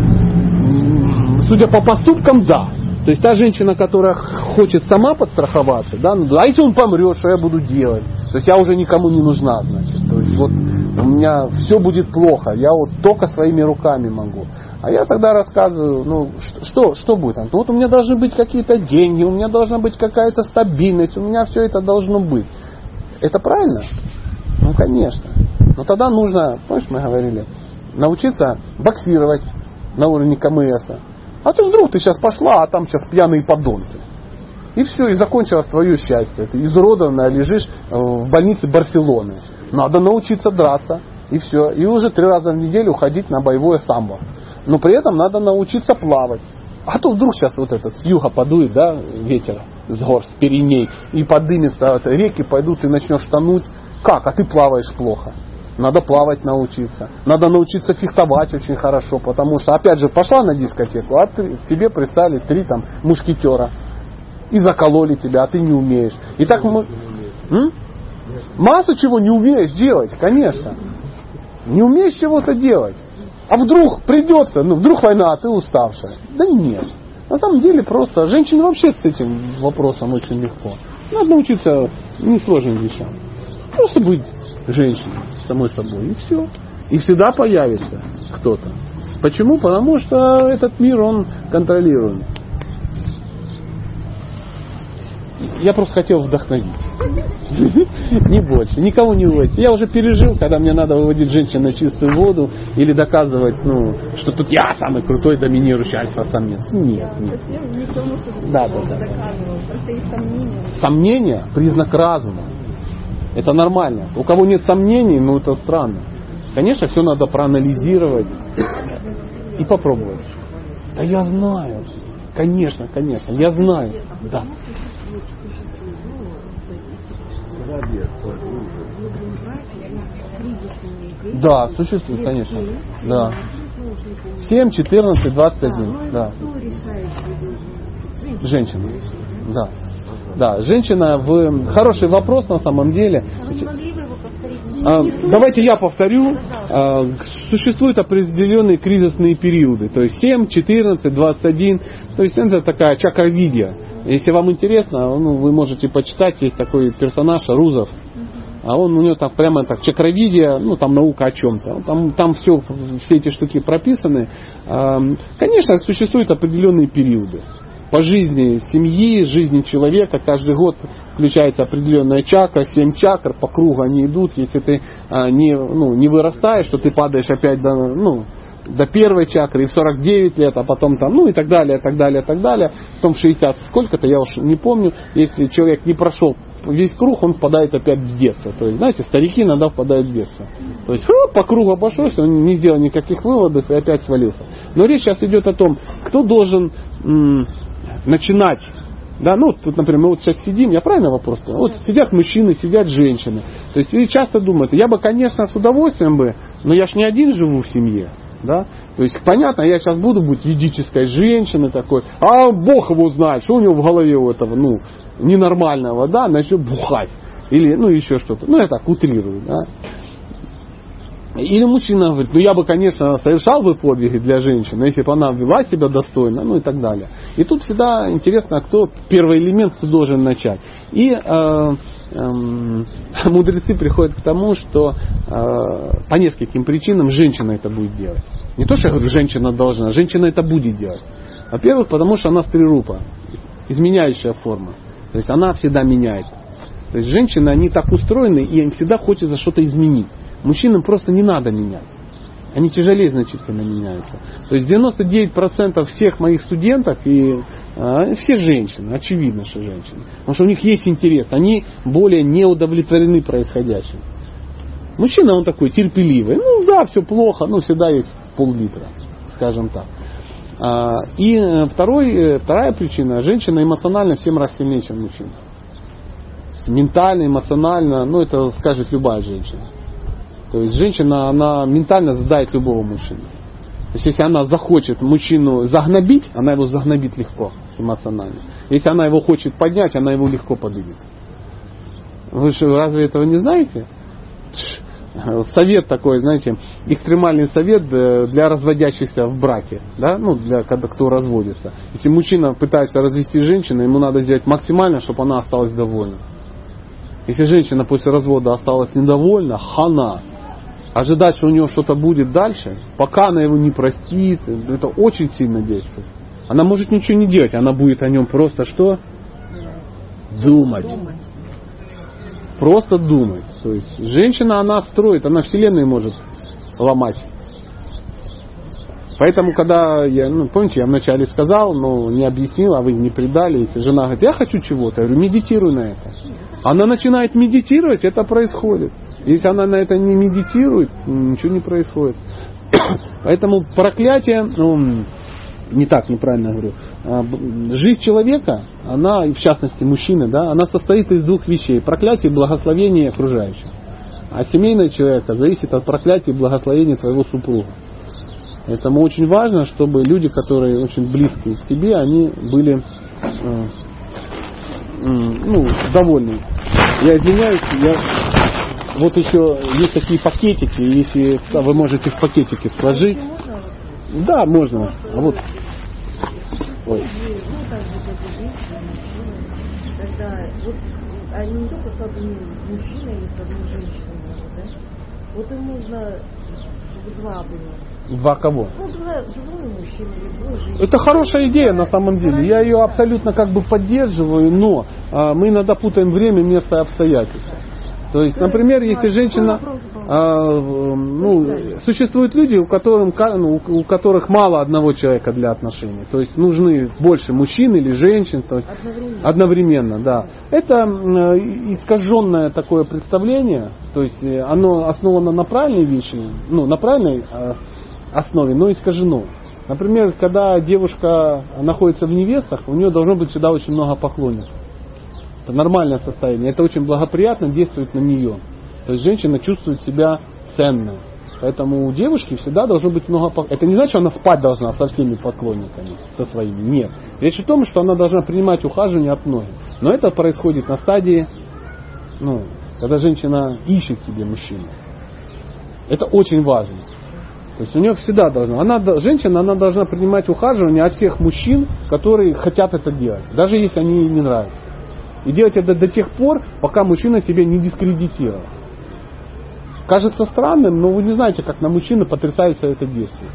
Судя по поступкам, да. То есть та женщина, которая хочет сама подстраховаться, да, ну, а если он помрет, что я буду делать? То есть я уже никому не нужна, значит. То есть вот у меня все будет плохо, я вот только своими руками могу. А я тогда рассказываю, ну что, что будет? Ну, вот у меня должны быть какие-то деньги, у меня должна быть какая-то стабильность, у меня все это должно быть. Это правильно? Ну, конечно. Но тогда нужно, помнишь, мы говорили, научиться боксировать на уровне КМСа. А то вдруг ты сейчас пошла, а там сейчас пьяные подонки. И все, и закончилось твое счастье. Ты изуродованная лежишь в больнице Барселоны. Надо научиться драться. И все. И уже три раза в неделю ходить на боевое самбо. Но при этом надо научиться плавать. А то вдруг сейчас вот этот с юга подует, да, ветер с гор, с Пиреней. И подымется, вот, реки пойдут, и начнешь тонуть. Как? А ты плаваешь плохо. Надо плавать научиться. Надо научиться фехтовать очень хорошо. Потому что, опять же, пошла на дискотеку, а ты, тебе пристали три там мушкетера. И закололи тебя, а ты не умеешь. И так мы... М? Массу чего не умеешь делать, конечно. Не умеешь чего-то делать. А вдруг придется, ну вдруг война, а ты уставшая. Да нет. На самом деле просто, женщине вообще с этим вопросом очень легко. Надо научиться несложным вещам. Просто быть женщиной, самой собой, и все. И всегда появится кто-то. Почему? Потому что этот мир, он контролируем. Я просто хотел вдохновить. Не больше. Никого не выводить. Я уже пережил, когда мне надо выводить женщин на чистую воду или доказывать, ну, что тут я самый крутой доминирующий альфа-самец. Нет, нет. Да, да, да. Просто есть сомнения. Сомнения – признак разума. Это нормально. У кого нет сомнений, ну это странно. Конечно, все надо проанализировать и попробовать. Да я знаю. Конечно, конечно, я знаю. Да. Да, существует, конечно. Да. семь, четырнадцать, двадцать один. Да. Женщина. Да. Да, женщина в... Хороший вопрос на самом деле. А, давайте я повторю. А, существуют определенные кризисные периоды. То есть семь, четырнадцать, двадцать один. То есть это такая чакравидья. Если вам интересно, ну, вы можете почитать. Есть такой персонаж Рузов. А он у него так прямо так чакравидья, ну там наука о чем-то. Там, там все, все эти штуки прописаны. А, конечно, существуют определенные периоды. По жизни семьи, жизни человека каждый год включается определенная чакра, семь чакр по кругу они идут. Если ты а, не, ну, не вырастаешь, то ты падаешь опять до, ну, до первой чакры и в сорок девять лет, а потом там, ну и так далее, так далее, так далее. Потом в шестьдесят сколько-то, я уж не помню. Если человек не прошел весь круг, он впадает опять в детство. То есть, знаете, старики иногда впадают в детство. То есть, фу, по кругу обошелся, он не сделал никаких выводов и опять свалился. Но речь сейчас идет о том, кто должен м- начинать. Да, ну, тут, например, мы вот сейчас сидим, я правильно вопрос? Вот сидят мужчины, сидят женщины. То есть, и часто думают, я бы, конечно, с удовольствием бы, но я ж не один живу в семье. Да? То есть, понятно, я сейчас буду быть ведической женщиной такой, а Бог его знает, что у него в голове у этого, ну, ненормального, да, начнет бухать. Или, ну, еще что-то. Ну, я так утрирую, да. Или мужчина говорит, ну, я бы, конечно, совершал бы подвиги для женщины, если бы она вела себя достойно, ну, и так далее. И тут всегда интересно, кто первый элемент, кто должен начать. И э, э, мудрецы приходят к тому, что э, по нескольким причинам женщина это будет делать. Не то, что я говорю, женщина должна, женщина это будет делать. Во-первых, потому что она стрирупа, изменяющая форма. То есть она всегда меняет. То есть женщины, они так устроены, и им всегда хочется что-то изменить. Мужчинам просто не надо менять. Они тяжелее значительно меняются. То есть девяносто девять процентов всех моих студенток и э, все женщины, очевидно, что женщины. Потому что у них есть интерес, они более не удовлетворены происходящим. Мужчина, он такой терпеливый. Ну да, все плохо, но всегда есть пол-литра, скажем так. А, и второй, вторая причина, женщина эмоционально в семь раз сильнее, чем мужчина. Ментально, эмоционально, ну это скажет любая женщина. То есть женщина, она ментально задает любого мужчину. То есть если она захочет мужчину загнобить, она его загнобит легко, эмоционально. Если она его хочет поднять, она его легко поднимет. Вы что, разве этого не знаете? Совет такой, знаете, экстремальный совет для разводящихся в браке, да, ну, для когда кто разводится. Если мужчина пытается развести женщину, ему надо сделать максимально, чтобы она осталась довольна. Если женщина после развода осталась недовольна, хана. Ожидать, что у нее что-то будет дальше, пока она его не простит, это очень сильно действует. Она может ничего не делать, она будет о нем просто что? Думать. Просто думать. То есть женщина, она строит, она вселенную может ломать. Поэтому, когда я, ну, помните, я вначале сказал, но не объяснил, а вы не придали. Если жена говорит, я хочу чего-то, я говорю, медитируй на это. Она начинает медитировать, это происходит. Если она на это не медитирует, ничего не происходит. Поэтому проклятие, ну, не так, неправильно говорю. Жизнь человека, она, в частности мужчины, да, она состоит из двух вещей. Проклятие и благословение окружающих. А семейная человека зависит от проклятия и благословения твоего супруга. Поэтому очень важно, чтобы люди, которые очень близкие к тебе, они были э, э, ну, довольны. Я извиняюсь, я... Вот еще есть такие пакетики, если вы можете в пакетики сложить. Да, можно. А вот. Ой. Когда вот они не только с одним мужчиной или с одной женщиной, да? Вот им нужно, чтобы два было. Два кого? Ну, два, двое мужчин или двое женщин. Это хорошая идея на самом деле. Я ее абсолютно как бы поддерживаю, но а, мы иногда путаем время, место и обстоятельства. То есть, например, если женщина, а, ну, существуют люди, у которых, ну, у которых мало одного человека для отношений. То есть нужны больше мужчин или женщин. То есть, одновременно. одновременно, да. Это искаженное такое представление, то есть оно основано на правильной вещи, ну, на правильной основе, но искажено. Например, когда девушка находится в невестах, у нее должно быть всегда очень много поклонников. Это нормальное состояние. Это очень благоприятно действует на нее. То есть женщина чувствует себя ценной. Поэтому у девушки всегда должно быть много поклонников. Это не значит, что она спать должна со всеми поклонниками, со своими. Нет. Речь о том, что она должна принимать ухаживание от многих. Но это происходит на стадии, ну, когда женщина ищет себе мужчину. Это очень важно. То есть у нее всегда должна, она, женщина, она должна принимать ухаживание от всех мужчин, которые хотят это делать. Даже если они ей не нравятся. И делать это до тех пор, пока мужчина себя не дискредитировал. Кажется странным, но вы не знаете, как на мужчину потрясающе это действует.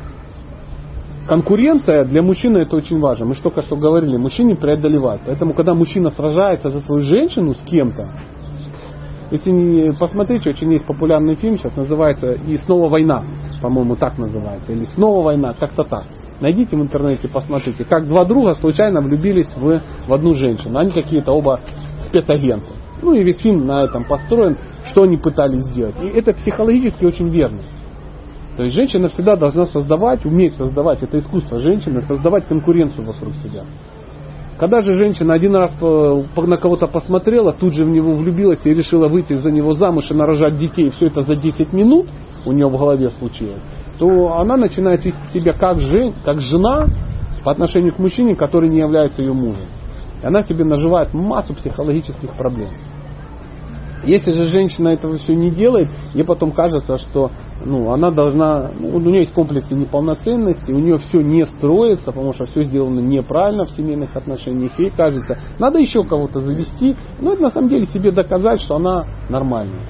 Конкуренция для мужчины это очень важно. Мы же только что говорили, мужчине преодолевать. Поэтому, когда мужчина сражается за свою женщину с кем-то, если не посмотрите, очень есть популярный фильм, сейчас называется «И снова война», по-моему, так называется. Или «Снова война», как-то так. Найдите в интернете, посмотрите, как два друга случайно влюбились в, в одну женщину. Они какие-то оба спецагенты. Ну и весь фильм на этом построен, что они пытались сделать. И это психологически очень верно. То есть женщина всегда должна создавать, уметь создавать, это искусство женщины, создавать конкуренцию вокруг себя. Когда же женщина один раз на кого-то посмотрела, тут же в него влюбилась и решила выйти за него замуж и нарожать детей, и все это за десять минут у нее в голове случилось, то она начинает вести себя как, жен, как жена по отношению к мужчине, который не является ее мужем. И она себе наживает массу психологических проблем. Если же женщина этого все не делает, ей потом кажется, что ну, она должна, ну, у нее есть комплексы неполноценности, у нее все не строится, потому что все сделано неправильно в семейных отношениях. Ей кажется, надо еще кого-то завести, но это на самом деле себе доказать, что она нормальная.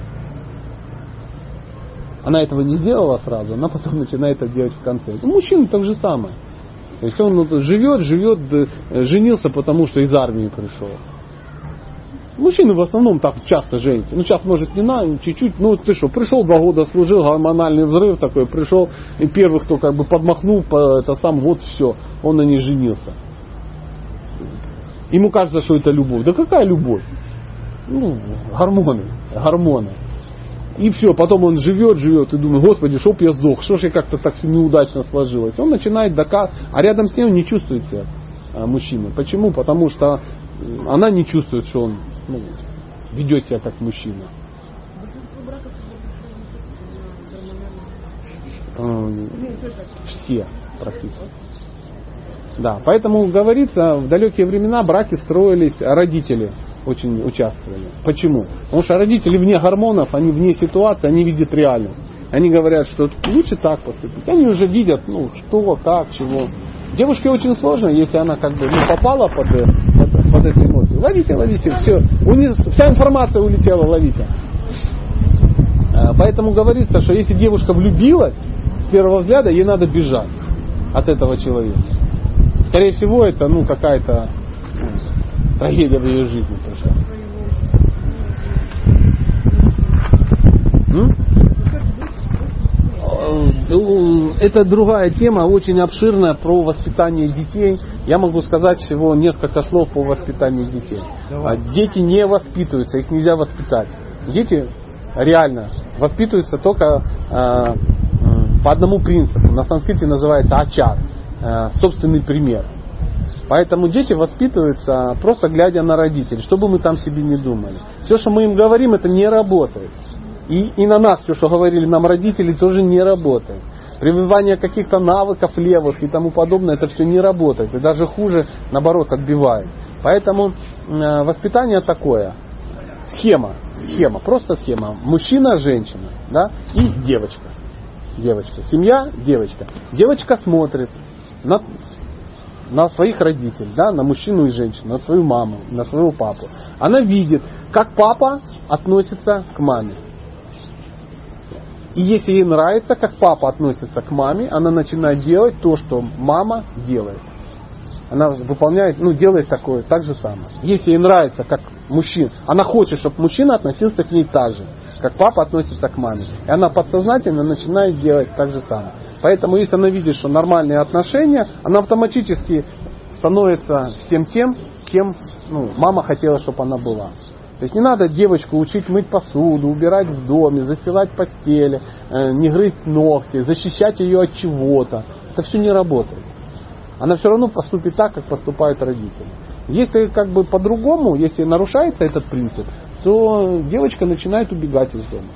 Она этого не сделала сразу, она потом начинает это делать в конце. У мужчин то же самое. То есть он живет, живет, женился, потому что из армии пришел. Мужчины в основном так часто женятся. Ну, сейчас, может, не на, чуть-чуть. Ну, ты что, пришел, два года служил, гормональный взрыв такой, пришел, и первый, кто как бы подмахнул, по, это сам, вот все, он на ней женился. Ему кажется, что это любовь. Да какая любовь? Ну, гормоны, гормоны. И все, потом он живет, живет, и думает, господи, чтоб я сдох, что ж я как-то так все неудачно сложилось. Он начинает доказывать, а рядом с ним не чувствует себя мужчина. Почему? Потому что она не чувствует, что он ну, ведет себя как мужчина. Все практически. Да, поэтому говорится, в далекие времена браки строились, родители очень участвовали. Почему? Потому что родители вне гормонов, они вне ситуации, они видят реальность. Они говорят, что лучше так поступить. Они уже видят, ну, что, как, чего. Девушке очень сложно, если она как бы ну, попала под, под, под эту эмоцию. Ловите, ловите, все. У нее вся информация улетела, ловите. Поэтому говорится, что если девушка влюбилась, с первого взгляда ей надо бежать от этого человека. Скорее всего, это ну, какая-то ну, трагедия в ее жизни пришла. Это другая тема, очень обширная, про воспитание детей. Я могу сказать всего несколько слов по воспитанию детей. Давай. Дети не воспитываются, их нельзя воспитать. Дети реально воспитываются только э, по одному принципу. На санскрите называется ачар, э, собственный пример. Поэтому дети воспитываются просто глядя на родителей, что бы мы там себе не думали. Все, что мы им говорим, это не работает. И, и на нас все, что говорили нам родители, тоже не работает. Прививание каких-то навыков левых и тому подобное, это все не работает. И даже хуже, наоборот, отбивает. Поэтому э, воспитание такое. Схема. Схема. Просто схема. Мужчина, женщина. Да? И девочка. Девочка. Семья, девочка. Девочка смотрит на, на своих родителей, да? На мужчину и женщину, на свою маму, на своего папу. Она видит, как папа относится к маме. И если ей нравится, как папа относится к маме, она начинает делать то, что мама делает. Она выполняет, ну, делает такое, так же самое. Если ей нравится, как мужчина, она хочет, чтобы мужчина относился к ней так же, как папа относится к маме. И она подсознательно начинает делать так же самое. Поэтому, если она видит, что нормальные отношения, она автоматически становится всем тем, кем ну, мама хотела, чтобы она была. То есть не надо девочку учить мыть посуду, убирать в доме, застилать постели, не грызть ногти, защищать ее от чего-то. Это все не работает. Она все равно поступит так, как поступают родители. Если как бы по-другому, если нарушается этот принцип, то девочка начинает убегать из дома.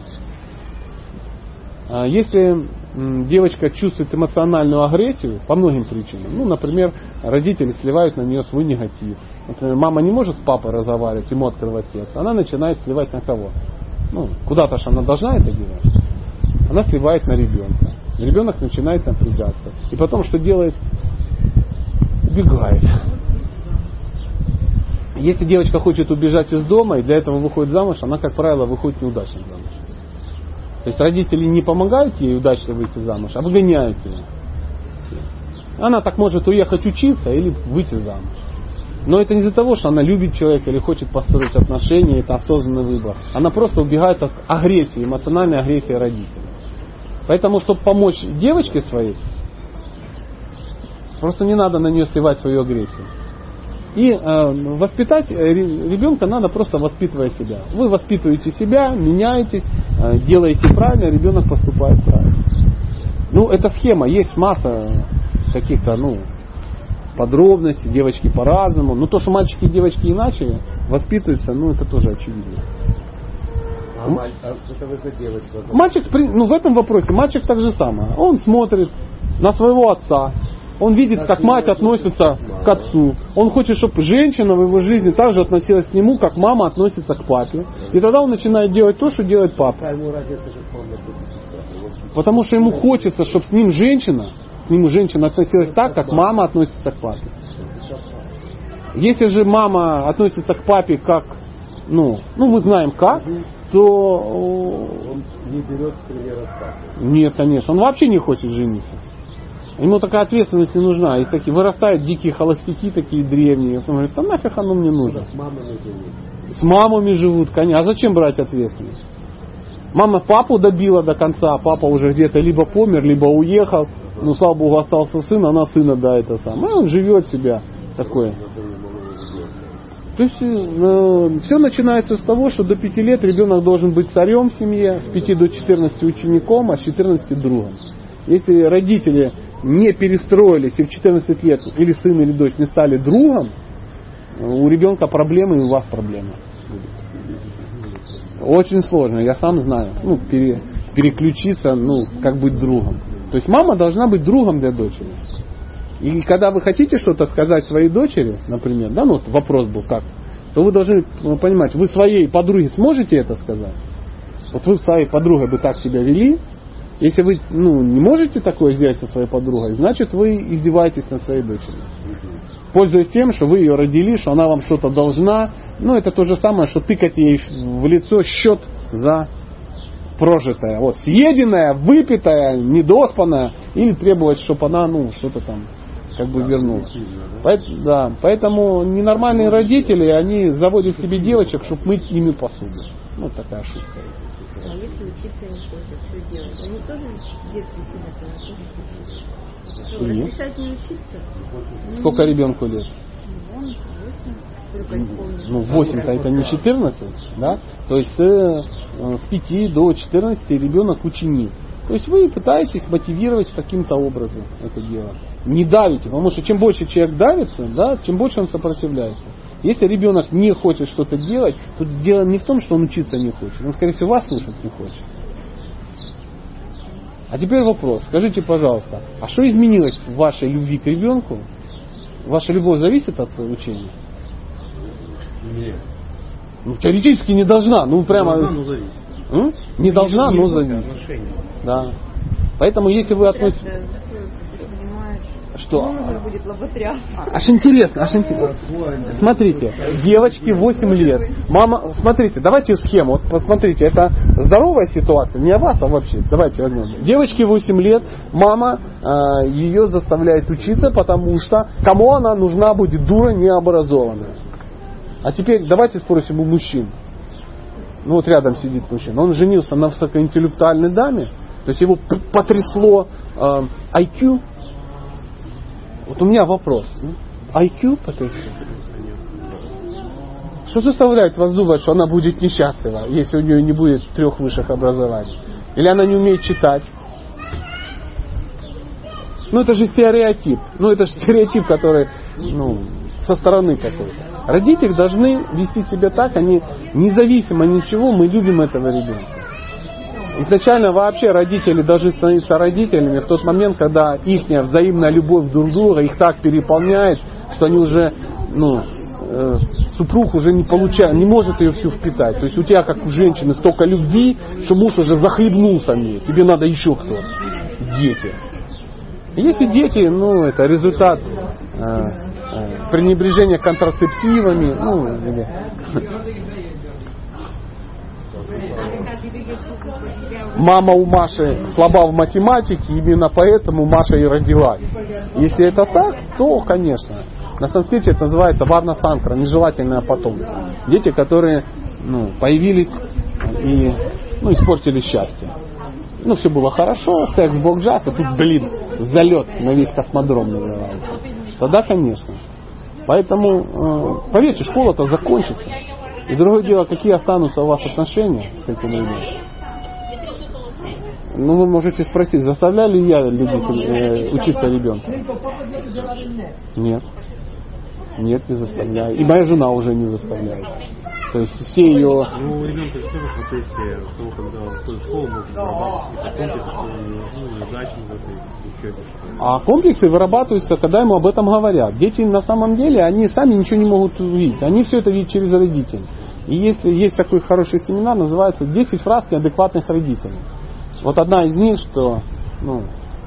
Если девочка чувствует эмоциональную агрессию по многим причинам, ну, например, родители сливают на нее свой негатив. Например, мама не может с папой разговаривать, ему открывать сердце. Она начинает сливать на кого? Ну, куда-то же она должна это делать. Она сливает на ребенка. Ребенок начинает напрягаться. И потом что делает? Убегает. Если девочка хочет убежать из дома и для этого выходит замуж, она, как правило, выходит неудачно замуж. То есть родители не помогают ей удачно выйти замуж, а выгоняют ее. Она так может уехать учиться или выйти замуж. Но это не из-за того, что она любит человека или хочет построить отношения, это осознанный выбор. Она просто убегает от агрессии, эмоциональной агрессии родителей. Поэтому, чтобы помочь девочке своей, просто не надо на нее сливать свою агрессию. И э, воспитать ребенка надо просто воспитывая себя. Вы воспитываете себя, меняетесь, э, делаете правильно, ребенок поступает правильно. Ну, это схема, есть масса каких-то, ну, подробностей, девочки по-разному. Но то, что мальчики и девочки иначе воспитываются, ну, это тоже очевидно. А, маль... а это вы за девочку? Мальчик, ну в этом вопросе мальчик так же самое. Он смотрит на своего отца. Он видит, как мать относится к отцу. Он хочет, чтобы женщина в его жизни также относилась к нему, как мама относится к папе. И тогда он начинает делать то, что делает папа. Потому что ему хочется, чтобы с ним женщина, к нему женщина относилась так, как мама относится к папе. Если же мама относится к папе как, ну, ну мы знаем как, то... Он не берет с примера папы. Нет, конечно. Он вообще не хочет жениться. Ему такая ответственность не нужна. И такие вырастают дикие холостяки, такие древние. Он говорит, да нафиг оно мне нужно. С мамами живут. С мамами живут, конечно. А зачем брать ответственность? Мама папу добила до конца, папа уже где-то либо помер, либо уехал. Ну, слава Богу, остался сын, она сына, да, это самое. И он живет себя такой. То есть э, все начинается с того, что до пяти лет ребенок должен быть царем в семье, с пяти до четырнадцати учеником, а с четырнадцати другом. Если родители не перестроились и в четырнадцать лет или сын, или дочь не стали другом, у ребенка проблемы и у вас проблемы. Очень сложно, я сам знаю. Ну, пере, переключиться, ну, как быть другом. То есть мама должна быть другом для дочери. И когда вы хотите что-то сказать своей дочери, например, да, ну вот вопрос был как, то вы должны понимать, вы своей подруге сможете это сказать? Вот вы с своей подругой бы так себя вели. Если вы ну, не можете такое сделать со своей подругой, значит вы издеваетесь над своей дочерью. Пользуясь тем, что вы ее родили, что она вам что-то должна, ну это то же самое, что тыкать ей в лицо счет за прожитое. Вот, съеденное, выпитое, недоспанное, или требовать, чтобы она ну, что-то там как бы вернула. Поэтому, да, поэтому ненормальные родители, они заводят себе девочек, чтобы мыть ими посуду. Вот такая шутка. А если учиться не хочет, что делать? Они тоже в детстве сидят, тоже Нет. Разрешать не учиться? Сколько ребенку лет? Ну, восемь, только исполнилось. Ну, восемь-то это не четырнадцать, да? То есть э, с пяти до четырнадцати ребенок ученик. То есть вы пытаетесь мотивировать каким-то образом это дело. Не давите, потому что чем больше человек давится, да, тем больше он сопротивляется. Если ребенок не хочет что-то делать, то дело не в том, что он учиться не хочет. Он, скорее всего, вас слушать не хочет. А теперь вопрос. Скажите, пожалуйста, а что изменилось в вашей любви к ребенку? Ваша любовь зависит от учения? Нет. Ну, теоретически не должна. Ну, прямо... Должна, но зависит. М? Не должна, не но любовь, а зависит. отношения. Да. Поэтому, если вы относитесь... Ты понимаешь, Что? нужно будет лоботряс. Аж интересно, аж интересно. Смотрите, девочке восемь лет. Мама, смотрите, давайте схему. Вот посмотрите, это здоровая ситуация, не о вас, а вообще. Давайте возьмем. Девочке восемь лет, мама э, ее заставляет учиться, потому что кому она нужна будет, дура необразованная. А теперь давайте спросим у мужчин. Ну вот рядом сидит мужчина. Он женился на высокоинтеллектуальной даме, то есть его потрясло э, ай кью. Вот у меня вопрос. ай кью потрясло? Что заставляет вас думать, что она будет несчастлива, если у нее не будет трех высших образований? Или она не умеет читать? Ну это же стереотип. Ну это же стереотип, который ну, со стороны какой-то. Родители должны вести себя так, они независимо от ничего, мы любим этого ребенка. Изначально вообще родители должны становиться родителями в тот момент, когда их взаимная любовь друг друга их так переполняет, что они уже, ну, э, супруг уже не получает, не может ее всю впитать. То есть у тебя, как у женщины, столько любви, что муж уже захлебнулся в ней. Тебе надо еще кто-то. Дети. Если дети, ну, это результат э, э, пренебрежения контрацептивами, ну, или... Мама у Маши слаба в математике, именно поэтому Маша и родилась. Если это так, то, конечно. На санскрите это называется варна санкра, нежелательное потомство. Дети, которые ну, появились и ну, испортили счастье. Ну, все было хорошо, секс, бог, джаз, а тут, блин, залет на весь космодром называется. Тогда, конечно. Поэтому, э, поверьте, школа-то закончится. И другое дело, какие останутся у вас отношения с этим ребенком. Ну, вы можете спросить, заставляю ли я любить, э, учиться ребенка? Нет. Нет, не заставляю. И моя жена уже не заставляет. То есть все ее... Ну, у ребенка тоже в процессе того, когда он ходит в школу, может вырабатывать какие-то комплексы, что он неудачник в этой учебе. А комплексы вырабатываются, когда ему об этом говорят. Дети на самом деле, они сами ничего не могут увидеть. Они все это видят через родителей. И если есть такой хороший семинар, называется десять фраз неадекватных родителей. Вот одна из них, что ну,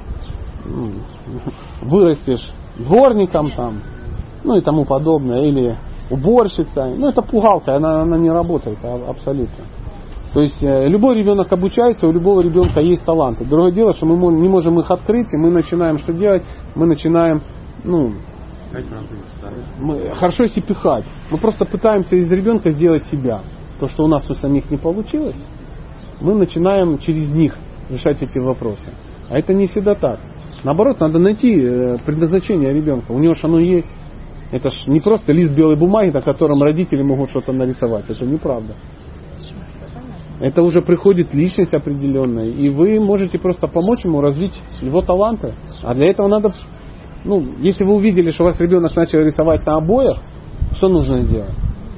вырастешь дворником там, ну и тому подобное, или уборщицей. Ну это пугалка, она, она не работает абсолютно. То есть любой ребенок обучается, у любого ребенка есть таланты. Другое дело, что мы не можем их открыть, и мы начинаем что делать? Мы начинаем, ну, мы, хорошо если пихать. Мы просто пытаемся из ребенка сделать себя. То, что у нас у самих не получилось, мы начинаем через них решать эти вопросы. А это не всегда так. Наоборот, надо найти предназначение ребенка. У него же оно есть. Это ж не просто лист белой бумаги, на котором родители могут что-то нарисовать. Это неправда. Это уже приходит личность определенная, и вы можете просто помочь ему развить его таланты. А для этого надо, ну, если вы увидели, что у вас ребенок начал рисовать на обоях, что нужно сделать?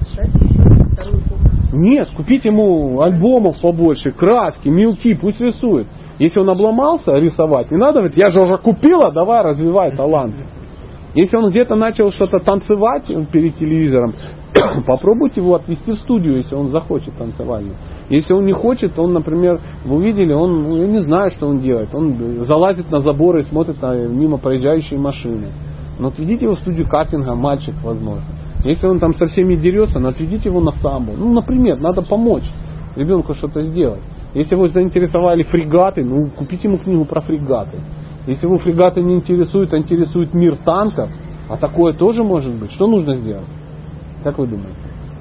Нет, купить ему альбомов побольше, краски, мелки, пусть рисует. Если он обломался рисовать, не надо говорить, я же уже купила, давай развивай талант. Если он где-то начал что-то танцевать перед телевизором, попробуйте его отвести в студию, если он захочет танцевать. Если он не хочет, он, например, вы увидели, он, ну, я не знаю, что он делает. Он залазит на заборы и смотрит на мимо проезжающие машины. Но отведите его в студию картинга, мальчик, возможно. Если он там со всеми дерется, ну, отведите его на самбо. Ну, например, надо помочь ребенку что-то сделать. Если его заинтересовали фрегаты, ну, купите ему книгу про фрегаты. Если его фрегаты не интересуют, а интересует мир танков, а такое тоже может быть, что нужно сделать? Как вы думаете?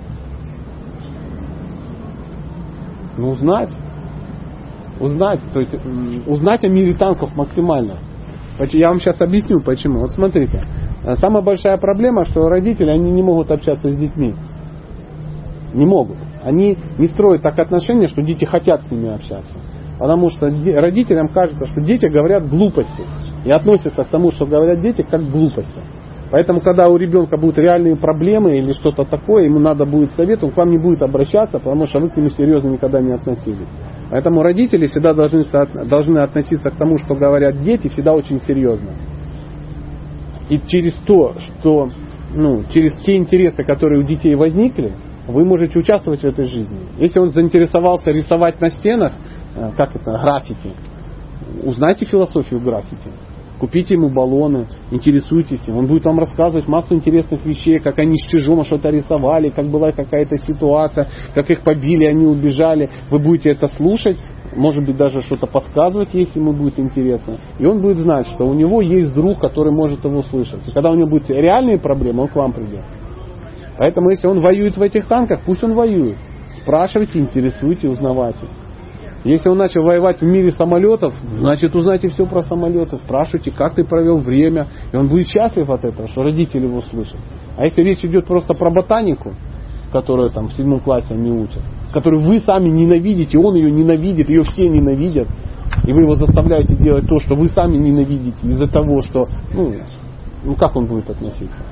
Ну, узнать. Узнать. То есть, узнать о мире танков максимально. Я вам сейчас объясню, почему. Вот смотрите. Самая большая проблема, что родители, они не могут общаться с детьми. Не могут. Они не строят так отношения, что дети хотят с ними общаться. Потому что родителям кажется, что дети говорят глупости. И относятся к тому, что говорят дети, как к глупости. Поэтому, когда у ребенка будут реальные проблемы или что-то такое, ему надо будет совет, он к вам не будет обращаться, потому что вы к нему серьезно никогда не относились. Поэтому родители всегда должны, должны относиться к тому, что говорят дети, всегда очень серьезно. И через то, что, ну, через те интересы, которые у детей возникли, вы можете участвовать в этой жизни. Если он заинтересовался рисовать на стенах, как это, граффити, узнайте философию граффити. Купите ему баллоны, интересуйтесь им. Он будет вам рассказывать массу интересных вещей, как они с чужого что-то рисовали, как была какая-то ситуация, как их побили, они убежали. Вы будете это слушать, может быть даже что-то подсказывать, если ему будет интересно. И он будет знать, что у него есть друг, который может его слышать. И когда у него будут реальные проблемы, он к вам придет. Поэтому если он воюет в этих танках, пусть он воюет. Спрашивайте, интересуйте, узнавайте. Если он начал воевать в мире самолетов, значит узнайте все про самолеты, спрашивайте, как ты провел время, и он будет счастлив от этого, что родители его слышат. А если речь идет просто про ботанику, которую там в седьмом классе они учат, которую вы сами ненавидите, он ее ненавидит, ее все ненавидят, и вы его заставляете делать то, что вы сами ненавидите, из-за того, что, ну, ну как он будет относиться?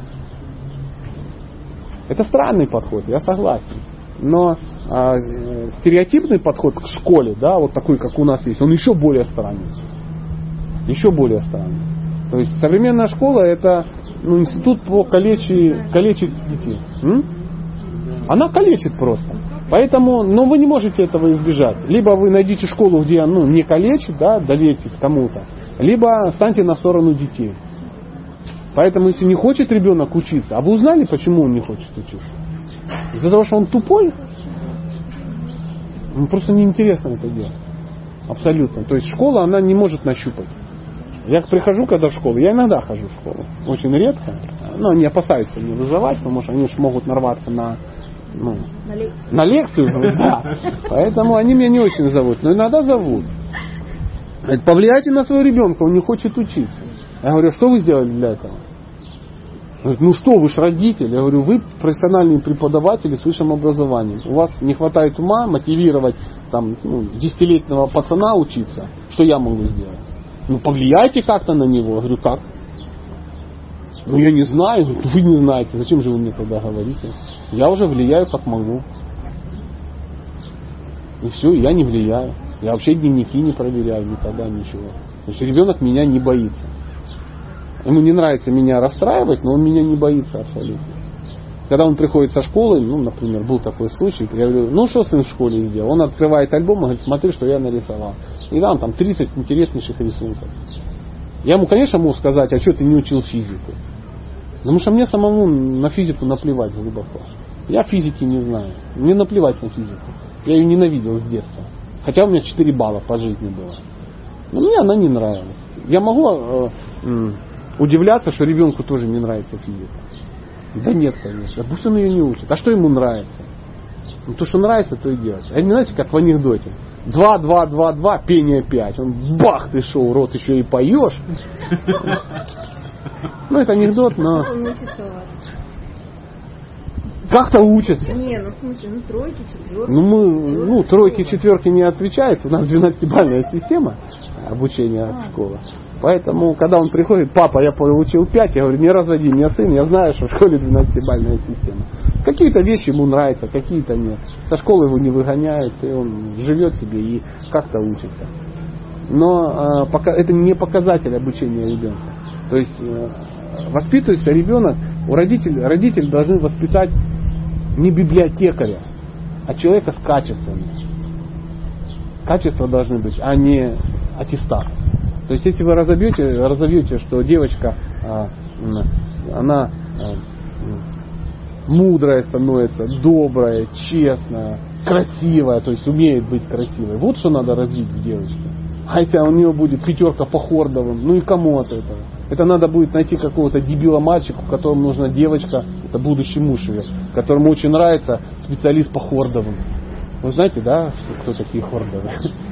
Это странный подход, я согласен. Но а, стереотипный подход к школе, да, вот такой, как у нас есть, он еще более странный. Еще более странный. То есть современная школа это, ну, институт по калечи, калечить детей. М? Она калечит просто. Поэтому, но вы не можете этого избежать. Либо вы найдите школу, где, ну, не калечит, да, доверьтесь кому-то, либо станьте на сторону детей. Поэтому, если не хочет ребенок учиться, а вы узнали, почему он не хочет учиться? Из-за того, что он тупой? Ему просто неинтересно это делать. Абсолютно. То есть школа, она не может нащупать. Я прихожу, когда в школу, я иногда хожу в школу. Очень редко. Но они опасаются меня вызывать, потому что они уж могут нарваться на, ну, на лекцию. На лекцию, да. Поэтому они меня не очень зовут. Но иногда зовут. Повлияйте на своего ребенка, он не хочет учиться. Я говорю, что вы сделали для этого? Говорит, ну что, вы же родители. Я говорю, вы профессиональные преподаватели с высшим образованием. У вас не хватает ума мотивировать там, ну, десятилетнего пацана учиться. Что я могу сделать? Ну повлияйте как-то на него. Я говорю, как? Ну я не знаю. Говорю, вы не знаете. Зачем же вы мне тогда говорите? Я уже влияю как могу. И все, я не влияю. Я вообще дневники не проверяю никогда, ничего. Значит, ребенок меня не боится. Ему не нравится меня расстраивать, но он меня не боится абсолютно. Когда он приходит со школы, ну, например, был такой случай, я говорю, ну, что сын в школе сделал? Он открывает альбом и говорит, смотри, что я нарисовал. И там, там тридцать интереснейших рисунков. Я ему, конечно, могу сказать, а что ты не учил физику? Потому что мне самому на физику наплевать глубоко. Я физики не знаю. Мне наплевать на физику. Я ее ненавидел с детства. Хотя у меня четыре балла по жизни было. Но мне она не нравилась. Я могу э, э, удивляться, что ребенку тоже не нравится физика. Да нет, конечно. Пусть он ее не учит. А что ему нравится? Ну, то, что нравится, то и делать. А не знаете, как в анекдоте. Два, два, два, два, пение пять. Он бах, ты шо, урод, еще и поешь. Ну, это анекдот, но... Он учится у вас. Как-то учатся. Не, ну в смысле, ну тройки, четверки. Ну, мы, ну, тройки, четверки не отвечают. У нас двенадцатибалльная система обучения от школы. Поэтому, когда он приходит, папа, я получил пять, я говорю, не разводи меня, сын, я знаю, что в школе двенадцатибалльная система. Какие-то вещи ему нравятся, какие-то нет. Со школы его не выгоняют, и он живет себе и как-то учится. Но э, это не показатель обучения ребенка. То есть э, воспитывается ребенок, у родителей, родители должны воспитать не библиотекаря, а человека с качествами. Качества должны быть, а не аттестат. То есть, если вы разобьете, разовьете, что девочка, она мудрая становится, добрая, честная, красивая, то есть умеет быть красивой. Вот что надо развить в девочке. А если у нее будет пятерка по хордовым, ну и кому от этого? Это надо будет найти какого-то дебила мальчика, которому нужна девочка, это будущий муж ее, которому очень нравится специалист по хордовым. Вы знаете, да, кто такие хордовы?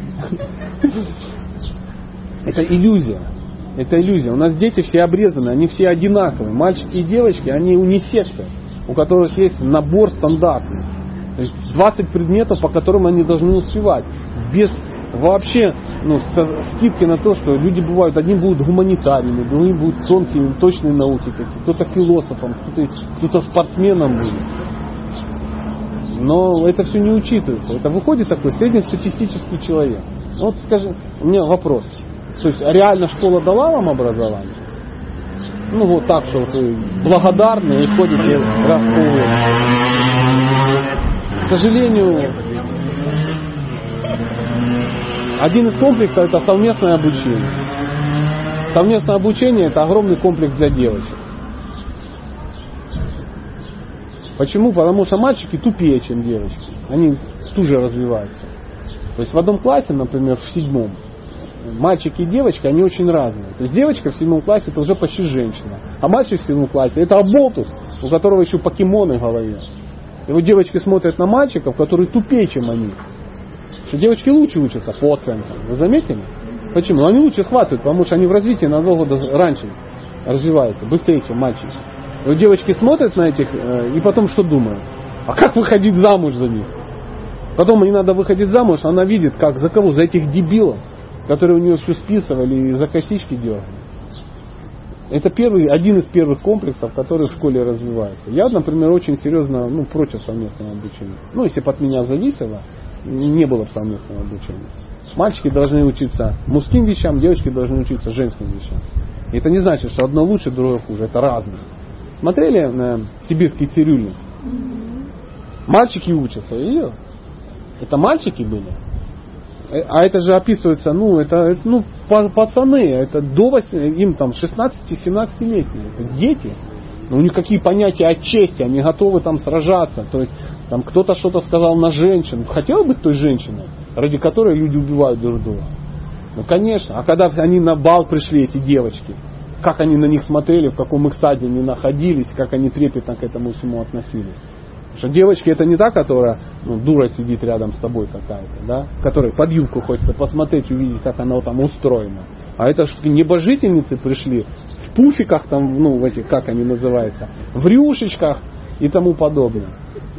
Это иллюзия. Это иллюзия. У нас дети все обрезаны, они все одинаковые. Мальчики и девочки, они унисексы, у которых есть набор стандартный. То есть двадцать предметов, по которым они должны успевать. Без вообще ну, скидки на то, что люди бывают, одни будут гуманитариями, другие будут тонкие, точные науки какие-то, кто-то философом, кто-то, кто-то спортсменом будет. Но это все не учитывается. Это выходит такой среднестатистический человек. Вот скажи, у меня вопрос. То есть реально школа дала вам образование? Ну вот так, что вы благодарны и ходите раз в полгода. К сожалению, один из комплексов это совместное обучение. Совместное обучение это огромный комплекс для девочек. Почему? Потому что мальчики тупее, чем девочки. Они туже развиваются. То есть в одном классе, например, в седьмом, мальчики и девочки, они очень разные. То есть девочка в седьмом классе это уже почти женщина. А мальчик в седьмом классе это оболтус, у которого еще покемоны в голове. И вот девочки смотрят на мальчиков, которые тупее, чем они. Что девочки лучше учатся по оценкам. Вы заметили? Почему? Они лучше схватывают, потому что они в развитии на два года раньше развиваются, быстрее, чем мальчики. И вот девочки смотрят на этих и потом что думают? А как выходить замуж за них? Потом ей надо выходить замуж, она видит, как за кого? За этих дебилов, которые у нее все списывали и за косички дергали. Это первый, один из первых комплексов, которые в школе развиваются. Я, например, очень серьезно ну, против совместного обучения. Ну, если бы от меня зависело, не было бы совместного обучения. Мальчики должны учиться мужским вещам, девочки должны учиться женским вещам. И это не значит, что одно лучше, другое хуже. Это разное. Смотрели на сибирский цирюльник? Мальчики учатся. И это мальчики были. А это же описывается, ну, это, ну, пацаны, это до восьми, им там шестнадцати-семнадцатилетние, это дети. Но у них какие понятия о чести, они готовы там сражаться. То есть, там кто-то что-то сказал на женщин. Хотел быть той женщиной, ради которой люди убивают друг друга? Ну, конечно. А когда они на бал пришли, эти девочки, как они на них смотрели, в каком их стадии они находились, как они трепетно к этому всему относились. Потому что девочки это не та, которая ну, дура сидит рядом с тобой какая-то, да, которой под юбку хочется посмотреть, увидеть, как она там устроена. А это что небожительницы пришли в пуфиках, там, ну, в этих, как они называются, в рюшечках и тому подобное.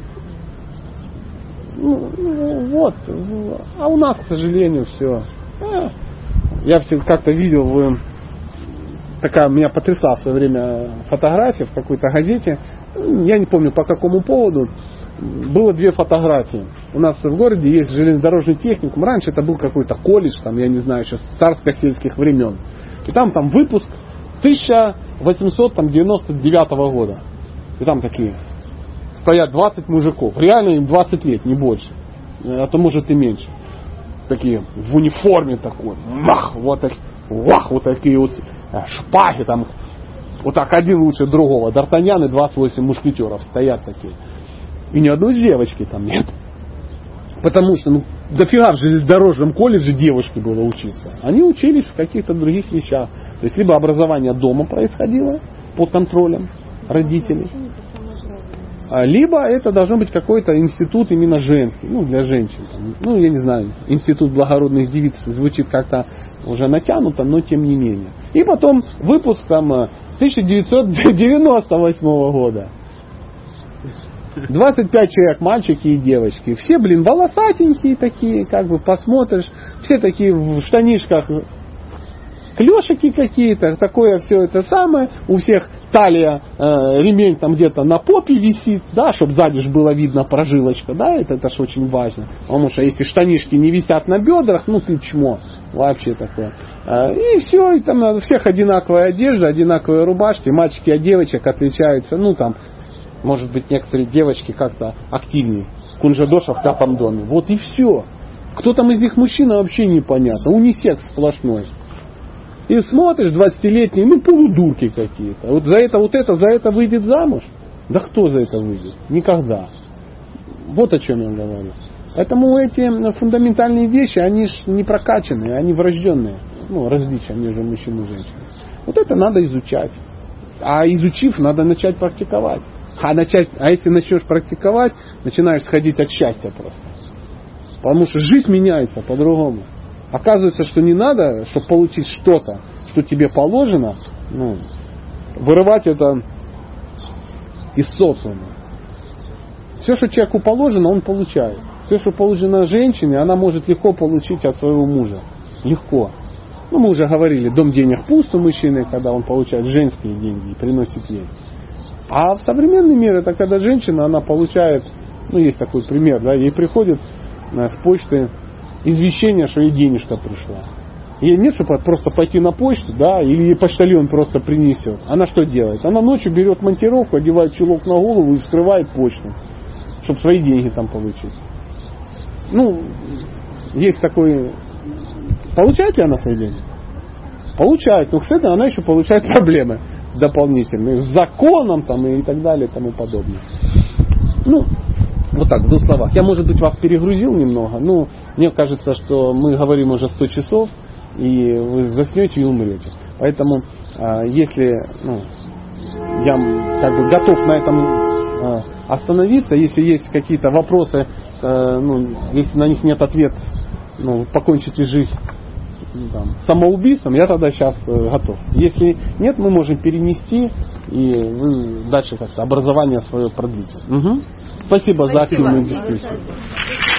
Ну, ну вот. А у нас, к сожалению, все. А, я все как-то видел, вы, такая меня потрясла в свое время фотография в какой-то газете. Я не помню по какому поводу. было две фотографии. У нас в городе есть железнодорожный техникум. Раньше это был какой-то колледж, там, я не знаю, сейчас царско-сельских времен. И там, там выпуск тысяча восемьсот девяносто девятого года. И там такие стоят двадцать мужиков. Реально им двадцать лет, не больше. А то может и меньше. Такие в униформе такой. Мах, вот, так, вах, вот такие вот шпаги там. Вот так один лучше другого. Д'Артаньян и двадцать восемь мушкетеров стоят такие. И ни одной девочки там нет. Потому что, ну, дофига в железнодорожном колледже девушки было учиться. Они учились в каких-то других вещах. То есть, либо образование дома происходило под контролем родителей, либо это должен быть какой-то институт именно женский, ну, для женщин. Ну, я не знаю, институт благородных девиц звучит как-то уже натянуто, но тем не менее. И потом выпуск там тысяча девятьсот девяносто восьмого года. двадцать пять человек, мальчики и девочки. Все, блин, волосатенькие такие, как бы посмотришь. Все такие в штанишках, клешики какие-то, такое все это самое. У всех талия, э, ремень там где-то на попе висит, да, чтобы сзади же было видно прожилочка, да, это, это же очень важно. Потому что если штанишки не висят на бедрах, ну ты чмо, вообще такое. Э, и все, и там у всех одинаковая одежда, одинаковые рубашки, мальчики от девочек отличаются, ну там, может быть, некоторые девочки как-то активнее. Кунжадоша в пятом доме. Вот и все. Кто там из них мужчина, вообще непонятно. Унисекс сплошной. И смотришь, двадцатилетние, ну, полудурки какие-то. Вот за это, вот это, за это выйдет замуж? Да кто за это выйдет? Никогда. Вот о чем я говорю. Поэтому эти фундаментальные вещи, они ж не прокачанные, они врожденные. Ну, различия между мужчиной и женщиной. Вот это надо изучать. А изучив, надо начать практиковать. А, начать, а если начнешь практиковать, начинаешь сходить от счастья просто. Потому что жизнь меняется по-другому. Оказывается, что не надо, чтобы получить что-то, что тебе положено, ну, вырывать это из социума. Все, что человеку положено, он получает. Все, что положено женщине, она может легко получить от своего мужа. Легко. Ну, мы уже говорили, дом денег пуст у мужчины, когда он получает женские деньги и приносит ей. А в современный мир это когда женщина, она получает, ну, есть такой пример, да, ей приходит с почты извещение, что ей денежка пришла. Ей нет, чтобы просто пойти на почту, да, или ей почтальон просто принесет. Она что делает? Она ночью берет монтировку, одевает чулок на голову и вскрывает почту, чтобы свои деньги там получить. Ну, есть такой... Получает ли она свои деньги? Получает, но, кстати, она еще получает проблемы дополнительные с законом там, и так далее и тому подобное. Ну, вот так, в двух словах. Я, может быть, вас перегрузил немного, но мне кажется, что мы говорим уже сто часов, и вы заснете и умрете. Поэтому, если ну, я как бы готов на этом остановиться, если есть какие-то вопросы, ну, если на них нет ответа, ну, покончите жизнь ну, там, самоубийством, я тогда сейчас готов. Если нет, мы можем перенести, и вы дальше как-то образование свое продлите. Угу. Спасибо, Спасибо за активную дискуссию.